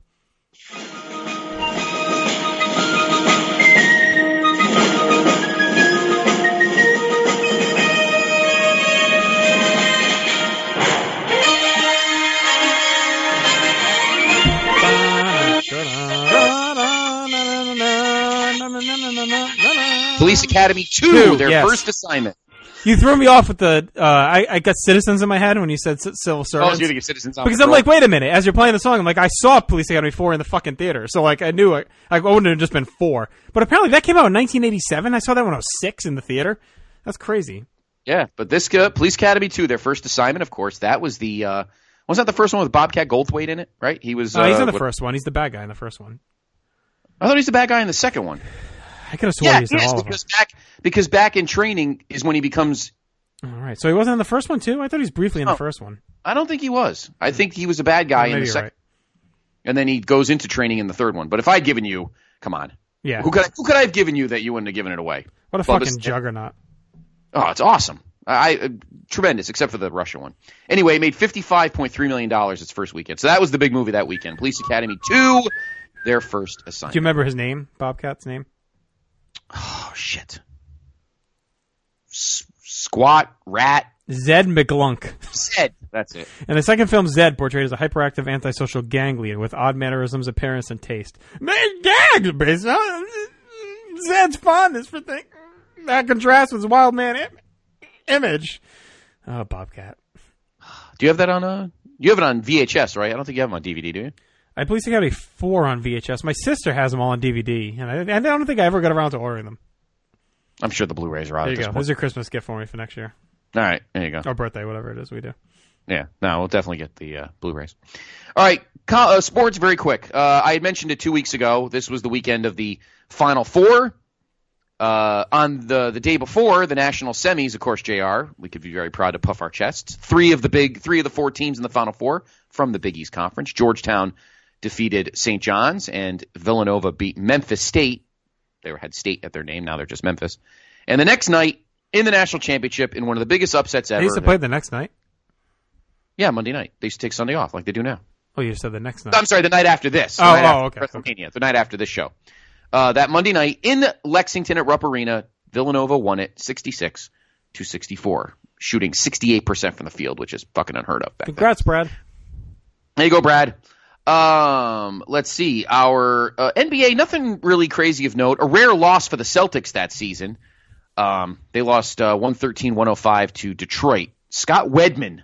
S12: Police Academy 2, their first assignment.
S10: You threw me off with the, I got Citizens in my head when you said civil servants.
S12: Oh, you think it's Citizens on
S10: Because
S12: Patrol.
S10: I'm like, wait a minute, as you're playing the song, I'm like, I saw Police Academy 4 in the fucking theater, so like, I knew I wouldn't have just been 4. But apparently that came out in 1987, I saw that when I was 6 in the theater. That's crazy.
S12: Yeah, but this, Police Academy 2, their first assignment, of course, that was the, wasn't that the first one with Bobcat Goldthwait in it, right? He was,
S10: he's in the first one, he's the bad guy in the first one.
S12: I thought he's the bad guy in the second one.
S10: I could have sworn he's in all of them.
S12: Because back in training is when he becomes...
S10: All right, so he wasn't in the first one, too? I thought he was briefly in the first one.
S12: I don't think he was. I think he was a bad guy in the second. Right. And then he goes into training in the third one. But if I had given you... Come on.
S10: Yeah.
S12: Who could I have given you that you wouldn't have given it away?
S10: What a fucking juggernaut.
S12: Oh, it's awesome. Tremendous, except for the Russia one. Anyway, it made $55.3 million its first weekend. So that was the big movie that weekend. Police Academy 2, their first assignment.
S10: Do you remember his name? Bobcat's name?
S12: Oh, shit. Squat, rat.
S10: Zed McGlunk.
S12: Zed, that's it.
S10: In the second film, Zed, portrayed as a hyperactive antisocial gang leader with odd mannerisms, appearance, and taste. Man, gags based on Zed's fondness for things that contrasts with his wild man image. Oh, Bobcat. Do
S12: you have that on? You have it on VHS, right? I don't think you have them on DVD, do you?
S10: I believe I got 4 on VHS. My sister has them all on DVD, and I don't think I ever got around to ordering them.
S12: I'm sure the Blu-rays are out.
S10: There you go. There's your Christmas gift for me for next year.
S12: All right, there you go.
S10: Or birthday, whatever it is we do.
S12: Yeah, no, we'll definitely get the Blu-rays. All right, sports very quick. I had mentioned it 2 weeks ago. This was the weekend of the Final Four. On the day before the national semis, of course, JR, we could be very proud to puff our chests. Three of the 4 teams in the Final Four from the Big East Conference. Georgetown defeated St. John's, and Villanova beat Memphis State. They had State at their name. Now they're just Memphis. And the next night in the national championship, in one of the biggest upsets ever.
S10: They used to play the next night?
S12: Yeah, Monday night. They used to take Sunday off like they do now.
S10: Oh, you said the next night.
S12: I'm sorry, the night after this.
S10: Okay.
S12: WrestleMania, the night after this show. That Monday night in Lexington at Rupp Arena, Villanova won it 66-64, shooting 68% from the field, which is fucking unheard of back
S10: Congrats,
S12: then.
S10: Brad.
S12: There you go, Brad. Let's see. Our NBA, nothing really crazy of note. A rare loss for the Celtics that season. They lost 113-105 to Detroit. Scott Wedman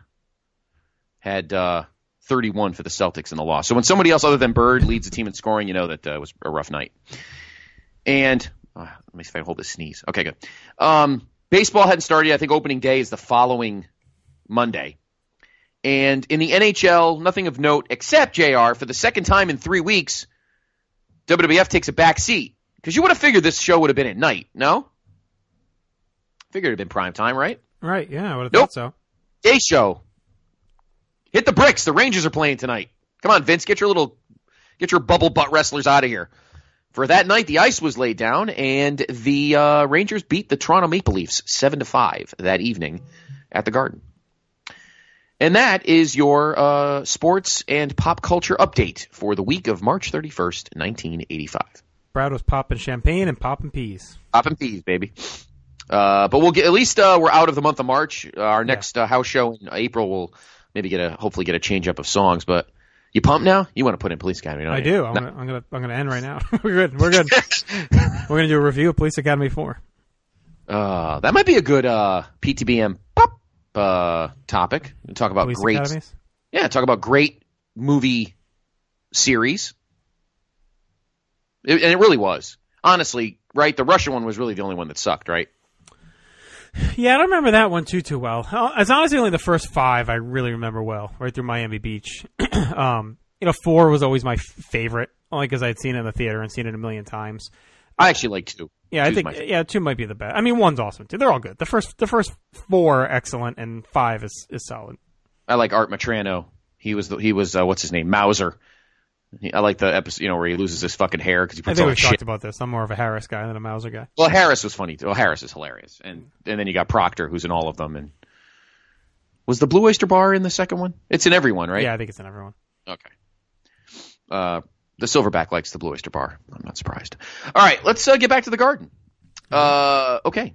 S12: had 31 for the Celtics in the loss. So when somebody else other than Bird leads the team in scoring, you know that it was a rough night. And let me see if I can hold this sneeze. Okay, good. Baseball hadn't started yet. I think opening day is the following Monday. And in the NHL, nothing of note except, JR, for the second time in 3 weeks, WWF takes a back seat. Because you would have figured this show would have been at night, no? Figured it would have been prime time, right?
S10: Right, yeah, I would have thought so.
S12: Day show. Hit the bricks. The Rangers are playing tonight. Come on, Vince, get your bubble butt wrestlers out of here. For that night, the ice was laid down, and the Rangers beat the Toronto Maple Leafs 7-5 that evening at the Garden. And that is your sports and pop culture update for the week of March 31st, 1985.
S10: Brad was popping champagne and popping peas.
S12: Popping peas, baby. But we'll get, at least we're out of the month of March. Our next house show in April will maybe hopefully get a change up of songs. But you pumped now? You want to put in Police Academy, don't you?
S10: I do. I'm gonna end right now. We're good. We're gonna do a review of Police Academy 4.
S12: That might be a good PTBM pop topic. We'll talk about
S10: Police Academies?
S12: Talk about great movie series. And it really was. Honestly, right? The Russian one was really the only one that sucked, right?
S10: Yeah, I don't remember that one too well. It's honestly only the first 5 I really remember well, right through Miami Beach. 4 was always my favorite, only because I had seen it in the theater and seen it a million times.
S12: I actually like 2.
S10: Yeah, I think 2 might be the best. I mean, 1's awesome too. They're all good. The first 4 are excellent, and 5 is solid. I
S12: like Art Matrano. He was what's his name, Mauser. I like the episode, where he loses his fucking hair because he puts all the shit.
S10: I think we've talked about this. I'm more of a Harris guy than a Mauser guy.
S12: Well, Harris was funny too. Well, Harris is hilarious, and then you got Proctor, who's in all of them. And was the Blue Oyster Bar in the second one? It's in every one, right?
S10: Yeah, I think it's in every one.
S12: Okay. The Silverback likes the Blue Oyster Bar. I'm not surprised. All right, let's get back to the Garden. Okay.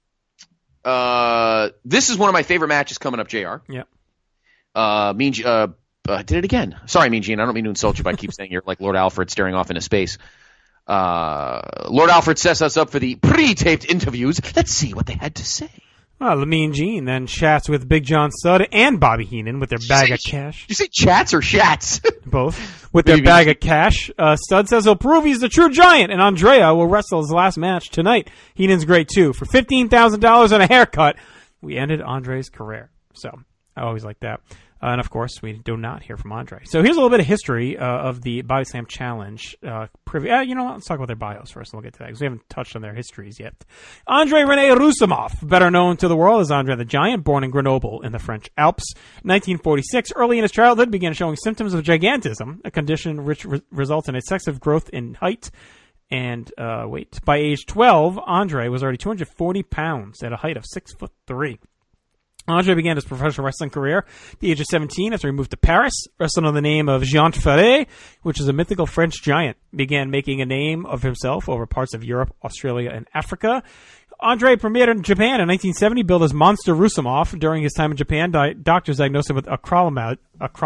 S12: This is one of my favorite matches coming up, JR.
S10: Yeah.
S12: Did it again. Sorry, Mean Gene. I don't mean to insult you, but I keep saying you're like Lord Alfred staring off into space. Lord Alfred sets us up for the pre-taped interviews. Let's see what they had to say.
S10: Well, the Mean Gene then chats with Big John Studd and Bobby Heenan with their bag of cash.
S12: You say chats or shats?
S10: Both. With their bag of cash. Studd says he'll prove he's the true giant, and Andrea will wrestle his last match tonight. Heenan's great, too. For $15,000 and a haircut, we ended Andre's career. So, I always like that. And, of course, we do not hear from Andre. So here's a little bit of history of the Body Slam Challenge. You know what? Let's talk about their bios first, and we'll get to that, because we haven't touched on their histories yet. Andrei René Roussimoff, better known to the world as Andre the Giant, born in Grenoble in the French Alps. 1946, early in his childhood, began showing symptoms of gigantism, a condition which results in excessive growth in height and weight. By age 12, Andre was already 240 pounds at a height of 6'3". Andre began his professional wrestling career at the age of 17 after he moved to Paris, wrestling under the name of Jean Ferret, which is a mythical French giant. Began making a name of himself over parts of Europe, Australia, and Africa. Andre premiered in Japan in 1970, billed as Monster Roussimoff. During his time in Japan, doctors diagnosed him with acromology.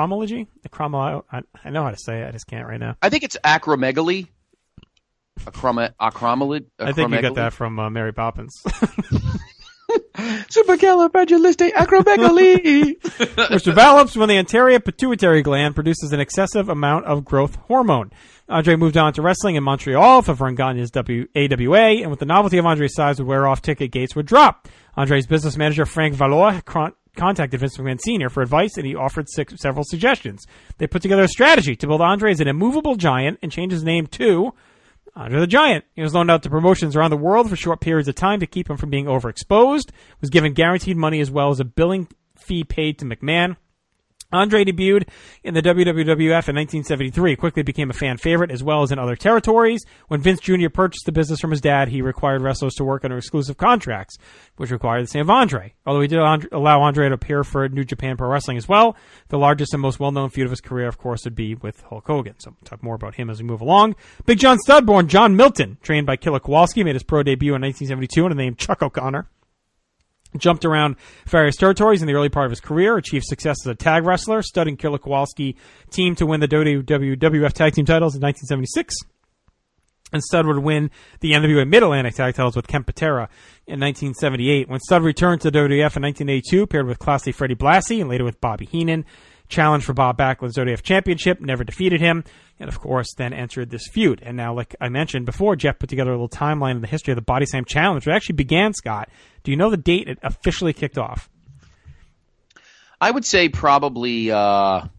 S10: I know how to say it, I just can't right now.
S12: I think it's acromegaly. Acromegaly.
S10: I think you got that from Mary Poppins.
S12: Supercalifragilisticexpialidocious.
S10: Which develops when the anterior pituitary gland produces an excessive amount of growth hormone. Andre moved on to wrestling in Montreal for Vern Gagne's AWA, and with the novelty of Andre's size would wear off, ticket gates would drop. Andre's business manager, Frank Valois, contacted Vince McMahon Sr. for advice, and he offered several suggestions. They put together a strategy to build Andre as an immovable giant and change his name to Andre the Giant. He was loaned out to promotions around the world for short periods of time to keep him from being overexposed, was given guaranteed money as well as a billing fee paid to McMahon. Andre debuted in the WWF in 1973, quickly became a fan favorite as well as in other territories. When Vince Jr. purchased the business from his dad, he required wrestlers to work under exclusive contracts, which required the same of Andre. Although he did allow Andre to appear for New Japan Pro Wrestling as well, the largest and most well-known feud of his career, of course, would be with Hulk Hogan. So we'll talk more about him as we move along. Big John Studd, born John Milton, trained by Killer Kowalski, made his pro debut in 1972 under the name Chuck O'Connor. Jumped around various territories in the early part of his career, achieved success as a tag wrestler, Studd and Killer Kowalski teamed to win the WWF Tag Team titles in 1976. And Studd would win the NWA Mid-Atlantic Tag titles with Ken Patera in 1978. When Studd returned to WWF in 1982, paired with Classy Freddie Blassie and later with Bobby Heenan, challenged for Bob Backlund's WWF Championship, never defeated him, and of course then entered this feud. And now, like I mentioned before, Jeff put together a little timeline of the history of the Body Slam Challenge, which actually began, Scott. Do you know the date it officially kicked off?
S12: I would say probably October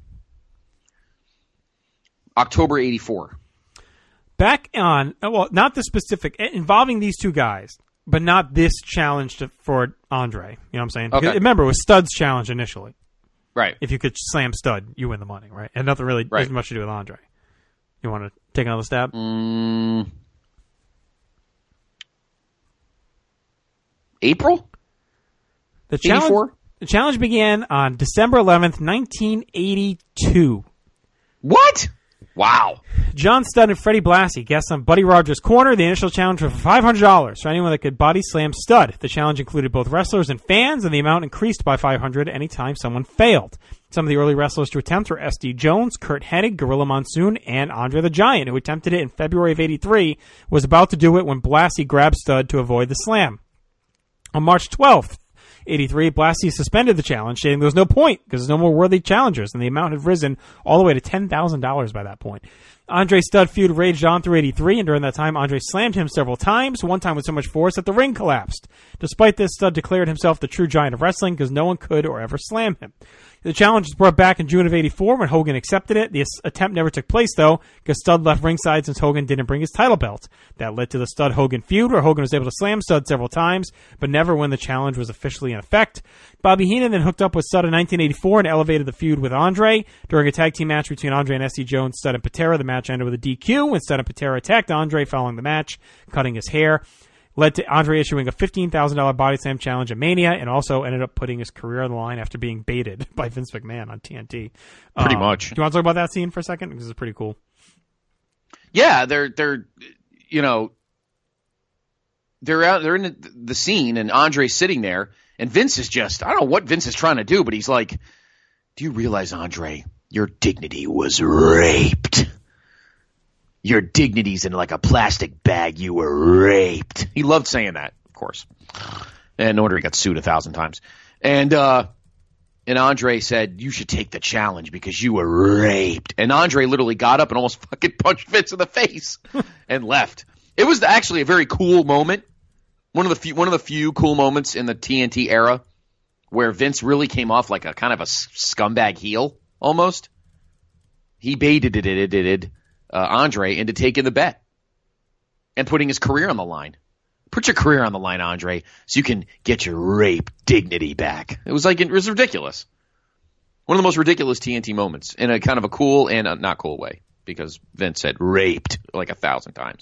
S12: 84.
S10: Back on, well, not the specific, involving these two guys, but not this challenge for Andre. You know what I'm saying?
S12: Okay.
S10: Remember, it was Studd's challenge initially.
S12: Right.
S10: If you could slam Studd, you win the money, right? And nothing really has much to do with Andre. You want to take another stab?
S12: April?
S10: The challenge began on December 11th, 1982.
S12: What? Wow.
S10: John Studd and Freddie Blassie guests on Buddy Rogers' Corner. The initial challenge was for $500 for anyone that could body slam Studd. The challenge included both wrestlers and fans, and the amount increased by $500 anytime someone failed. Some of the early wrestlers to attempt were S.D. Jones, Kurt Hennig, Gorilla Monsoon, and Andre the Giant, who attempted it in February of '83, was about to do it when Blassie grabbed Studd to avoid the slam. On March 12th, 83, Blassie suspended the challenge, stating there was no point because there's no more worthy challengers, and the amount had risen all the way to $10,000 by that point. Andre-Stud feud raged on through 83, and during that time, Andre slammed him several times, one time with so much force that the ring collapsed. Despite this, Stud declared himself the true giant of wrestling because no one could or ever slam him. The challenge was brought back in June of 84 when Hogan accepted it. The attempt never took place, though, because Stud left ringside since Hogan didn't bring his title belt. That led to the Stud-Hogan feud, where Hogan was able to slam Stud several times, but never when the challenge was officially in effect. Bobby Heenan then hooked up with Stud in 1984 and elevated the feud with Andre. During a tag team match between Andre and S.C. Jones, Stud and Patera, the match ended with a DQ when Stud and Patera attacked Andre following the match, cutting his hair. Led to Andre issuing a $15,000 body slam challenge at Mania, and also ended up putting his career on the line after being baited by Vince McMahon on TNT.
S12: Pretty much.
S10: Do you want to talk about that scene for a second? Because it's pretty cool.
S12: Yeah, they're in the scene, and Andre's sitting there, and Vince is just, I don't know what Vince is trying to do, but he's like, do you realize, Andre, your dignity was raped? Your dignity's in like a plastic bag. You were raped. He loved saying that, of course. And no wonder he got sued 1,000 times. And Andre said, you should take the challenge because you were raped. And Andre literally got up and almost fucking punched Vince in the face and left. It was actually a very cool moment. One of the few cool moments in the TNT era where Vince really came off like a kind of a scumbag heel almost. He baited Andre into taking the bet and putting his career on the line. Put your career on the line, Andre, so you can get your rape dignity back. It was ridiculous. One of the most ridiculous TNT moments in a kind of a cool and a not cool way because Vince said raped like 1,000 times.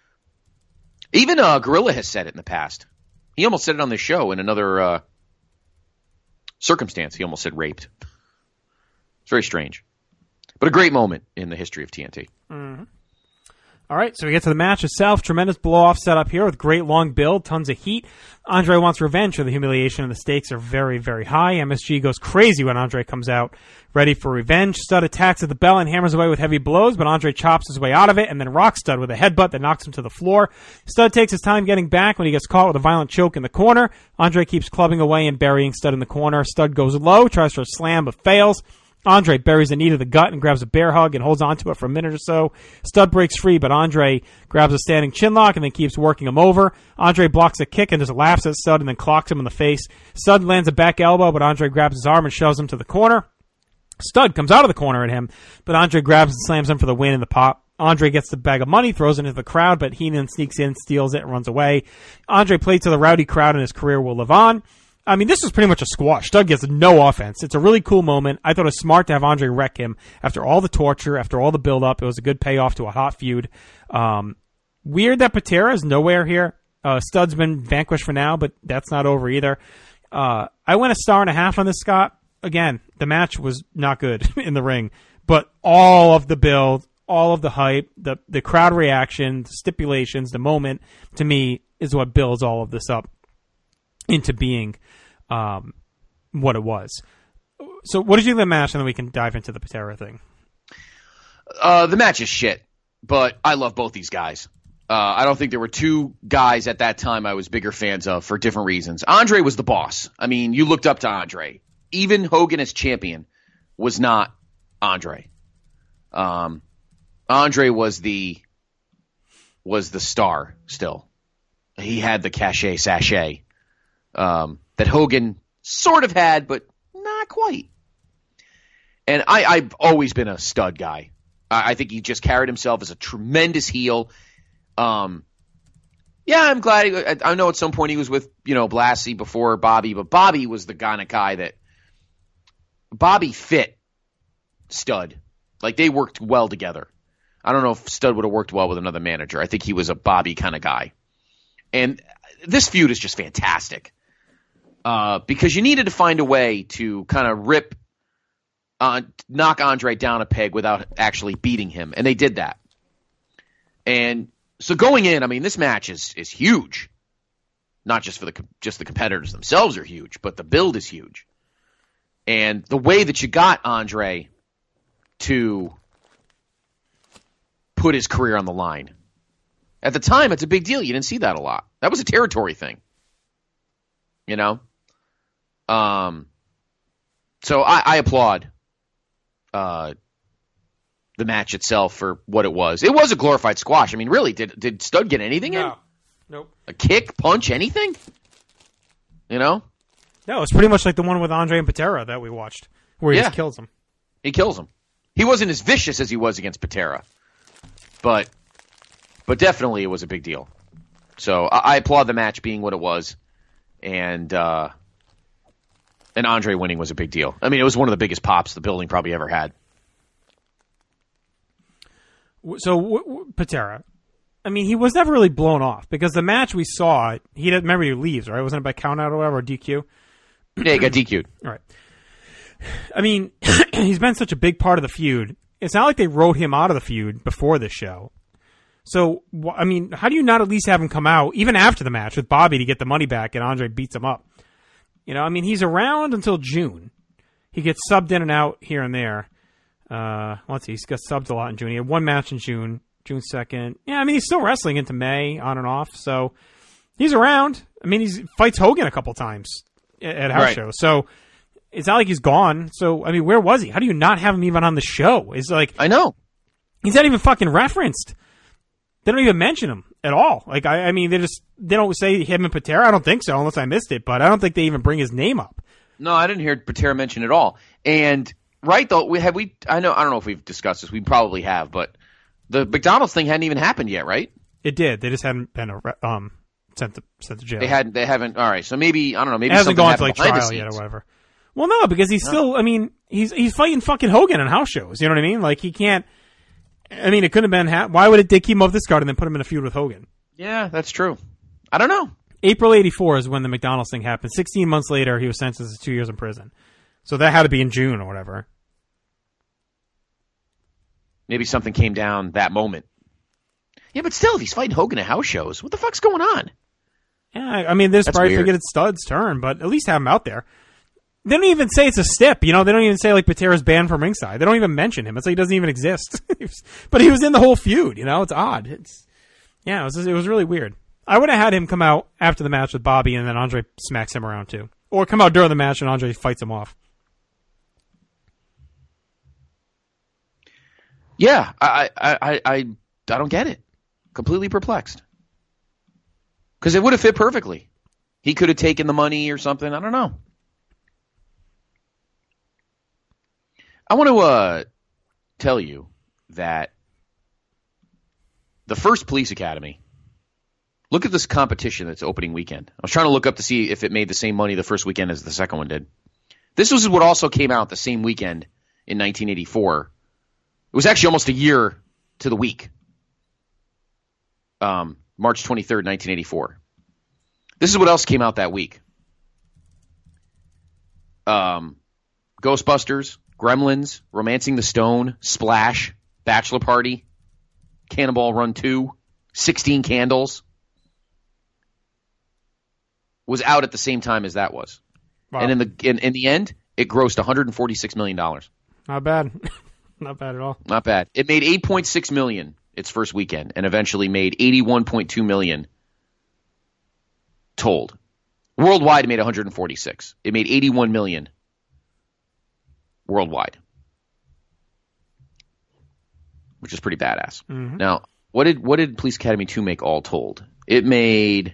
S12: Even Gorilla has said it in the past. He almost said it on the show in another circumstance. He almost said raped. It's very strange. But a great moment in the history of TNT.
S10: Mm-hmm. All right, so we get to the match itself. Tremendous blow-off set up here with great long build, tons of heat. Andre wants revenge for the humiliation, and the stakes are very, very high. MSG goes crazy when Andre comes out, ready for revenge. Stud attacks at the bell and hammers away with heavy blows, but Andre chops his way out of it and then rocks Stud with a headbutt that knocks him to the floor. Stud takes his time getting back when he gets caught with a violent choke in the corner. Andre keeps clubbing away and burying Stud in the corner. Stud goes low, tries for a slam, but fails. Andre buries the knee to the gut and grabs a bear hug and holds onto it for a minute or so. Stud breaks free, but Andre grabs a standing chinlock and then keeps working him over. Andre blocks a kick and just laughs at Stud and then clocks him in the face. Stud lands a back elbow, but Andre grabs his arm and shoves him to the corner. Stud comes out of the corner at him, but Andre grabs and slams him for the win in the pop. Andre gets the bag of money, throws it into the crowd, but Heenan sneaks in, steals it, and runs away. Andre plays to the rowdy crowd and his career will live on. I mean, this is pretty much a squash. Stud gets no offense. It's a really cool moment. I thought it was smart to have Andre wreck him after all the torture, after all the build-up. It was a good payoff to a hot feud. Weird that Patera is nowhere here. Stud's been vanquished for now, but that's not over either. I went 1.5 stars on this, Scott. Again, the match was not good in the ring, but all of the build, all of the hype, the crowd reaction, the stipulations, the moment, to me, is what builds all of this up into being what it was. So what did you think of the match, and then we can dive into the Patera thing?
S12: The match is shit, but I love both these guys. I don't think there were two guys at that time I was bigger fans of for different reasons. Andre was the boss. I mean, you looked up to Andre. Even Hogan as champion was not Andre. Andre was the star still. He had the sachet that Hogan sort of had, but not quite. And I've always been a Stud guy. I think he just carried himself as a tremendous heel. I'm glad. I know at some point he was with, Blassie before Bobby, but Bobby was the kind of guy that Bobby fit Stud. Like, they worked well together. I don't know if Stud would have worked well with another manager. I think he was a Bobby kind of guy. And this feud is just fantastic. Because you needed to find a way to kind of knock Andre down a peg without actually beating him. And they did that. And so going in, I mean, this match is huge. Not just for the competitors themselves are huge, but the build is huge. And the way that you got Andre to put his career on the line. At the time, it's a big deal. You didn't see that a lot. That was a territory thing. So I applaud the match itself for what it was. It was a glorified squash. I mean, really, did Stud get anything in?
S10: Nope.
S12: A kick, punch, anything? You know?
S10: No, it's pretty much like the one with Andre and Patera that we watched, where he just kills him.
S12: He kills him. He wasn't as vicious as he was against Patera, but definitely it was a big deal. So I applaud the match being what it was, and Andre winning was a big deal. I mean, it was one of the biggest pops the building probably ever had.
S10: So Patera, I mean, he was never really blown off because the match we saw, he leaves, right? Wasn't it by count out or whatever, or DQ?
S12: Yeah, he got DQ'd.
S10: All right. I mean, he's been such a big part of the feud. It's not like they wrote him out of the feud before this show. So, I mean, how do you not at least have him come out, even after the match, with Bobby to get the money back and Andre beats him up? You know, I mean, he's around until June. He gets subbed in and out here and there. Let's see, he's got subbed a lot in June. He had one match in June 2nd. Yeah, I mean, he's still wrestling into May, on and off. So, he's around. I mean, he fights Hogan a couple times at house shows. So, it's not like he's gone. So, I mean, where was he? How do you not have him even on the show? It's like,
S12: I know.
S10: He's not even fucking referenced. They don't even mention him at all. Like, I mean, they don't say him and Patera. I don't think so, unless I missed it. But I don't think they even bring his name up.
S12: No, I didn't hear Patera mentioned at all. And right though, I don't know if we've discussed this. We probably have, but the McDonald's thing hadn't even happened yet, right?
S10: It did. They just hadn't been sent to jail.
S12: They haven't. All right, so maybe I don't know. Maybe
S10: it hasn't
S12: something
S10: gone to like
S12: behind the
S10: trial yet
S12: scenes.
S10: or whatever. Well, no, because he's still. I mean, he's fighting fucking Hogan on house shows. You know what I mean? Like he can't. I mean, it couldn't have been. Why would they keep him off this card and then put him in a feud with Hogan?
S12: Yeah, that's true. I don't know.
S10: April '84 is when the McDonald's thing happened. 16 months later, he was sentenced to 2 years in prison. So that had to be in June or whatever.
S12: Maybe something came down that moment. Yeah, but still, if he's fighting Hogan at house shows, what the fuck's going on?
S10: Yeah, I mean, this probably figured it's Stud's turn, but at least have him out there. They don't even say it's a stip, you know? They don't even say, like, Patera's banned from ringside. They don't even mention him. It's like he doesn't even exist. But he was in the whole feud, you know? It's odd. It was really weird. I would have had him come out after the match with Bobby, and then Andre smacks him around, too. Or come out during the match, and Andre fights him off.
S12: Yeah, I don't get it. Completely perplexed. Because it would have fit perfectly. He could have taken the money or something. I don't know. I want to tell you that the first Police Academy, look at this competition that's opening weekend. I was trying to look up to see if it made the same money the first weekend as the second one did. This was what also came out the same weekend in 1984. It was actually almost a year to the week. March 23rd, 1984. This is what else came out that week. Ghostbusters, Gremlins, Romancing the Stone, Splash, Bachelor Party, Cannonball Run 2, 16 Candles. Was out at the same time as that was. Wow. And in the end, it grossed $146 million.
S10: Not bad. Not bad at all.
S12: Not bad. It made $8.6 million its first weekend, and eventually made $81.2 million told. Worldwide, it made $146. It made $81 million worldwide, which is pretty badass.
S10: Mm-hmm.
S12: Now, what did Police Academy 2 make all told? It made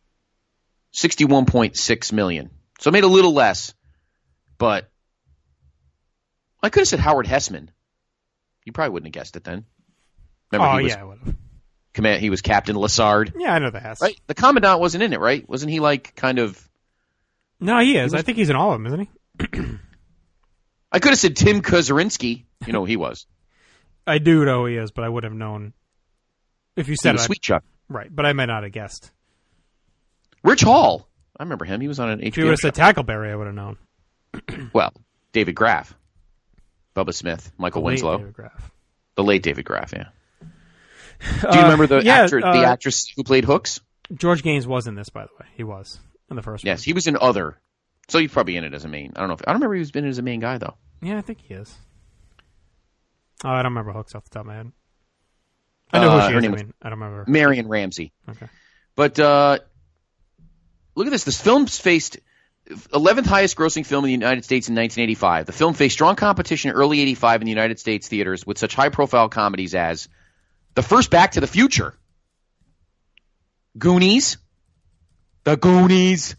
S12: $61.6 million. So it made a little less, but I could have said Howard Hessman. You probably wouldn't have guessed it then. Remember,
S10: I would have.
S12: He was Captain Lassard.
S10: Yeah, I know the Hess.
S12: Right? The Commandant wasn't in it, right? Wasn't he like kind of...
S10: No, he is. I think he's in all of them, isn't he?
S12: I could have said Tim Kazurinsky. You know who he was.
S10: I do know who he is, but I would have known if you said it.
S12: Sweet Chuck.
S10: Right, but I might not have guessed.
S12: Rich Hall. I remember him. He was on an HBO
S10: If you would have said Tackleberry, I would have known.
S12: Well, David Graff. Bubba Smith. Michael Winslow.
S10: David Graff.
S12: The late David Graff, yeah. Do you remember the actress who played Hooks?
S10: George Gaines was in this, by the way. He was in the first one.
S12: Yes, he was in Other. So he's probably in it as a main. I don't remember he was in it as a main guy, though.
S10: Yeah, I think he is. Oh, I don't remember Hooks off the top of my head. I know who she is. I don't remember.
S12: Marion Ramsey.
S10: Okay.
S12: But look at this. This film's faced 11th highest grossing film in the United States in 1985. The film faced strong competition in early 85 in the United States theaters with such high-profile comedies as the first Back to the Future, Goonies, The Goonies.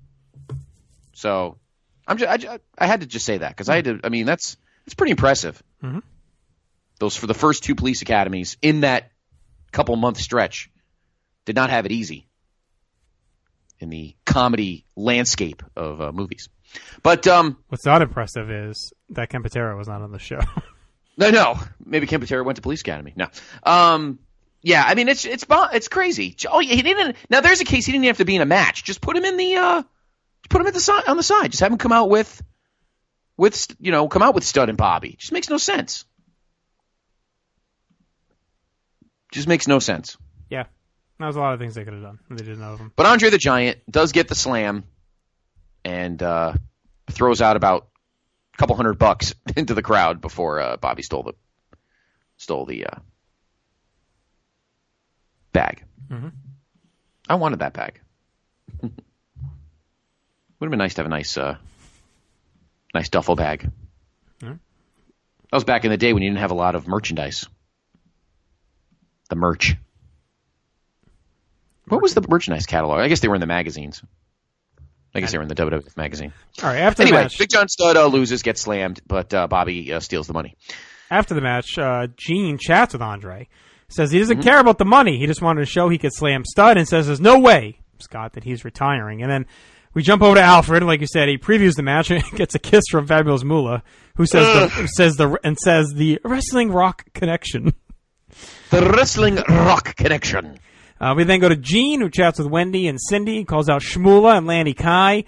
S12: So I had to just say that because that's pretty impressive.
S10: Mm-hmm.
S12: Those for the first 2 police academies in that couple-month stretch did not have it easy in the comedy landscape of movies. But
S10: what's not impressive is that Ken Patera was not on the show.
S12: No. Maybe Ken Patera went to police academy. No. Yeah, I mean it's crazy. Oh, he didn't. Now there's a case he didn't have to be in a match. Just put him in the put him at the side on the side. Just have him come out with Stud and Bobby. Just makes no sense. Just makes no sense.
S10: Yeah. That was a lot of things they could have done. They didn't know of them.
S12: But Andre the Giant does get the slam and throws out about a couple $100 into the crowd before Bobby stole the bag.
S10: Mm-hmm.
S12: I wanted that bag. Would have been nice to have a nice duffel bag.
S10: Mm-hmm.
S12: That was back in the day when you didn't have a lot of merchandise. The merch. What was the merchandise catalog? I guess they were in the magazines. I guess they were in the WWF magazine.
S10: All right, after the match,
S12: Big John Studd loses, gets slammed, but Bobby steals the money.
S10: After the match, Gene chats with Andre. Says he doesn't care about the money. He just wanted to show he could slam Studd and says there's no way, Scott, that he's retiring. And then we jump over to Alfred. Like you said, he previews the match and gets a kiss from Fabulous Moolah, who says the Wrestling Rock Connection.
S12: The Wrestling Rock Connection.
S10: We then go to Gene, who chats with Wendy and Cindy, calls out Shmoola and Lanny Kai.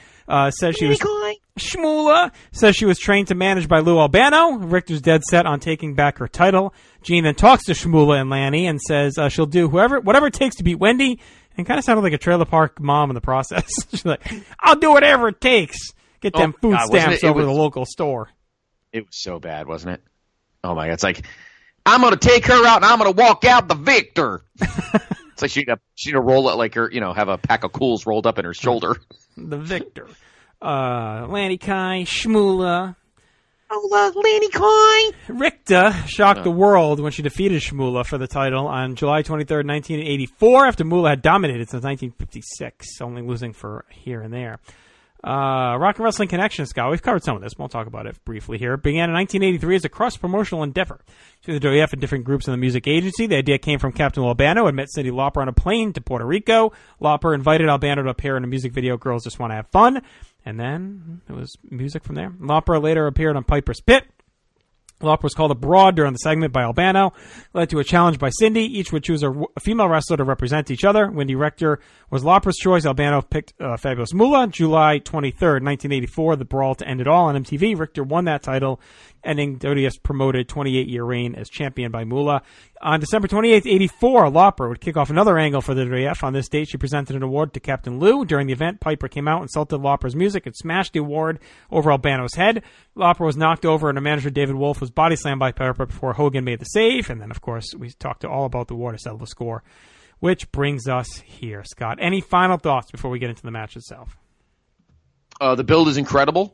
S10: Shmoola says she was trained to manage by Lou Albano. Richter's dead set on taking back her title. Gene then talks to Shmoola and Lanny and says she'll do whatever it takes to beat Wendy, and kind of sounded like a trailer park mom in the process. She's like, I'll do whatever it takes. Get them food stamps over the local store.
S12: It was so bad, wasn't it? Oh my God. It's like, I'm going to take her out and I'm going to walk out the victor. It's like she'd roll it like her, have a pack of Cools rolled up in her shoulder.
S10: The victor. Lanny Kai, Shmoola.
S12: Lanny Kai.
S10: Richter shocked the world when she defeated Shmoola for the title on July 23rd, 1984, after Moolah had dominated since 1956, only losing for here and there. Rock and Wrestling Connection, Scott. We've covered some of this. We'll talk about it briefly here. It began in 1983 as a cross-promotional endeavor between the WWF and different groups in the music agency. The idea came from Captain Albano, who had met Cyndi Lauper on a plane to Puerto Rico. Lauper invited Albano to appear in a music video, Girls Just Want to Have Fun. And then it was music from there. Lauper later appeared on Piper's Pit. Lauper was called a broad during the segment by Albano, led to a challenge by Cindy. Each would choose a female wrestler to represent each other. Wendy Richter was Lauper's choice. Albano picked Fabulous Moolah. July 23rd, 1984, the brawl to end it all on MTV. Richter won that title, ending WWF's promoted 28-year reign as champion by Moolah. On December 28th, 84, Lauper would kick off another angle for the WWF. On this date, she presented an award to Captain Lou. During the event, Piper came out, insulted Lauper's music, and smashed the award over Albano's head. Lauper was knocked over, and her manager, David Wolf, was body slammed by Piper before Hogan made the save. And then, of course, we talked all about the award to settle the score, which brings us here. Scott, any final thoughts before we get into the match itself?
S12: The build is incredible.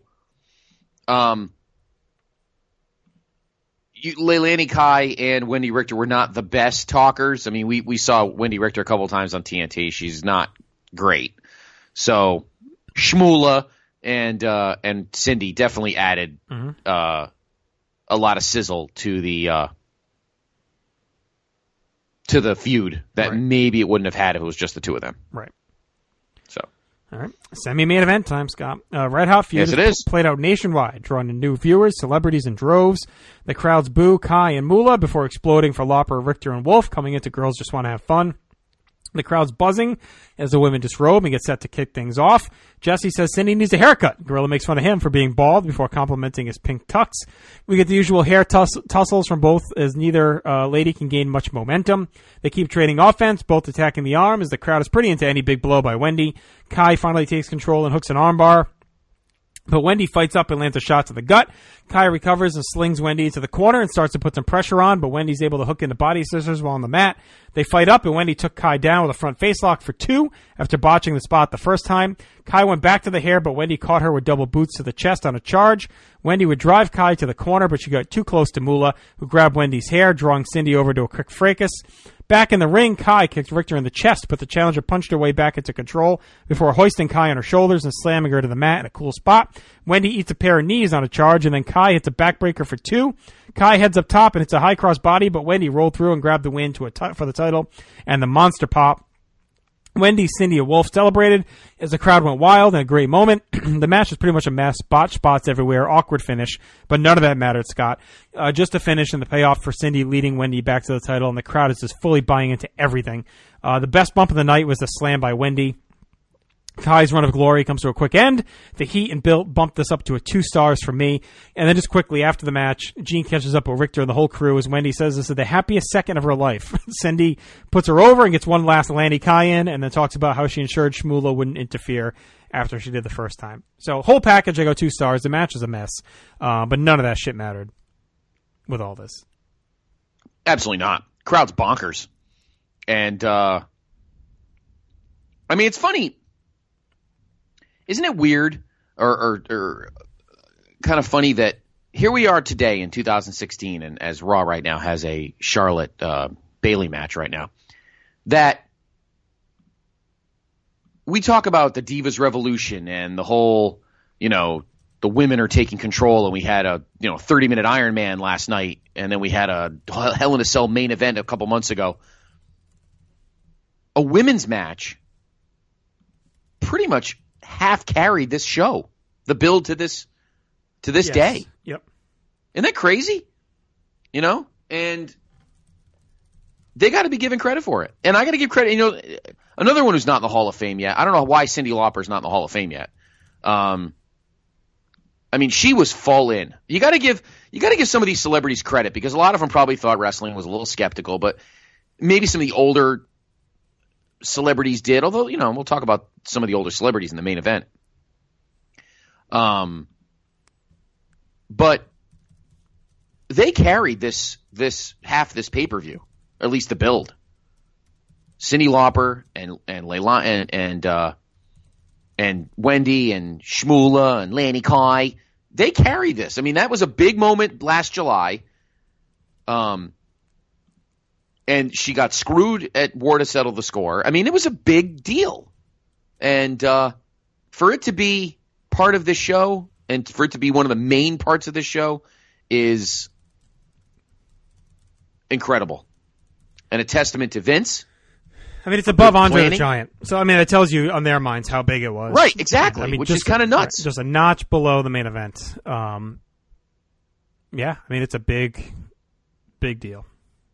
S12: Lanny Kai and Wendy Richter were not the best talkers. I mean, we saw Wendy Richter a couple times on TNT. She's not great. So Shmoola and Cindy definitely added a lot of sizzle to the feud that maybe it wouldn't have had if it was just the two of them.
S10: Right.
S12: So.
S10: All right. Semi-main event time, Scott. Red Hot Feud
S12: is
S10: played out nationwide, drawing in new viewers, celebrities in droves. The crowds boo Kai and Moolah before exploding for Lauper, Richter, and Wolf, coming into Girls Just Want to Have Fun. The crowd's buzzing as the women disrobe and get set to kick things off. Jesse says Cindy needs a haircut. Gorilla makes fun of him for being bald before complimenting his pink tux. We get the usual hair tussles from both as neither lady can gain much momentum. They keep trading offense, both attacking the arm as the crowd is pretty into any big blow by Wendy. Kai finally takes control and hooks an armbar. But Wendy fights up and lands a shot to the gut. Kai recovers and slings Wendy into the corner and starts to put some pressure on, but Wendy's able to hook into body scissors while on the mat. They fight up, and Wendy took Kai down with a front facelock for 2 after botching the spot the first time. Kai went back to the hair, but Wendy caught her with double boots to the chest on a charge. Wendy would drive Kai to the corner, but she got too close to Moolah, who grabbed Wendy's hair, drawing Cindy over to a quick fracas. Back in the ring, Kai kicked Richter in the chest, but the challenger punched her way back into control before hoisting Kai on her shoulders and slamming her to the mat in a cool spot. Wendy eats a pair of knees on a charge, and then Kai hits a backbreaker for 2. Kai heads up top, and it's a high cross body, but Wendy rolled through and grabbed the win for the title and the monster pop. Wendy, Cindy, and Wolf celebrated as the crowd went wild in a great moment. The match was pretty much a mess. Botch spots everywhere. Awkward finish. But none of that mattered, Scott. Just a finish and the payoff for Cindy leading Wendy back to the title, and the crowd is just fully buying into everything. The best bump of the night was the slam by Wendy. Kai's run of glory comes to a quick end. The Heat and Bill bumped this up to a 2 stars for me. And then just quickly after the match, Gene catches up with Richter and the whole crew as Wendy says this is the happiest second of her life. Cindy puts her over and gets one last Lanny Kai in, and then talks about how she ensured Shmula wouldn't interfere after she did the first time. So whole package, I go 2 stars. The match is a mess. But none of that shit mattered with all this.
S12: Absolutely not. Crowd's bonkers. And, I mean, it's funny. Isn't it weird or kind of funny that here we are today in 2016, and as Raw right now has a Charlotte Bayley match right now, that we talk about the Divas Revolution and the whole, the women are taking control, and we had a 30-minute Iron Man last night, and then we had a Hell in a Cell main event a couple months ago. A women's match pretty much half carried this show, the build to this day.
S10: Yep.
S12: Isn't that crazy? And they got to be given credit for it. And I got to give credit. Another one who's not in the Hall of Fame yet. I don't know why Cyndi Lauper's not in the Hall of Fame yet. I mean, she was full in. You got to give some of these celebrities credit, because a lot of them probably thought wrestling was a little skeptical, but maybe some of the older celebrities did, although, we'll talk about some of the older celebrities in the main event. But they carried this half this pay-per-view, or at least the build. Cyndi Lauper and Layla and Wendy and Shmula and Lanny Kai, they carried this. I mean, that was a big moment last July. And she got screwed at War to settle the score. I mean, it was a big deal. And for it to be part of this show, and for it to be one of the main parts of this show, is incredible. And a testament to Vince.
S10: I mean, it's above Andre the Giant. So, I mean, it tells you on their minds how big it was.
S12: Right, exactly,
S10: I mean,
S12: which is kind of nuts.
S10: Just a notch below the main event. Yeah, I mean, it's a big deal.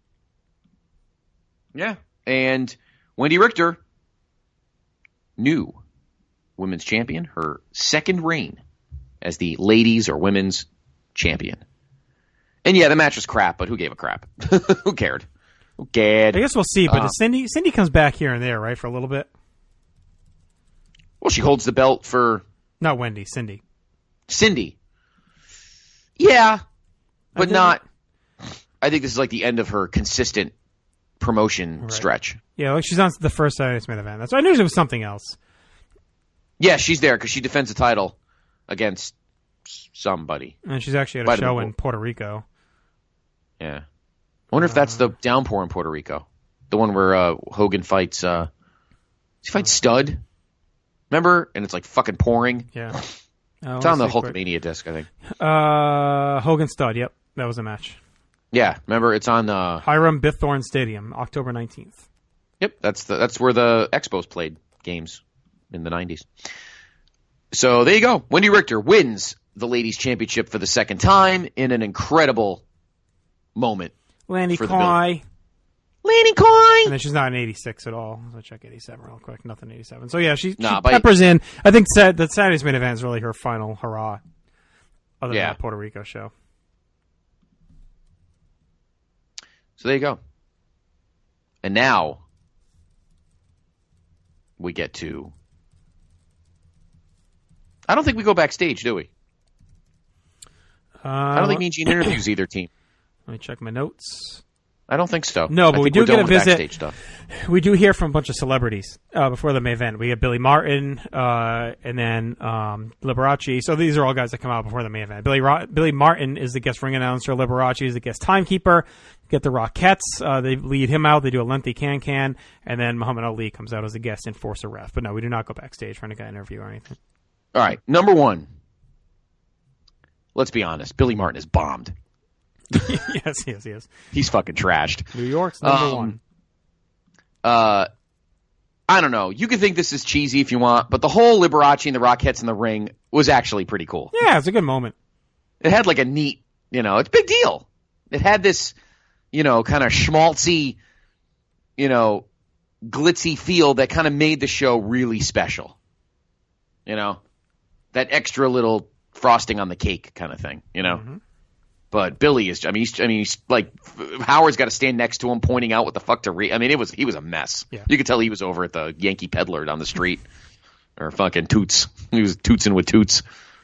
S12: Yeah, and Wendy Richter, new women's champion, her second reign as the ladies or women's champion. And yeah, the match was crap, but who gave a crap? Who cared? Who cared?
S10: I guess we'll see, but Cindy comes back here and there, right, for a little bit?
S12: Well, she holds the belt for...
S10: Not Wendy, Cindy.
S12: Cindy. Yeah, but not... I think this is like the end of her consistent promotion stretch.
S10: Yeah, like she's on the first Saturday's main event. That's I knew it was something else.
S12: Yeah, she's there because she defends the title against somebody.
S10: And she's actually at a show in Puerto Rico.
S12: Yeah. I wonder if that's the downpour in Puerto Rico. The one where Hogan fights... does he fight Stud? Remember? And it's like fucking pouring.
S10: Yeah.
S12: It's on the Hulkamania disc, I think.
S10: Hogan Stud, yep. That was a match.
S12: Yeah, remember it's on
S10: Hiram Bithorn Stadium, October 19th.
S12: Yep, that's where the Expos played games in the 90s. So there you go. Wendy Richter wins the ladies championship for the second time in an incredible moment.
S10: Lanny Kai.
S12: Lanny Kai.
S10: And then she's not in 86 at all. I'll check 87 real quick. Nothing 87. So yeah, she peppers in. I think that Saturday's main event is really her final hurrah. Other than that Puerto Rico show.
S12: So there you go. And now we get to I don't think we go backstage, do we? I don't think Mean Gene interviews either team.
S10: Let me check my notes.
S12: I don't think so.
S10: No, but we do get a visit.
S12: Backstage stuff.
S10: We do hear from a bunch of celebrities before the main event. We get Billy Martin and then Liberace. So these are all guys that come out before the main event. Billy Martin is the guest ring announcer. Liberace is the guest timekeeper. Get the Rockettes. They lead him out. They do a lengthy can. And then Muhammad Ali comes out as a guest enforcer ref. But no, we do not go backstage for any kind of interview or anything.
S12: All right, number one. Let's be honest. Billy Martin is bombed.
S10: Yes, he is.
S12: He's fucking trashed.
S10: New York's number one.
S12: I don't know. You can think this is cheesy if you want, but the whole Liberace and the Rockettes in the ring was actually pretty cool.
S10: Yeah, it's a good moment.
S12: It had like a neat, it's a big deal. It had this, kind of schmaltzy, glitzy feel that kind of made the show really special. That extra little frosting on the cake kind of thing, Mm-hmm. But Billy is, he's like, Howard's got to stand next to him pointing out what the fuck to read. He was a mess.
S10: Yeah.
S12: You could tell he was over at the Yankee Peddler down the street. Or fucking Toots. He was tootsing with Toots.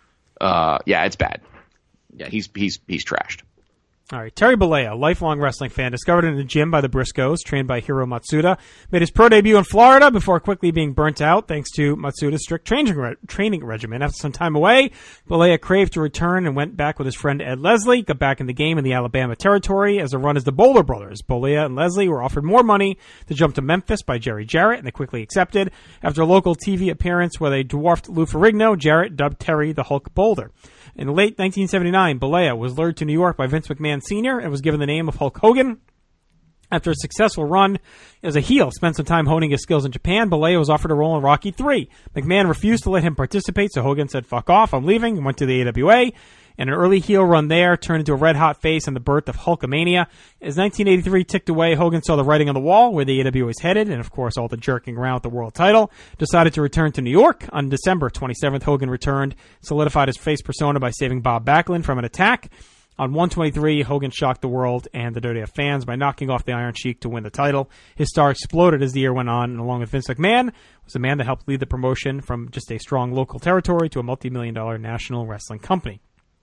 S12: Yeah, it's bad. Yeah, he's trashed.
S10: All right, Terry Bollea, lifelong wrestling fan, discovered in the gym by the Briscoes, trained by Hiro Matsuda, made his pro debut in Florida before quickly being burnt out thanks to Matsuda's strict training regimen. After some time away, Bollea craved to return and went back with his friend Ed Leslie, got back in the game in the Alabama territory as a run as the Bowler Brothers. Bollea and Leslie were offered more money to jump to Memphis by Jerry Jarrett, and they quickly accepted. After a local TV appearance where they dwarfed Lou Ferrigno, Jarrett dubbed Terry the Hulk Boulder. In late 1979, Bollea was lured to New York by Vince McMahon Sr. and was given the name of Hulk Hogan. After a successful run as a heel, spent some time honing his skills in Japan, Bollea was offered a role in Rocky III. McMahon refused to let him participate, so Hogan said, "Fuck off, I'm leaving," and went to the AWA. And an early heel run there turned into a red-hot face and the birth of Hulkamania. As 1983 ticked away, Hogan saw the writing on the wall where the AWA was headed, and of course all the jerking around with the world title. Decided to return to New York. On December 27th, Hogan returned, solidified his face persona by saving Bob Backlund from an attack. On 123, Hogan shocked the world and the WWF fans by knocking off the Iron Sheik to win the title. His star exploded as the year went on, and along with Vince McMahon, was the man that helped lead the promotion from just a strong local territory to a multi-million-dollar national wrestling company.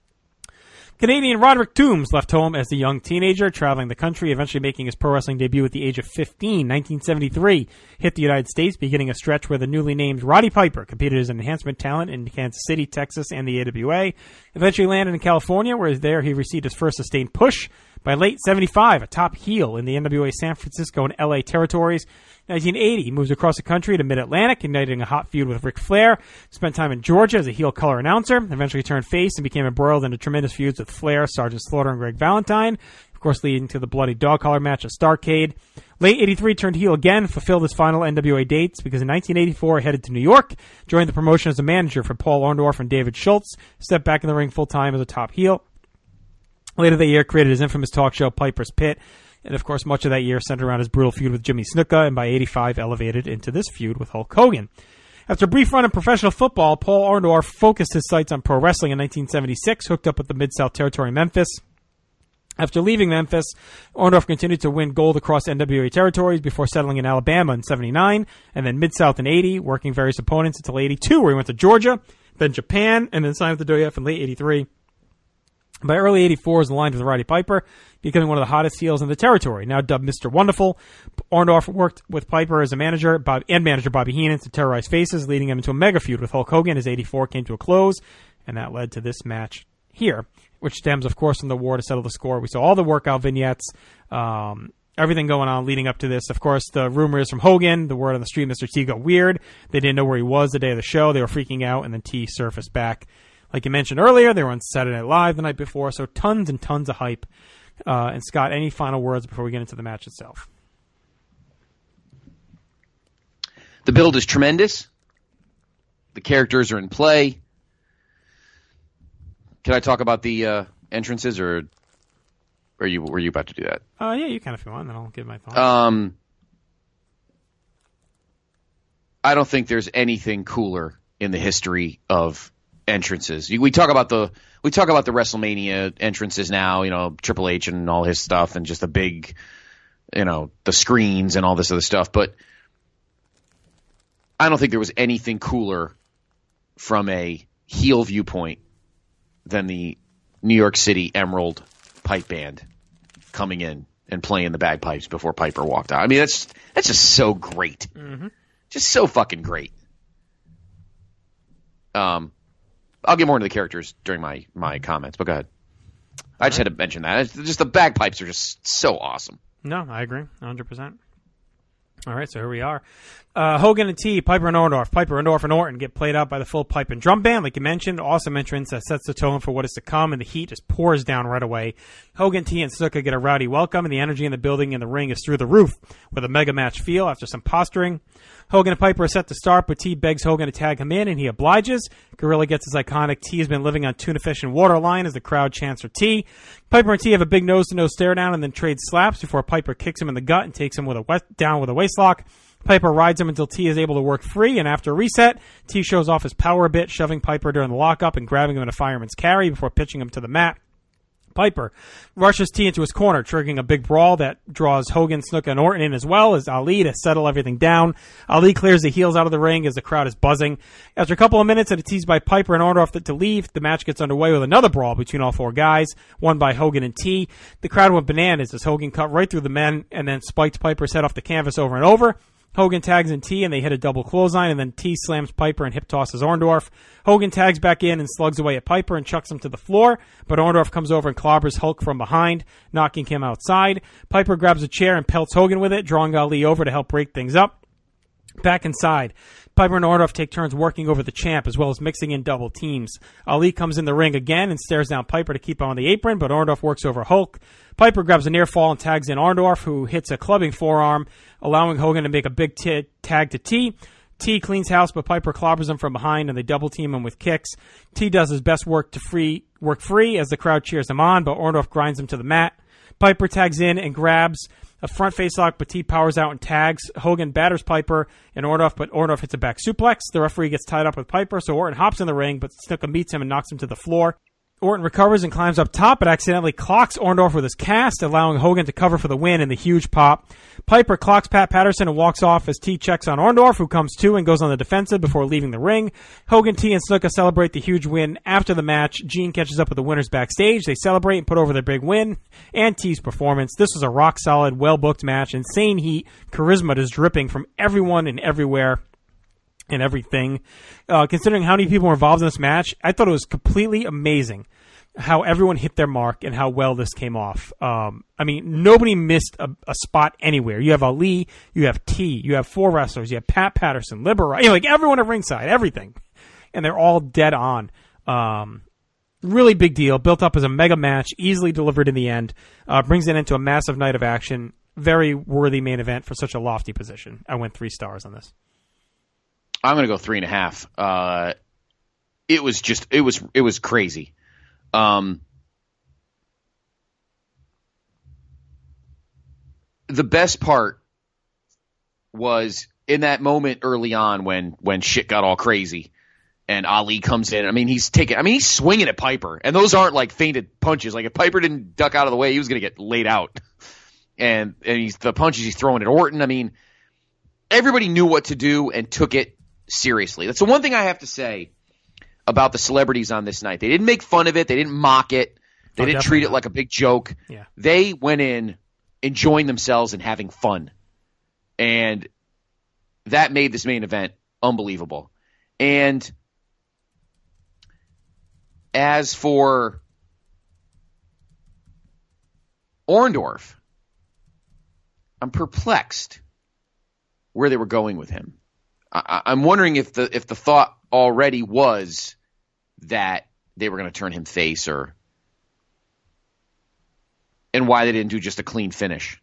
S10: Canadian Roderick Toombs left home as a young teenager, traveling the country, eventually making his pro wrestling debut at the age of 15. 1973, hit the United States, beginning a stretch where the newly named Roddy Piper competed as an enhancement talent in Kansas City, Texas, and the AWA. Eventually landed in California, where there he received his first sustained push. By late 75, a top heel in the NWA San Francisco and LA territories. 1980, he moves across the country to Mid-Atlantic, igniting a hot feud with Ric Flair. Spent time in Georgia as a heel color announcer. Eventually turned face and became embroiled into tremendous feuds with Flair, Sergeant Slaughter, and Greg Valentine. Of course, leading to the bloody dog collar match at Starrcade. Late 83, turned heel again, fulfilled his final NWA dates because in 1984, he headed to New York, joined the promotion as a manager for Paul Orndorff and David Schultz, stepped back in the ring full-time as a top heel. Later that year, created his infamous talk show, Piper's Pit. And, of course, much of that year centered around his brutal feud with Jimmy Snuka, and by 85, elevated into this feud with Hulk Hogan. After a brief run in professional football, Paul Orndorff focused his sights on pro wrestling in 1976, hooked up with the Mid-South Territory in Memphis. After leaving Memphis, Orndorff continued to win gold across NWA territories before settling in Alabama in 79, and then Mid-South in 80, working various opponents until 82, where he went to Georgia, then Japan, and then signed with the WWF in late 83. By early 84, he was aligned with Roddy Piper, becoming one of the hottest heels in the territory. Now dubbed Mr. Wonderful, Orndorff worked with Piper as a manager, manager Bobby Heenan to terrorize faces, leading him into a mega feud with Hulk Hogan as 84 came to a close, and that led to this match here, which stems, of course, from the war to settle the score. We saw all the workout vignettes, everything going on leading up to this. Of course, the rumors from Hogan, the word on the street, Mr. T got weird. They didn't know where he was the day of the show. They were freaking out, and then T surfaced back. Like you mentioned earlier, they were on Saturday Night Live the night before, so tons and tons of hype. And Scott, any final words before we get into the match itself?
S12: The build is tremendous. The characters are in play. Can I talk about the entrances, or were you about to do that?
S10: Yeah, you can if you want, then I'll give my thoughts.
S12: I don't think there's anything cooler in the history of entrances. We talk about the WrestleMania entrances now, Triple H and all his stuff, and just the big, the screens and all this other stuff. But I don't think there was anything cooler from a heel viewpoint than the New York City Emerald Pipe Band coming in and playing the bagpipes before Piper walked out. I mean, that's just so great.
S10: Mm-hmm.
S12: Just so fucking great. I'll get more into the characters during my comments, but go ahead. I just had to mention that. It's just the bagpipes are just so awesome.
S10: No, I agree, 100%. All right, so here we are. Hogan and T, Piper and Orndorff. Piper, Orndorff, and Orton get played out by the full pipe and drum band, like you mentioned. Awesome entrance that sets the tone for what is to come, and the heat just pours down right away. Hogan, T, and Snuka get a rowdy welcome, and the energy in the building and the ring is through the roof with a mega match feel after some posturing. Hogan and Piper are set to start, but T begs Hogan to tag him in, and he obliges. Gorilla gets his iconic T has been living on tuna fish and water line as the crowd chants for T. Piper and T have a big nose-to-nose stare down and then trade slaps before Piper kicks him in the gut and takes him down with a waistlock. Piper rides him until T is able to work free, and after a reset, T shows off his power a bit, shoving Piper during the lockup and grabbing him in a fireman's carry before pitching him to the mat. Piper rushes T into his corner, triggering a big brawl that draws Hogan, Snuka, and Orton in as well as Ali to settle everything down. Ali clears the heels out of the ring as the crowd is buzzing. After a couple of minutes and a tease by Piper and Orndorff to leave, the match gets underway with another brawl between all four guys, won by Hogan and T. The crowd went bananas as Hogan cut right through the men and then spiked Piper's head off the canvas over and over. Hogan tags in T, and they hit a double clothesline, and then T slams Piper and hip tosses Orndorff. Hogan tags back in and slugs away at Piper and chucks him to the floor, but Orndorff comes over and clobbers Hulk from behind, knocking him outside. Piper grabs a chair and pelts Hogan with it, drawing Ali over to help break things up. Back inside, Piper and Orndorff take turns working over the champ as well as mixing in double teams. Ali comes in the ring again and stares down Piper to keep him on the apron, but Orndorff works over Hulk. Piper grabs a near fall and tags in Orndorff, who hits a clubbing forearm, allowing Hogan to make a big tag to T. T cleans house, but Piper clobbers him from behind, and they double team him with kicks. T does his best work free as the crowd cheers him on, but Orndorff grinds him to the mat. Piper tags in and grabs a front facelock, but T powers out and tags. Hogan batters Piper and Orndorff, but Orndorff hits a back suplex. The referee gets tied up with Piper, so Orton hops in the ring, but Snuka meets him and knocks him to the floor. Orton recovers and climbs up top, but accidentally clocks Orndorff with his cast, allowing Hogan to cover for the win in the huge pop. Piper clocks Pat Patterson and walks off as T checks on Orndorff, who comes to and goes on the defensive before leaving the ring. Hogan, T, and Snuka celebrate the huge win after the match. Gene catches up with the winners backstage. They celebrate and put over their big win and T's performance. This was a rock-solid, well-booked match. Insane heat. Charisma is dripping from everyone and everywhere and everything. Considering how many people were involved in this match, I thought it was completely amazing how everyone hit their mark and how well this came off. I mean, nobody missed a spot anywhere. You have Ali, you have T, you have four wrestlers, you have Pat Patterson, Libera, like everyone at ringside, everything. And they're all dead on. Really big deal, built up as a mega match, easily delivered in the end, brings it into a massive night of action. Very worthy main event for such a lofty position. I went 3 stars on this.
S12: I'm going to go 3.5. It was crazy. The best part was in that moment early on when shit got all crazy and Ali comes in. I mean, he's swinging at Piper, and those aren't like feinted punches. Like if Piper didn't duck out of the way, he was going to get laid out. And the punches he's throwing at Orton. I mean, everybody knew what to do and took it seriously. That's the one thing I have to say about the celebrities on this night. They didn't make fun of it. They didn't mock it. They didn't treat it like a big joke.
S10: Yeah.
S12: They went in enjoying themselves and having fun. And that made this main event unbelievable. And as for Orndorff, I'm perplexed where they were going with him. I'm wondering if the thought already was that they were going to turn him face, and why they didn't do just a clean finish.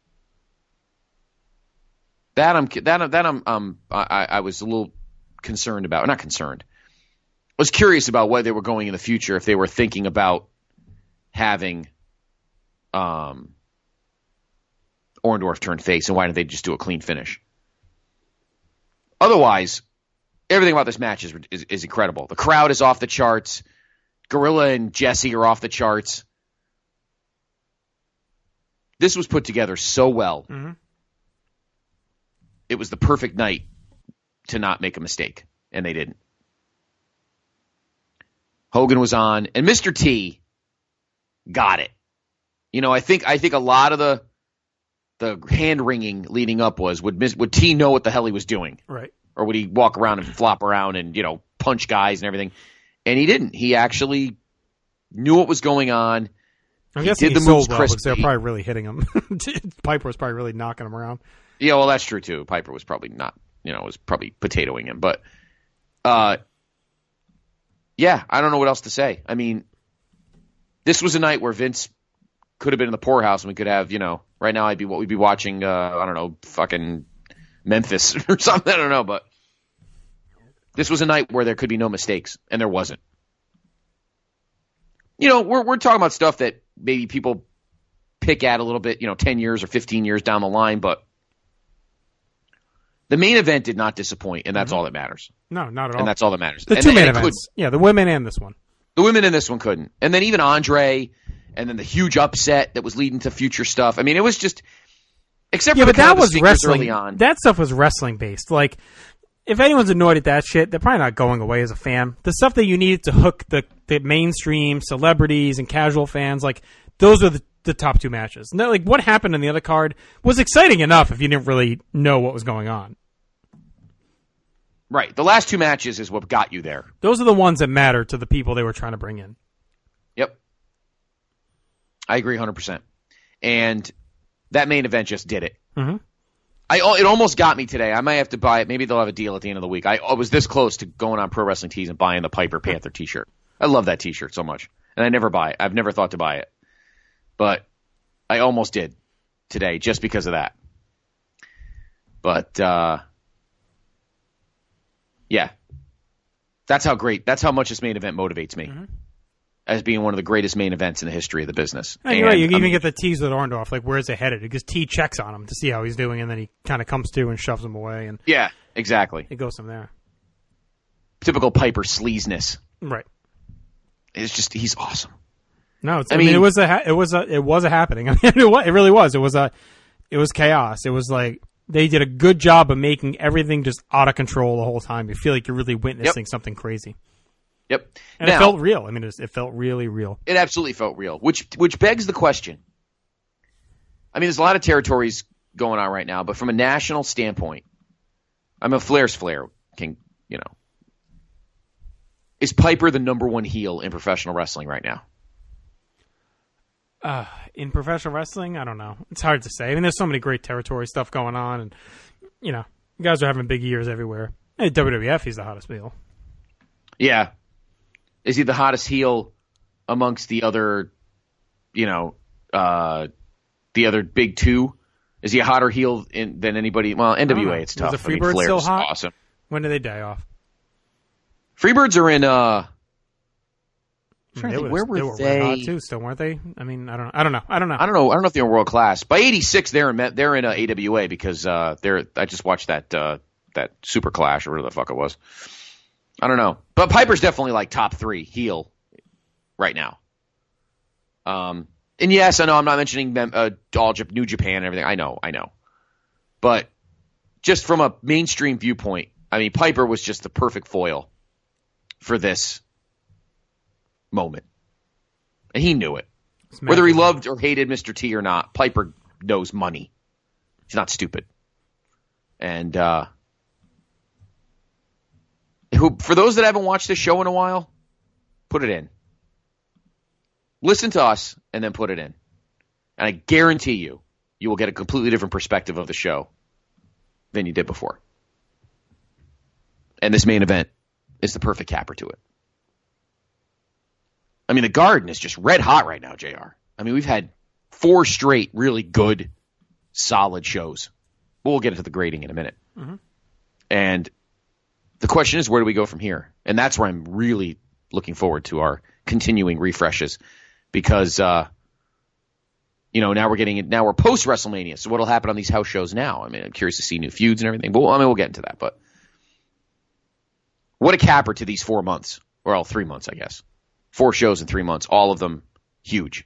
S12: I was a little concerned about. Not concerned. I was curious about where they were going in the future, if they were thinking about having Orndorff turn face, and why didn't they just do a clean finish? Otherwise, everything about this match is incredible. The crowd is off the charts. Gorilla and Jesse are off the charts. This was put together so well.
S10: Mm-hmm.
S12: It was the perfect night to not make a mistake, and they didn't. Hogan was on, and Mr. T got it. I think a lot of the hand wringing leading up was would T know what the hell he was doing,
S10: right?
S12: Or would he walk around and flop around and punch guys and everything? And he didn't. He actually knew what was going on.
S10: I'm guessing he sold well because they were probably really hitting him. Piper was probably really knocking him around.
S12: Yeah, well, that's true too. Piper was probably not, was probably potatoing him. But, yeah, I don't know what else to say. I mean, this was a night where Vince could have been in the poorhouse and we could have, right now we'd be watching, I don't know, fucking Memphis or something. I don't know, but this was a night where there could be no mistakes, and there wasn't. We're talking about stuff that maybe people pick at a little bit, 10 years or 15 years down the line, but the main event did not disappoint, and that's all that matters.
S10: No, not at all.
S12: And that's all that matters.
S10: The two main events. Yeah, the women and this one.
S12: The women in this one couldn't. And then even Andre, and then the huge upset that was leading to future stuff. I mean, it was just, except for
S10: but that was wrestling.
S12: Early on.
S10: That stuff was wrestling based. Like, if anyone's annoyed at that shit, they're probably not going away as a fan. The stuff that you needed to hook the mainstream celebrities and casual fans, like, those are the top two matches. No, like, what happened in the other card was exciting enough if you didn't really know what was going on.
S12: Right. The last two matches is what got you there.
S10: Those are the ones that matter to the people they were trying to bring in.
S12: Yep. I agree 100%. And that main event just did it.
S10: Mm-hmm.
S12: It almost got me today. I might have to buy it. Maybe they'll have a deal at the end of the week. I was this close to going on Pro Wrestling Tees and buying the Piper Panther t-shirt. I love that t-shirt so much. And I never buy it. I've never thought to buy it. But I almost did today just because of that. But, yeah. That's how much this main event motivates me.
S10: Mm-hmm.
S12: As being one of the greatest main events in the history of the business.
S10: And you're right. You even get the tease with Orndorff, like, where's it headed? Because T checks on him to see how he's doing, and then he kind of comes to and shoves him away. And
S12: yeah, exactly.
S10: It goes from there.
S12: Typical Piper sleazeness.
S10: Right.
S12: It's just, he's awesome.
S10: No, I mean, it was a happening. I mean, it really was. It was chaos. It was like, they did a good job of making everything just out of control the whole time. You feel like you're really witnessing something crazy.
S12: Yep.
S10: And now, it felt real. I mean, it felt really real.
S12: It absolutely felt real, which begs the question. I mean, there's a lot of territories going on right now, but from a national standpoint, I'm a Flair's Flair. Is Piper the number one heel in professional wrestling right now?
S10: In professional wrestling, I don't know. It's hard to say. I mean, there's so many great territory stuff going on, and, you guys are having big years everywhere. At WWF, he's the hottest heel.
S12: Yeah. Is he the hottest heel amongst the other, the other big two? Is he a hotter heel than anybody? Well, NWA, it's tough.
S10: Was the Freebirds still hot?
S12: Awesome.
S10: When did they die off?
S12: Freebirds are in.
S10: Where were they? Hot too, still weren't they? I mean, I don't know. I don't
S12: know if they're in world class. By '86, they're in AWA because I just watched that Super Clash or whatever the fuck it was. I don't know. But Piper's definitely like top 3 heel right now. And yes, I know I'm not mentioning all New Japan and everything. I know. But just from a mainstream viewpoint, I mean, Piper was just the perfect foil for this moment. And he knew it. Whether he loved or hated Mr. T or not, Piper knows money. He's not stupid. And, for those that haven't watched this show in a while, put it in. Listen to us and then put it in. And I guarantee you will get a completely different perspective of the show than you did before. And this main event is the perfect capper to it. I mean, the Garden is just red hot right now, JR. I mean, we've had 4 straight really good, solid shows. But we'll get into the grading in a minute.
S10: Mm-hmm.
S12: And the question is, where do we go from here? And that's where I'm really looking forward to our continuing refreshes because, now we're post WrestleMania. So what'll happen on these house shows now? I mean, I'm curious to see new feuds and everything, but we'll get into that. But what a capper to these 4 months, or all 3 months, I guess. 4 shows in 3 months, all of them huge.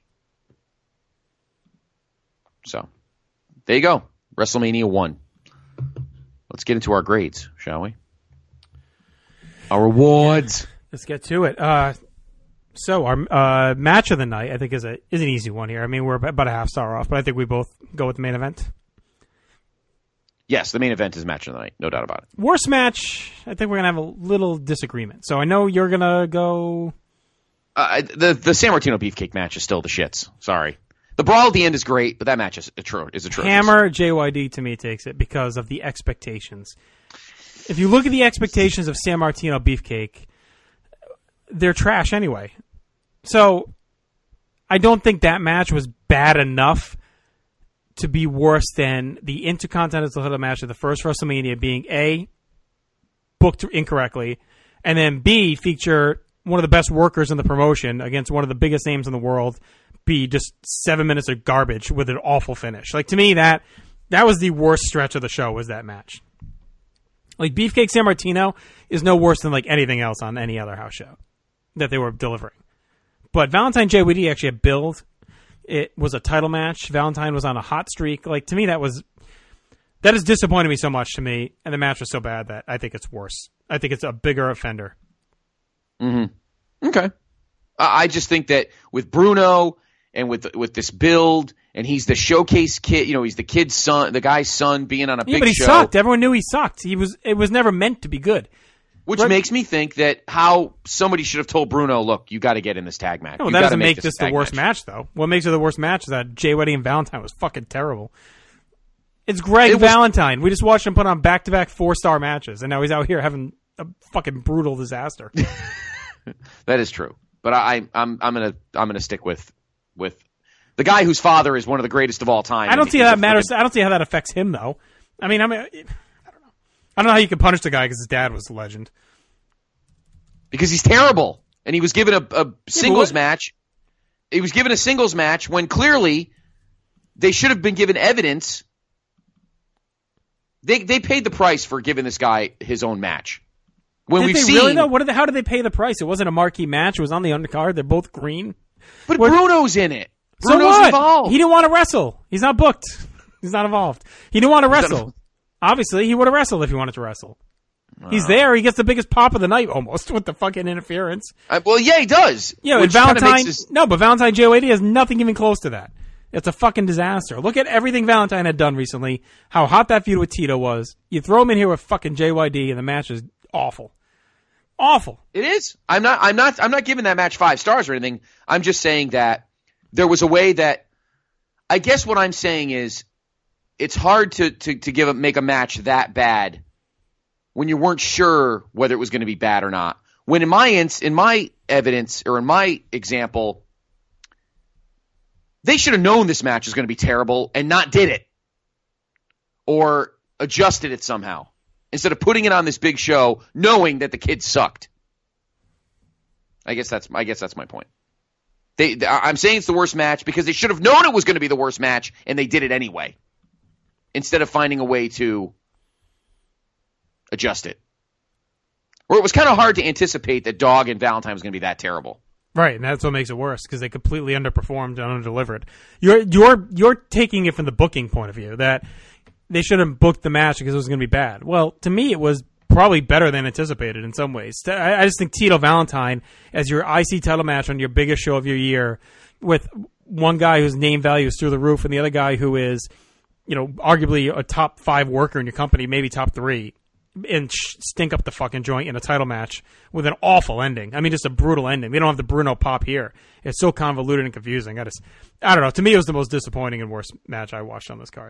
S12: So there you go. WrestleMania 1. Let's get into our grades, shall we? Our awards.
S10: Let's get to it. So our match of the night, I think, is an easy one here. I mean, we're about a half star off, but I think we both go with the main event.
S12: Yes, the main event is match of the night, no doubt about it.
S10: Worst match, I think we're gonna have a little disagreement. So I know you're gonna go.
S12: The San Martino Beefcake match is still the shits. Sorry, the brawl at the end is great, but that match is atrocious.
S10: Hammer JYD to me takes it because of the expectations. If you look at the expectations of San Martino Beefcake, they're trash anyway. So I don't think that match was bad enough to be worse than the Intercontinental title match of the first WrestleMania being A, booked incorrectly, and then B, feature one of the best workers in the promotion against one of the biggest names in the world, B, just 7 minutes of garbage with an awful finish. Like, to me, that was the worst stretch of the show, was that match. Like, Beefcake San Martino is no worse than, like, anything else on any other house show that they were delivering. But Valentine JYD actually had build. It was a title match. Valentine was on a hot streak. Like, to me, that has disappointed me so much to me, and the match was so bad that I think it's worse. I think it's a bigger offender.
S12: Mm-hmm. Okay. I just think that with Bruno and with this build, and he's the showcase kid, he's the kid's son, the guy's son being on a big show.
S10: Yeah, but he sucked. Everyone knew he sucked. It was never meant to be good.
S12: Which makes me think that how somebody should have told Bruno, look, you got to get in this tag match.
S10: No, that doesn't make this the worst match, though. What makes it the worst match is that JYD and Valentine was fucking terrible. It's Greg Valentine. We just watched him put on back-to-back 4-star matches, and now he's out here having a fucking brutal disaster.
S12: That is true. But I'm gonna stick with the guy whose father is one of the greatest of all time.
S10: I don't see how that matters. I don't see how that affects him, though. I mean, I don't know. I don't know how you can punish the guy because his dad was a legend.
S12: Because he's terrible, and he was given a singles match. He was given a singles match when clearly they should have been given evidence. They paid the price for giving this guy his own match.
S10: Did they really though? How did they pay the price? It wasn't a marquee match. It was on the undercard. They're both green.
S12: But Bruno's in it.
S10: Bruno's involved. He didn't want to wrestle. He's not booked. He's not involved. He didn't want to wrestle. Obviously, he would have wrestled if he wanted to wrestle. He's there. He gets the biggest pop of the night almost with the fucking interference.
S12: Well, yeah, he does.
S10: Yeah, and Valentine. No, but Valentine JYD has nothing even close to that. It's a fucking disaster. Look at everything Valentine had done recently. How hot that feud with Tito was. You throw him in here with fucking JYD, and the match is awful. Awful.
S12: It is. I'm not giving that match 5 stars or anything. I'm just saying that there was a way that. I guess what I'm saying is, it's hard to make a match that bad when you weren't sure whether it was going to be bad or not. When in my evidence or in my example, they should have known this match was going to be terrible and not did it or adjusted it somehow instead of putting it on this big show knowing that the kid sucked. I guess that's my point. I'm saying it's the worst match because they should have known it was going to be the worst match and they did it anyway. Instead of finding a way to adjust it. Or it was kind of hard to anticipate that Dog and Valentine was going to be that terrible.
S10: Right, and that's what makes it worse, because they completely underperformed and under-delivered. You're taking it from the booking point of view, that they should have booked the match because it was going to be bad. Well, to me, it was probably better than anticipated in some ways. I just think Tito Valentine as your IC title match on your biggest show of your year, with one guy whose name value is through the roof and the other guy who is, arguably a top 5 worker in your company, maybe top 3, and stink up the fucking joint in a title match with an awful ending. I mean, just a brutal ending. We don't have the Bruno pop here. It's so convoluted and confusing. I don't know. To me, it was the most disappointing and worst match I watched on this card.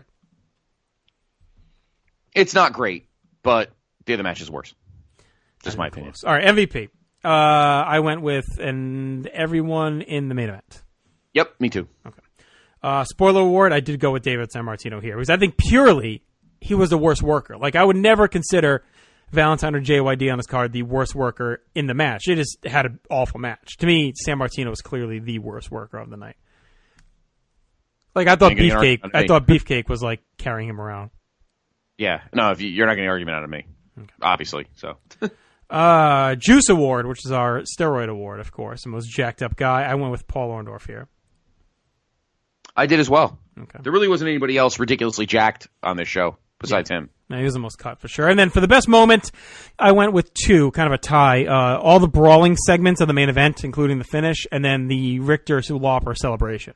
S12: It's not great, but the other match is worse. Just my opinion.
S10: All right, MVP. I went with everyone in the main event.
S12: Yep, me too.
S10: Okay. Spoiler award, I did go with David San Martino here, because I think purely he was the worst worker. Like, I would never consider Valentine or JYD on this card the worst worker in the match. They just had an awful match. To me, San Martino was clearly the worst worker of the night. Like, I thought Beefcake was like carrying him around.
S12: Yeah, no, you're not getting an argument out of me, obviously. So,
S10: Juice Award, which is our steroid award, of course, the most jacked up guy. I went with Paul Orndorff here.
S12: I did as well.
S10: Okay.
S12: There really wasn't anybody else ridiculously jacked on this show besides him.
S10: No, he was the most cut for sure. And then for the best moment, I went with two, kind of a tie. All the brawling segments of the main event, including the finish, and then the Richter Lauper celebration.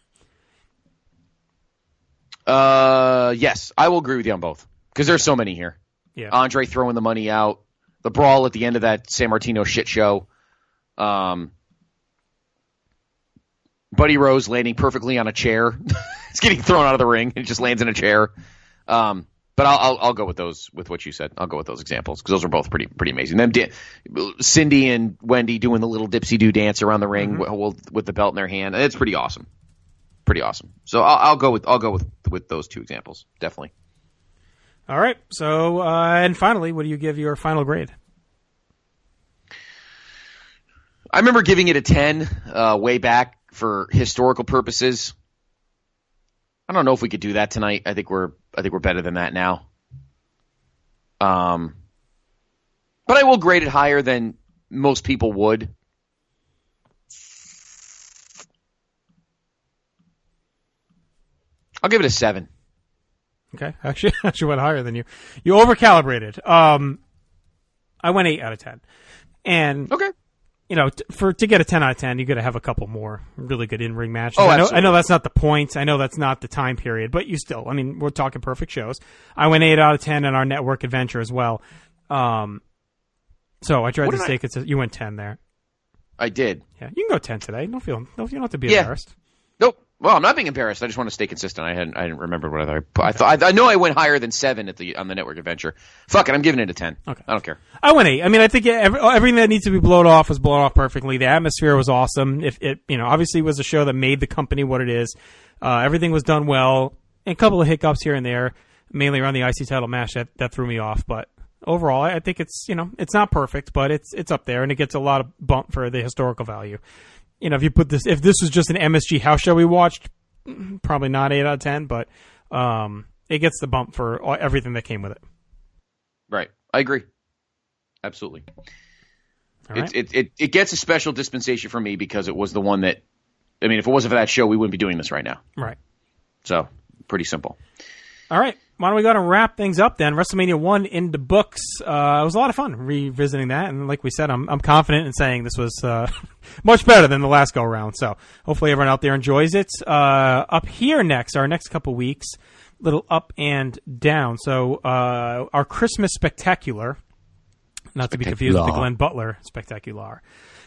S12: Yes, I will agree with you on both because there's so many here.
S10: Yeah.
S12: Andre throwing the money out, the brawl at the end of that San Martino shit show, Buddy Rose landing perfectly on a chair. He's getting thrown out of the ring and just lands in a chair. But I'll go with those, with what you said. I'll go with those examples because those are both pretty amazing. Them Cindy and Wendy doing the little dipsy-do dance around the ring with the belt in their hand. It's pretty awesome. Pretty awesome. So I'll go with those two examples. Definitely.
S10: All right. So and finally, what do you give your final grade?
S12: I remember giving it a 10 way back for historical purposes. I don't know if we could do that tonight. I think we're better than that now. But I will grade it higher than most people would. I'll give it a 7.
S10: Okay, actually went higher than you. You overcalibrated. I went 8 out of 10, and
S12: okay,
S10: you know, to get a 10 out of 10, you got to have a couple more really good in-ring matches.
S12: Oh,
S10: I know that's not the point. I know that's not the time period, but you still. I mean, we're talking perfect shows. I went 8 out of 10 in our network adventure as well. So I tried to stay consistent. You went 10 there.
S12: I did.
S10: Yeah, you can go 10 today. You don't have to be embarrassed.
S12: Nope. Well, I'm not being embarrassed. I just want to stay consistent. I didn't remember what I thought. I know I went higher than 7 on the network adventure. Fuck it, I'm giving it a 10. Okay. I don't care.
S10: I went 8. I mean, I think everything that needs to be blown off was blown off perfectly. The atmosphere was awesome. Obviously was a show that made the company what it is. Everything was done well. And a couple of hiccups here and there, mainly around the IC title match that threw me off. But overall, I think it's not perfect, but it's up there, and it gets a lot of bump for the historical value. You know, if this was just an MSG house show we watched, probably not 8 out of 10, but it gets the bump for everything that came with it.
S12: Right. I agree. Absolutely.
S10: Right.
S12: It gets a special dispensation for me because it was the one that, I mean, if it wasn't for that show, we wouldn't be doing this right now.
S10: Right.
S12: So, pretty simple.
S10: All right. Why don't we go and wrap things up then? WrestleMania 1 in the books. It was a lot of fun revisiting that. And like we said, I'm confident in saying this was much better than the last go-around. So hopefully everyone out there enjoys it. Up here next, our next couple weeks, little up and down. So our Christmas Spectacular, not to be confused with the Glenn Butler Spectacular.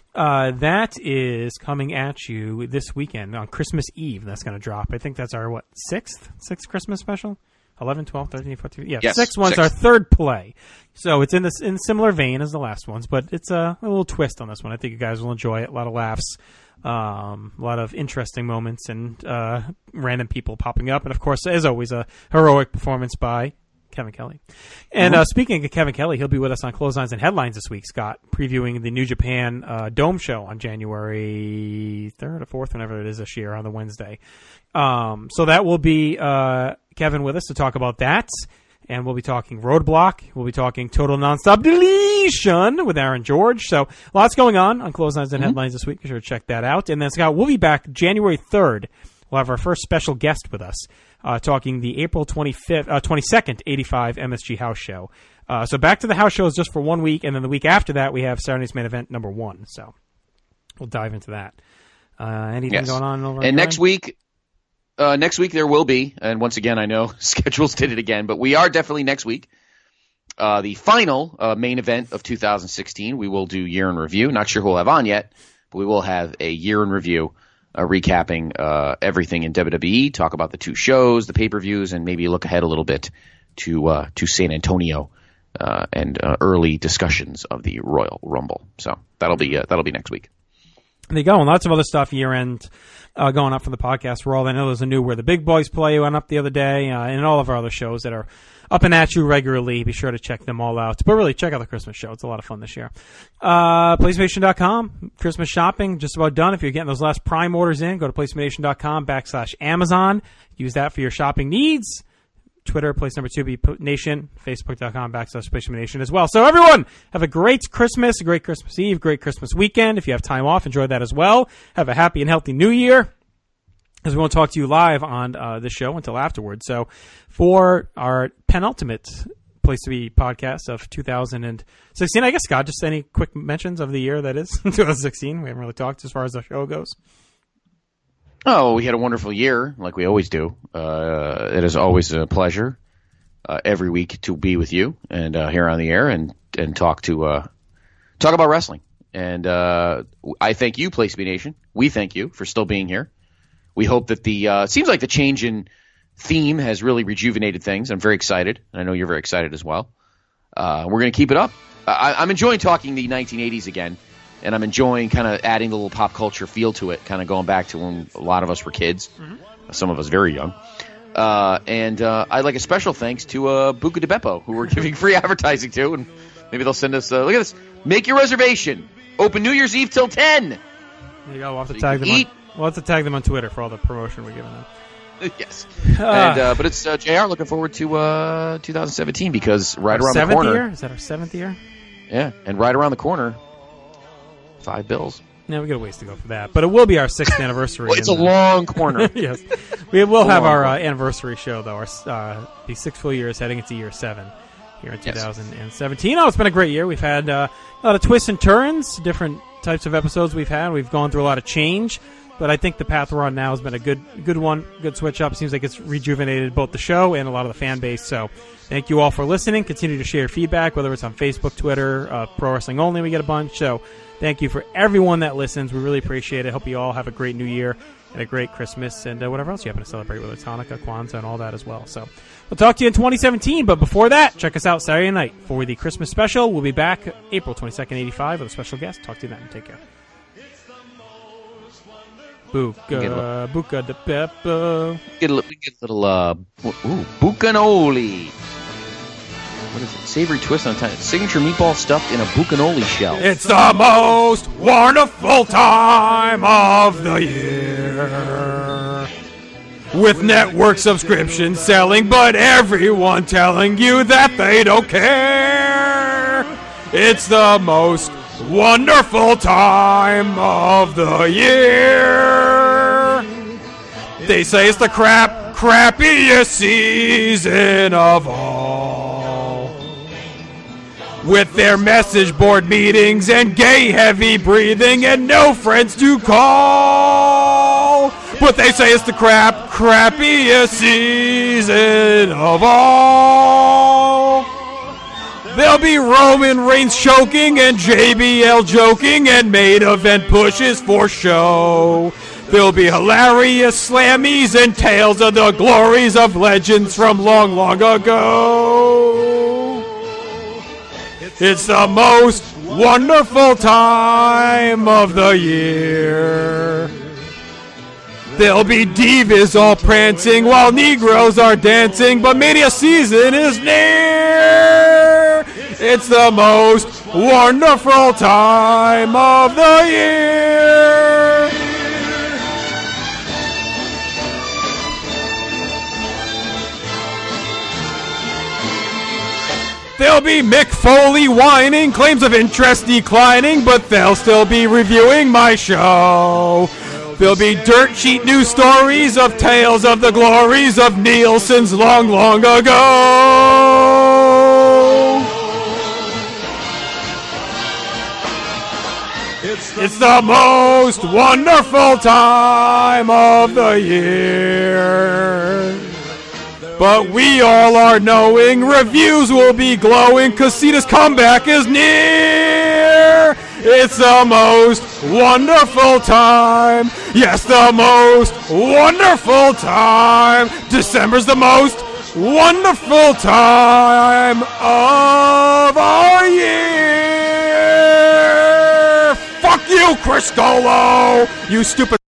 S10: That is coming at you this weekend on Christmas Eve. That's going to drop. I think that's our, sixth Christmas special? 11, 12, 13, 14. Yeah, yes, 6 one's our third play. So it's in similar vein as the last ones, but it's a little twist on this one. I think you guys will enjoy it. A lot of laughs, a lot of interesting moments, and random people popping up. And, of course, as always, a heroic performance by Kevin Kelly. And speaking of Kevin Kelly, he'll be with us on Clotheslines and Headlines this week, Scott, previewing the New Japan Dome show on January 3rd or 4th, whenever it is this year, on the Wednesday. So that will be Kevin with us to talk about that. And we'll be talking Roadblock. We'll be talking Total Nonstop Deletion with Aaron George. So lots going on Clotheslines and Headlines this week. Be sure to check that out. And then, Scott, we'll be back January 3rd. We'll have our first special guest with us, talking the April 22nd 85 MSG House Show. So back to the house shows just for 1 week, and then the week after that we have Saturday's Main Event number 1. So we'll dive into that. Anything going on over?
S12: And next week there will be, and once again I know schedules did it again, but we are definitely next week. The final main event of 2016. We will do year in review. Not sure who we'll have on yet, but we will have a year in review. Recapping everything in WWE, talk about the 2 shows, the pay-per-views, and maybe look ahead a little bit to San Antonio and early discussions of the Royal Rumble. So that'll be next week.
S10: There you go, and lots of other stuff year-end going up for the podcast world. I know there's a new Where the Big Boys Play went up the other day, and all of our other shows that are up and at you regularly. Be sure to check them all out. But really, check out the Christmas show. It's a lot of fun this year. PlaceMation.com. Christmas shopping, just about done. If you're getting those last Prime orders in, go to PlaceMation.com/Amazon. Use that for your shopping needs. Twitter, place number 2, Nation. Facebook.com/PlaceNation as well. So everyone, have a great Christmas, a great Christmas Eve, great Christmas weekend. If you have time off, enjoy that as well. Have a happy and healthy New Year. because we won't talk to you live on the show until afterwards. So for our penultimate Place to Be podcast of 2016, I guess, Scott, just any quick mentions of the year that is 2016. We haven't really talked as far as the show goes.
S12: Oh, we had a wonderful year, like we always do. It is always a pleasure every week to be with you and here on the air and talk about wrestling. And I thank you, Place to Be Nation. We thank you for still being here. We hope that it seems like the change in theme has really rejuvenated things. I'm very excited. I know you're very excited as well. We're going to keep it up. I'm enjoying talking the 1980s again, and I'm enjoying kind of adding the little pop culture feel to it, kind of going back to when a lot of us were kids, some of us very young. And I'd like a special thanks to Buca di Beppo, who we're giving free advertising to, and maybe they'll send us, look at this, make your reservation. Open New Year's Eve till 10.
S10: There you go. We'll have to tag them on Twitter for all the promotion we're giving them.
S12: Yes. But it's JR looking forward to 2017 because right around the corner.
S10: Year? Is that our 7th year?
S12: Yeah, and right around the corner, 5 bills.
S10: Yeah, we got a ways to go for that. But it will be our 6th anniversary.
S12: Well, it's a long corner.
S10: Yes. We will have our anniversary show, though. Be 6 full years heading into year 7 here in 2017. Oh, it's been a great year. We've had a lot of twists and turns, different types of episodes we've had. We've gone through a lot of change. But I think the path we're on now has been a good one, good switch up. Seems like it's rejuvenated both the show and a lot of the fan base. So thank you all for listening. Continue to share feedback, whether it's on Facebook, Twitter, Pro Wrestling Only. We get a bunch. So thank you for everyone that listens. We really appreciate it. Hope you all have a great New Year and a great Christmas and whatever else you happen to celebrate, whether it's Hanukkah, Kwanzaa, and all that as well. So we'll talk to you in 2017. But before that, check us out Saturday night for the Christmas special. We'll be back April 22nd, 85 with a special guest. Talk to you then. Take care. Buca di Beppo.
S12: Get a little bucanoli. What is it? Savory twist on time. Signature meatball stuffed in a bucanoli shell.
S10: It's the most wonderful time of the year. With network subscriptions selling, but everyone telling you that they don't care. It's the most wonderful time of the year. They say it's the crappiest season of all. With their message board meetings and gay heavy breathing and no friends to call. But they say it's the crappiest season of all. There'll be Roman Reigns choking and JBL joking and main event pushes for show. There'll be hilarious slammies and tales of the glories of legends from long, long ago. It's the most wonderful time of the year. There'll be divas all prancing while Negroes are dancing, but Mania season is near. It's the most wonderful time of the year. There'll be Mick Foley whining, claims of interest declining, but they'll still be reviewing my show. There'll be dirt sheet news stories of tales of the glories of Nielsen's long, long ago. It's the most wonderful time of the year. But we all are knowing reviews will be glowing because Cena's comeback is near. It's the most wonderful time. Yes, the most wonderful time. December's the most wonderful time of our year. Fuck you, Chris Golo. You stupid.